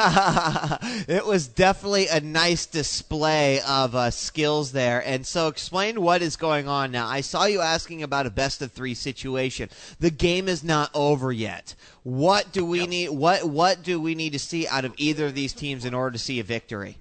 It was definitely a nice display of uh, skills there. And so explain what is going on now. I saw you asking about a best of three situation. The game is not over yet. What do we Yep. need? What what do we need to see out of either of these teams in order to see a victory?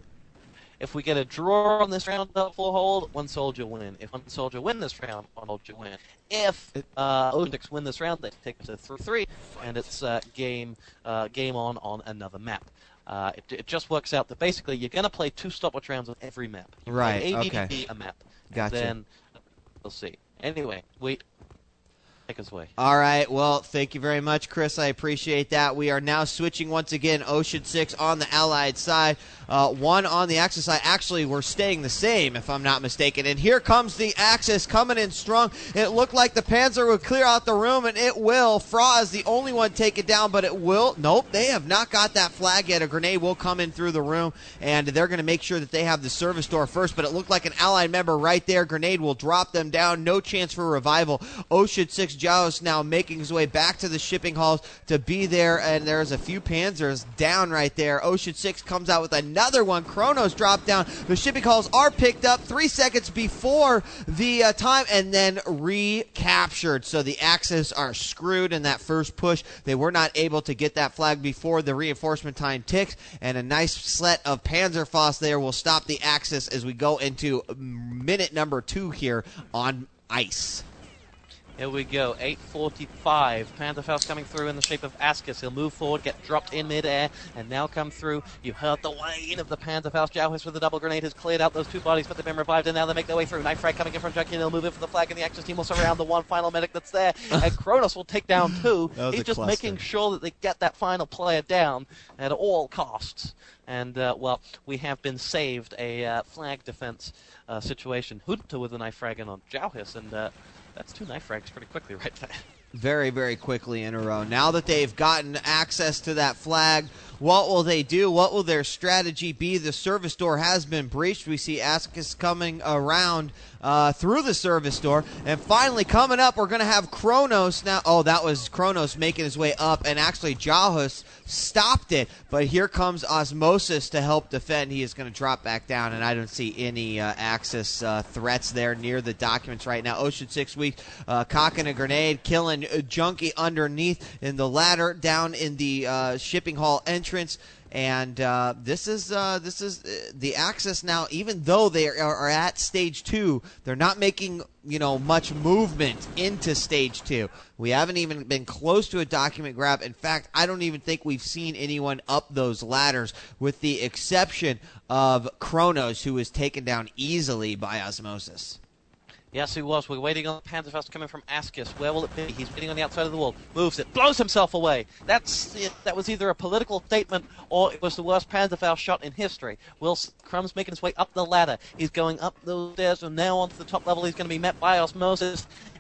If we get a draw on this round, full hold, one soldier win. If one soldier win this round, one soldier win. If uh, Ocean Six win this round, they take us to three three, and it's uh, game uh, game on on another map. Uh, it, it just works out that basically you're going to play two stopwatch rounds on every map. You Right, play A D D okay. a map. Gotcha. Then we'll see. Anyway, wait. Take us away. All right. Well, thank you very much, Chris. I appreciate that. We are now switching once again. Ocean Six on the Allied side, uh, one on the Axis side. Actually, we're staying the same, if I'm not mistaken. And here comes the Axis coming in strong. It looked like the Panzer would clear out the room, and it will. Fra is the only one taken down, but it will. Nope, they have not got that flag yet. A grenade will come in through the room, and they're going to make sure that they have the service door first. But it looked like an Allied member right there. Grenade will drop them down. No chance for revival. Ocean Six Jaos now making his way back to the shipping halls to be there, and there's a few Panzers down right there. Ocean Six comes out with another one. Kronos dropped down. The shipping halls are picked up three seconds before the uh, time and then recaptured. So the Axis are screwed in that first push. They were not able to get that flag before the reinforcement time ticks, and a nice set of Panzerfaust there will stop the Axis as we go into minute number two here on ice. Here we go, eight forty-five. Pantherfaust coming through in the shape of Ascus. He'll move forward, get dropped in midair, and now come through. You heard the whine of the Pantherfaust. Jowhis with the double grenade has cleared out those two bodies, but they've been revived, and now they make their way through. Knife Frag coming in from Junkie, and they'll move in for the flag, and the Axis team will surround the one final medic that's there. And Kronos will take down two. He's just cluster. making sure that they get that final player down at all costs. And, uh, well, we have been saved a uh, flag defense uh, situation. Hunter with a knife frag in on Jowhis, and uh, that's two knife frags pretty quickly right there. Very, very quickly in a row. Now that they've gotten access to that flag, what will they do? What will their strategy be? The service door has been breached. We see Ascus coming around uh, through the service door. And finally, coming up, we're going to have Kronos now. Oh, that was Kronos making his way up, and actually Jowhis stopped it. But here comes Osmosis to help defend. He is going to drop back down, and I don't see any uh, Axis uh, threats there near the documents right now. Ocean Six Week uh, cocking a grenade, killing a Junkie underneath in the ladder down in the uh, shipping hall entrance. And uh, this is uh, this is uh, the Axis now. Even though they are, are at stage two, they're not making you know much movement into stage two. We haven't even been close to a document grab. In fact, I don't even think we've seen anyone up those ladders, with the exception of Kronos, who was taken down easily by Osmosis. Yes, he was. We're waiting on the Panzerfaust coming from Ascus. Where will it be? He's waiting on the outside of the wall. Moves it. Blows himself away. That's it. That was either a political statement or it was the worst Panzerfaust shot in history. Will Crumb's making his way up the ladder. He's going up those stairs, and now onto the top level. He's going to be met by Osmosis.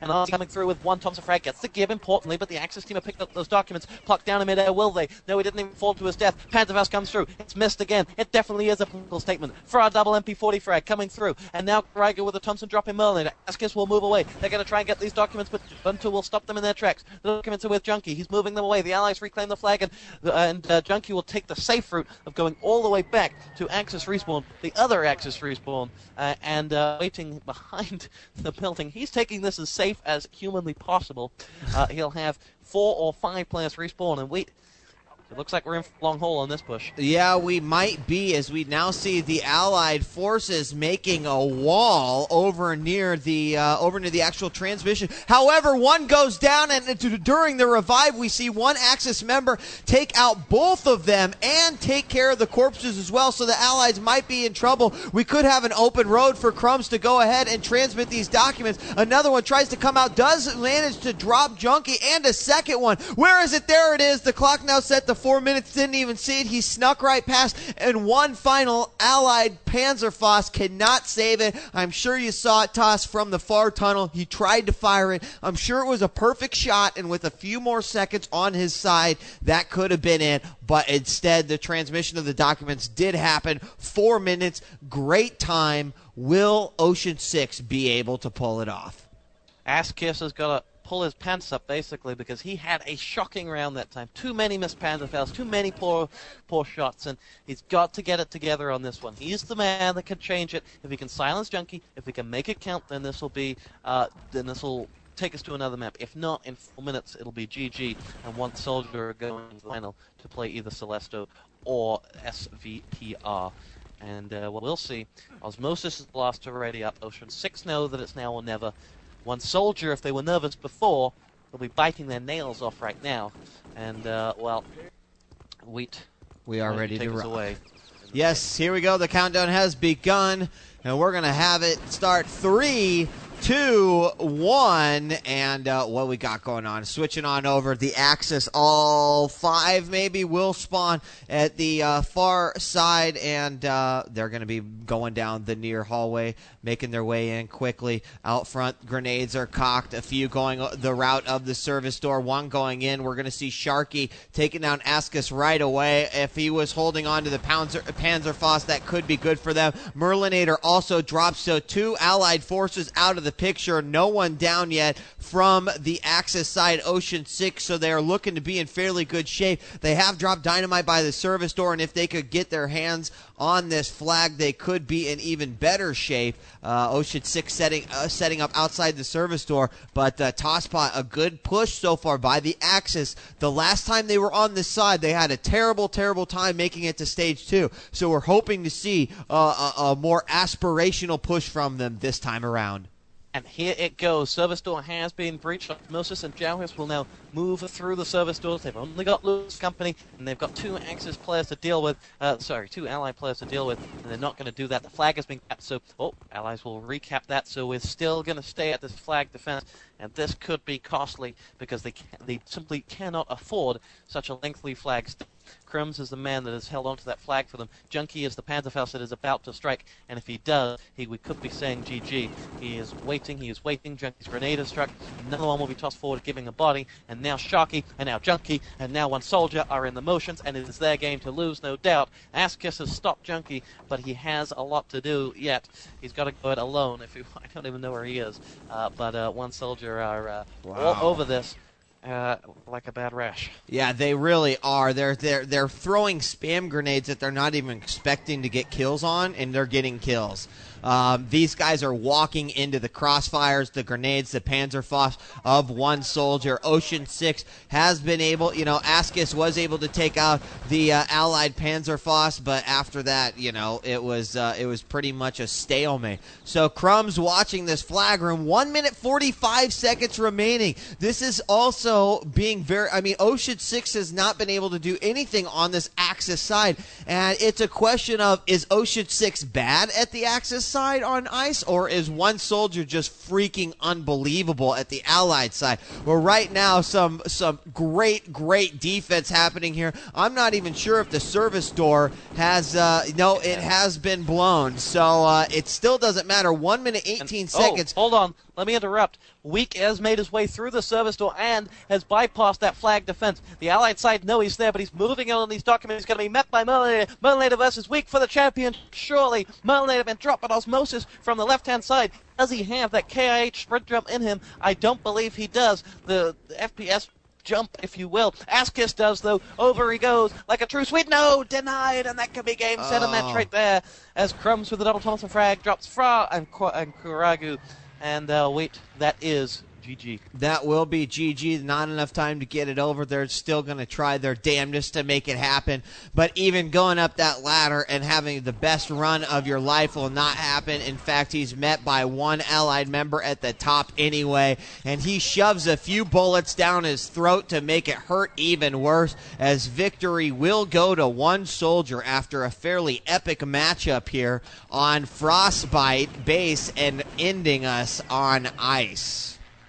and Artie coming through with one. Thompson Frag gets the give, importantly, but the Axis team have picked up those documents, plucked down in midair, will they? No, he didn't even fall to his death. Panzerfaust comes through. It's missed again. It definitely is a political statement. For our double M P forty Frag coming through, and now Riger with a Thompson dropping Merlin. Askis will move away. They're going to try and get these documents, but Buntu will stop them in their tracks. The documents are with Junkie. He's moving them away. The Allies reclaim the flag, and, uh, and uh, Junkie will take the safe route of going all the way back to Axis respawn, the other Axis respawn, uh, and uh, waiting behind the building. He's taking this as safe as humanly possible. Uh, he'll have four or five players respawn, and wait. It looks like we're in for a long haul on this push. Yeah, we might be, as we now see the Allied forces making a wall over near the uh, over near the actual transmission. However, one goes down, and during the revive, we see one Axis member take out both of them and take care of the corpses as well. So the Allies might be in trouble. We could have an open road for Crumbs to go ahead and transmit these documents. Another one tries to come out, does manage to drop Junkie, and a second one. Where is it? There it is. The clock now set to four minutes, didn't even see it. He snuck right past, and one final Allied Panzerfaust cannot save it. I'm sure you saw it toss from the far tunnel. He tried to fire it. I'm sure it was a perfect shot, and with a few more seconds on his side, that could have been it. But instead, the transmission of the documents did happen. Four minutes, great time. Will Ocean Six be able to pull it off? Askis has got to pull his pants up, basically, because he had a shocking round that time. Too many missed Panzerfaust, too many poor poor shots, and he's got to get it together on this one. He's the man that can change it. If he can silence Junkie, if he can make it count, then this will be, uh, then this will take us to another map. If not, in four minutes, it'll be G G, and one soldier going to the final to play either Celesto or S V T R. And uh, we'll see. Osmosis is lost already up. Ocean Six know that it's now or never. One soldier, if they were nervous before, will be biting their nails off right now. And, uh, well, Wheat. We are ready to, to rock. Away. Yes, here we go. The countdown has begun, and we're going to have it start three, two, one, and uh, what we got going on. Switching on over the Axis. All five maybe will spawn at the uh, far side, and uh, they're going to be going down the near hallway, making their way in quickly. Out front, grenades are cocked. A few going the route of the service door. One going in. We're going to see Sharky taking down Askis right away. If he was holding on to the Panzer, Panzerfaust, that could be good for them. Merlinator also drops, so two Allied forces out of the picture. No one down yet from the Axis side, Ocean Six, so they are looking to be in fairly good shape. They have dropped dynamite by the service door, and if they could get their hands on this flag, they could be in even better shape. Uh, Ocean Six setting uh, setting up outside the service door, but uh, Tosspot, a good push so far by the Axis. The last time they were on this side, they had a terrible, terrible time making it to stage two, so we're hoping to see uh, a, a more aspirational push from them this time around. And here it goes. Service door has been breached. Osmosis and Jauhis will now move through the service doors. They've only got Lewis Company, and they've got two Axis players to deal with. Uh, sorry, two Allied players to deal with, and they're not going to do that. The flag has been capped, so oh, Allies will recap that. So we're still going to stay at this flag defense, and this could be costly because they can, they simply cannot afford such a lengthy flag. Crumbs is the man that has held onto that flag for them. Junkie is the Panzerfaust that is about to strike, and if he does, he we could be saying G G. He is waiting, he is waiting. Junkie's grenade is struck. Another one will be tossed forward, giving a body, and now Sharky, and now Junkie, and now one soldier are in the motions, and it is their game to lose, no doubt. Askis has stopped Junkie, but he has a lot to do yet. He's got to go it alone. If he, I don't even know where he is, uh, but uh, one soldier are uh, wow. all over this. Uh, like a bad rash. Yeah, they really are. They're they're they're throwing spam grenades that they're not even expecting to get kills on, and they're getting kills. Um, these guys are walking into the crossfires, the grenades, the Panzerfaust of one soldier. Ocean Six has been able, you know, Askis was able to take out the uh, Allied Panzerfaust, but after that, you know, it was uh, it was pretty much a stalemate. So Crumbs watching this flag room. One minute forty-five seconds remaining. This is also being very. I mean, Ocean Six has not been able to do anything on this Axis side, and it's a question of, is Ocean Six bad at the Axis side on ice, or is one soldier just freaking unbelievable at the Allied side? Well, right now, some some great, great defense happening here. I'm not even sure if the service door has, uh, no, it has been blown, so uh, it still doesn't matter. One minute, eighteen and, seconds. Oh, hold on. let me interrupt. Weak has made his way through the service door and has bypassed that flag defense. The Allied side know he's there, but he's moving on these documents. He's going to be met by Merlinator. Merlinator versus Weak for the champion. Surely, Merlinator been dropped by osmosis from the left-hand side. Does he have that K I H sprint jump in him? I don't believe he does. The, the F P S jump, if you will. Askiss does, though. Over he goes like a true Swede. No, denied, and that could be game set, and match right there. As Crumbs with the double Thompson frag drops Fra and, and Kuragu. And uh, wait, that is G G. That will be G G. Not enough time to get it over. They're still going to try their damnedest to make it happen. But even going up that ladder and having the best run of your life will not happen. In fact, he's met by one Allied member at the top anyway. And he shoves a few bullets down his throat to make it hurt even worse. As victory will go to one soldier after a fairly epic matchup here on Frostbite base and ending us on ice.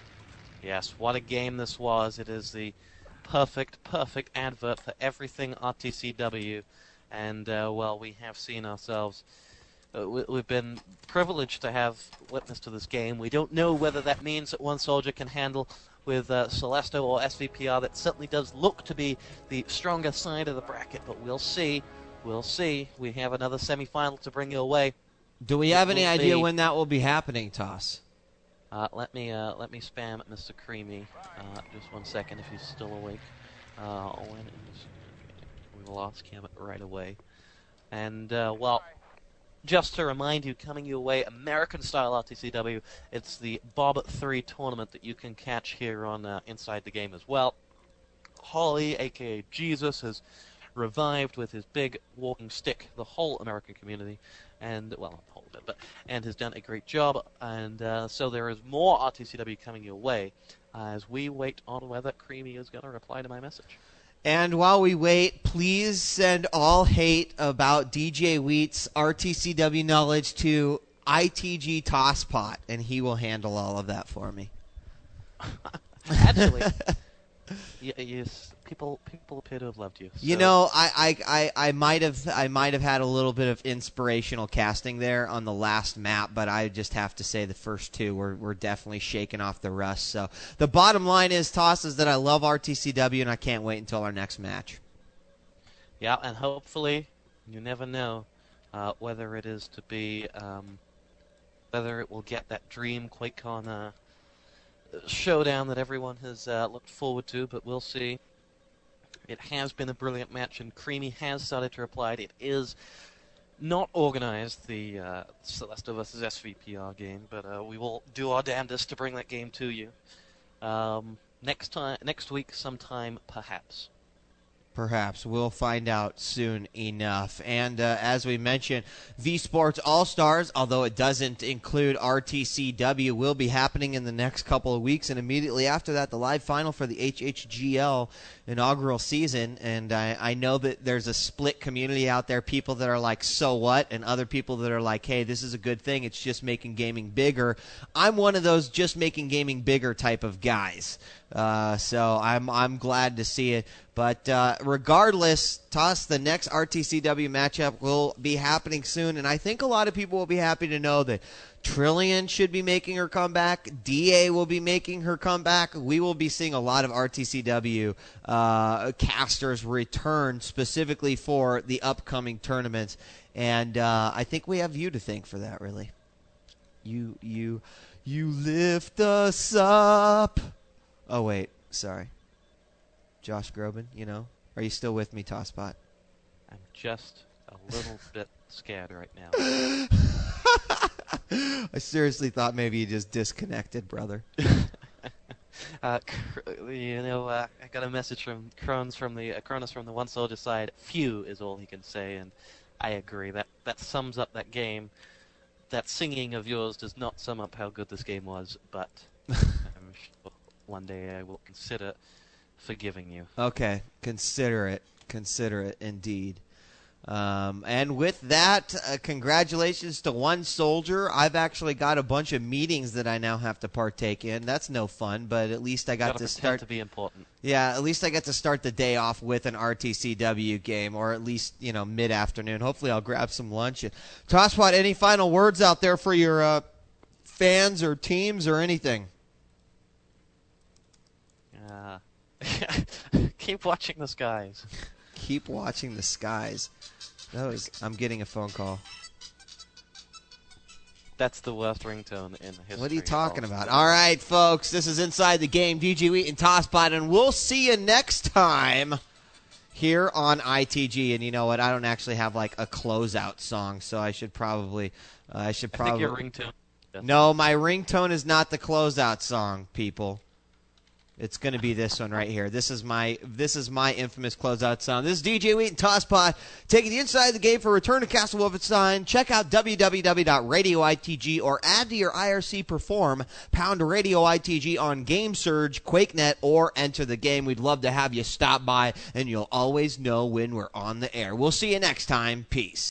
Yes, what a game this was. It is the perfect, perfect advert for everything R T C W. And, uh, well, we have seen ourselves. Uh, we, we've been privileged to have witness to this game. We don't know whether that means that one soldier can handle with uh, Celesto or S V P R. That certainly does look to be the stronger side of the bracket, but we'll see. We'll see. We have another semifinal to bring you away. Do we have It any will idea be- when that will be happening, Toss? Uh, let me uh, let me spam Mister Creamy. Uh, just one second, if he's still awake. Uh, when is we lost Cam right away. And uh, well, just to remind you, coming your way, American style R T C W. It's the Bob three tournament that you can catch here on uh, Inside the Game as well. Holly, aka Jesus, has revived with his big walking stick the whole American community, and well, not the whole of it, but and has done a great job. And uh, so there is more R T C W coming your way uh, as we wait on whether Creamy is going to reply to my message. And while we wait, please send all hate about D J Wheat's R T C W knowledge to I T G Tosspot, and he will handle all of that for me. Actually, y- yes, people people appear to have loved you. You so- know, I, I, I, I might have I might have had a little bit of inspirational casting there on the last map, but I just have to say the first two were, were definitely shaking off the rust. So the bottom line is, Toss, is that I love R T C W, and I can't wait until our next match. Yeah, and hopefully, you never know uh, whether it is to be, um, whether it will get that dream QuakeCon uh, showdown that everyone has uh, looked forward to, but we'll see. It has been a brilliant match, and Creamy has started to reply. It is not organized, the uh, Celesta versus S V P R game, but uh, we will do our damnedest to bring that game to you. Um, next time, next week, sometime, perhaps. Perhaps. We'll find out soon enough. And uh, as we mentioned, V Sports All-Stars, although it doesn't include R T C W, will be happening in the next couple of weeks. And immediately after that, the live final for the H H G L inaugural season. And I, I know that there's a split community out there, people that are like, so what? And other people that are like, hey, this is a good thing. It's just making gaming bigger. I'm one of those just making gaming bigger type of guys. Uh, so I'm I'm glad to see it. But uh, regardless, Toss, the next R T C W matchup will be happening soon, and I think a lot of people will be happy to know that Trillian should be making her comeback. D A will be making her comeback. We will be seeing a lot of R T C W uh, casters return specifically for the upcoming tournaments, and uh, I think we have you to thank for that, really. You, you, you lift us up. Oh, wait. Sorry. Josh Groban, you know? Are you still with me, Tosspot? I'm just a little bit scared right now. I seriously thought maybe you just disconnected, brother. uh, you know, uh, I got a message from Kronos from the uh, Kronos from the One Soldier side. Phew is all he can say, and I agree. That that sums up that game. That singing of yours does not sum up how good this game was, but I'm sure one day I will consider forgiving you. Okay, consider it. Consider it, indeed. Um, and with that, uh, congratulations to one soldier. I've actually got a bunch of meetings that I now have to partake in. That's no fun, but at least I got to start to be important. Yeah, at least I get to start the day off with an R T C W game, or at least, you know, mid-afternoon. Hopefully I'll grab some lunch. Tosspot, any final words out there for your uh, fans or teams or anything? Uh, keep watching the skies. Keep watching the skies. That was, I'm getting a phone call. That's the worst ringtone in history. What are you talking also. about? All right, folks, this is Inside the Game, D J Wheat and Tosspot, and we'll see you next time here on I T G. And you know what? I don't actually have like a closeout song, so I should probably, uh, I should probably. I think your ringtone. No, my ringtone is not the closeout song, people. It's going to be this one right here. This is my this is my infamous closeout song. This is D J Wheat and Tosspot taking the Inside the Game for Return to Castle Wolfenstein. Check out w w w dot radio I T G or add to your I R C Perform, pound Radio I T G on GameSurge, QuakeNet, or enter the game. We'd love to have you stop by, and you'll always know when we're on the air. We'll see you next time. Peace.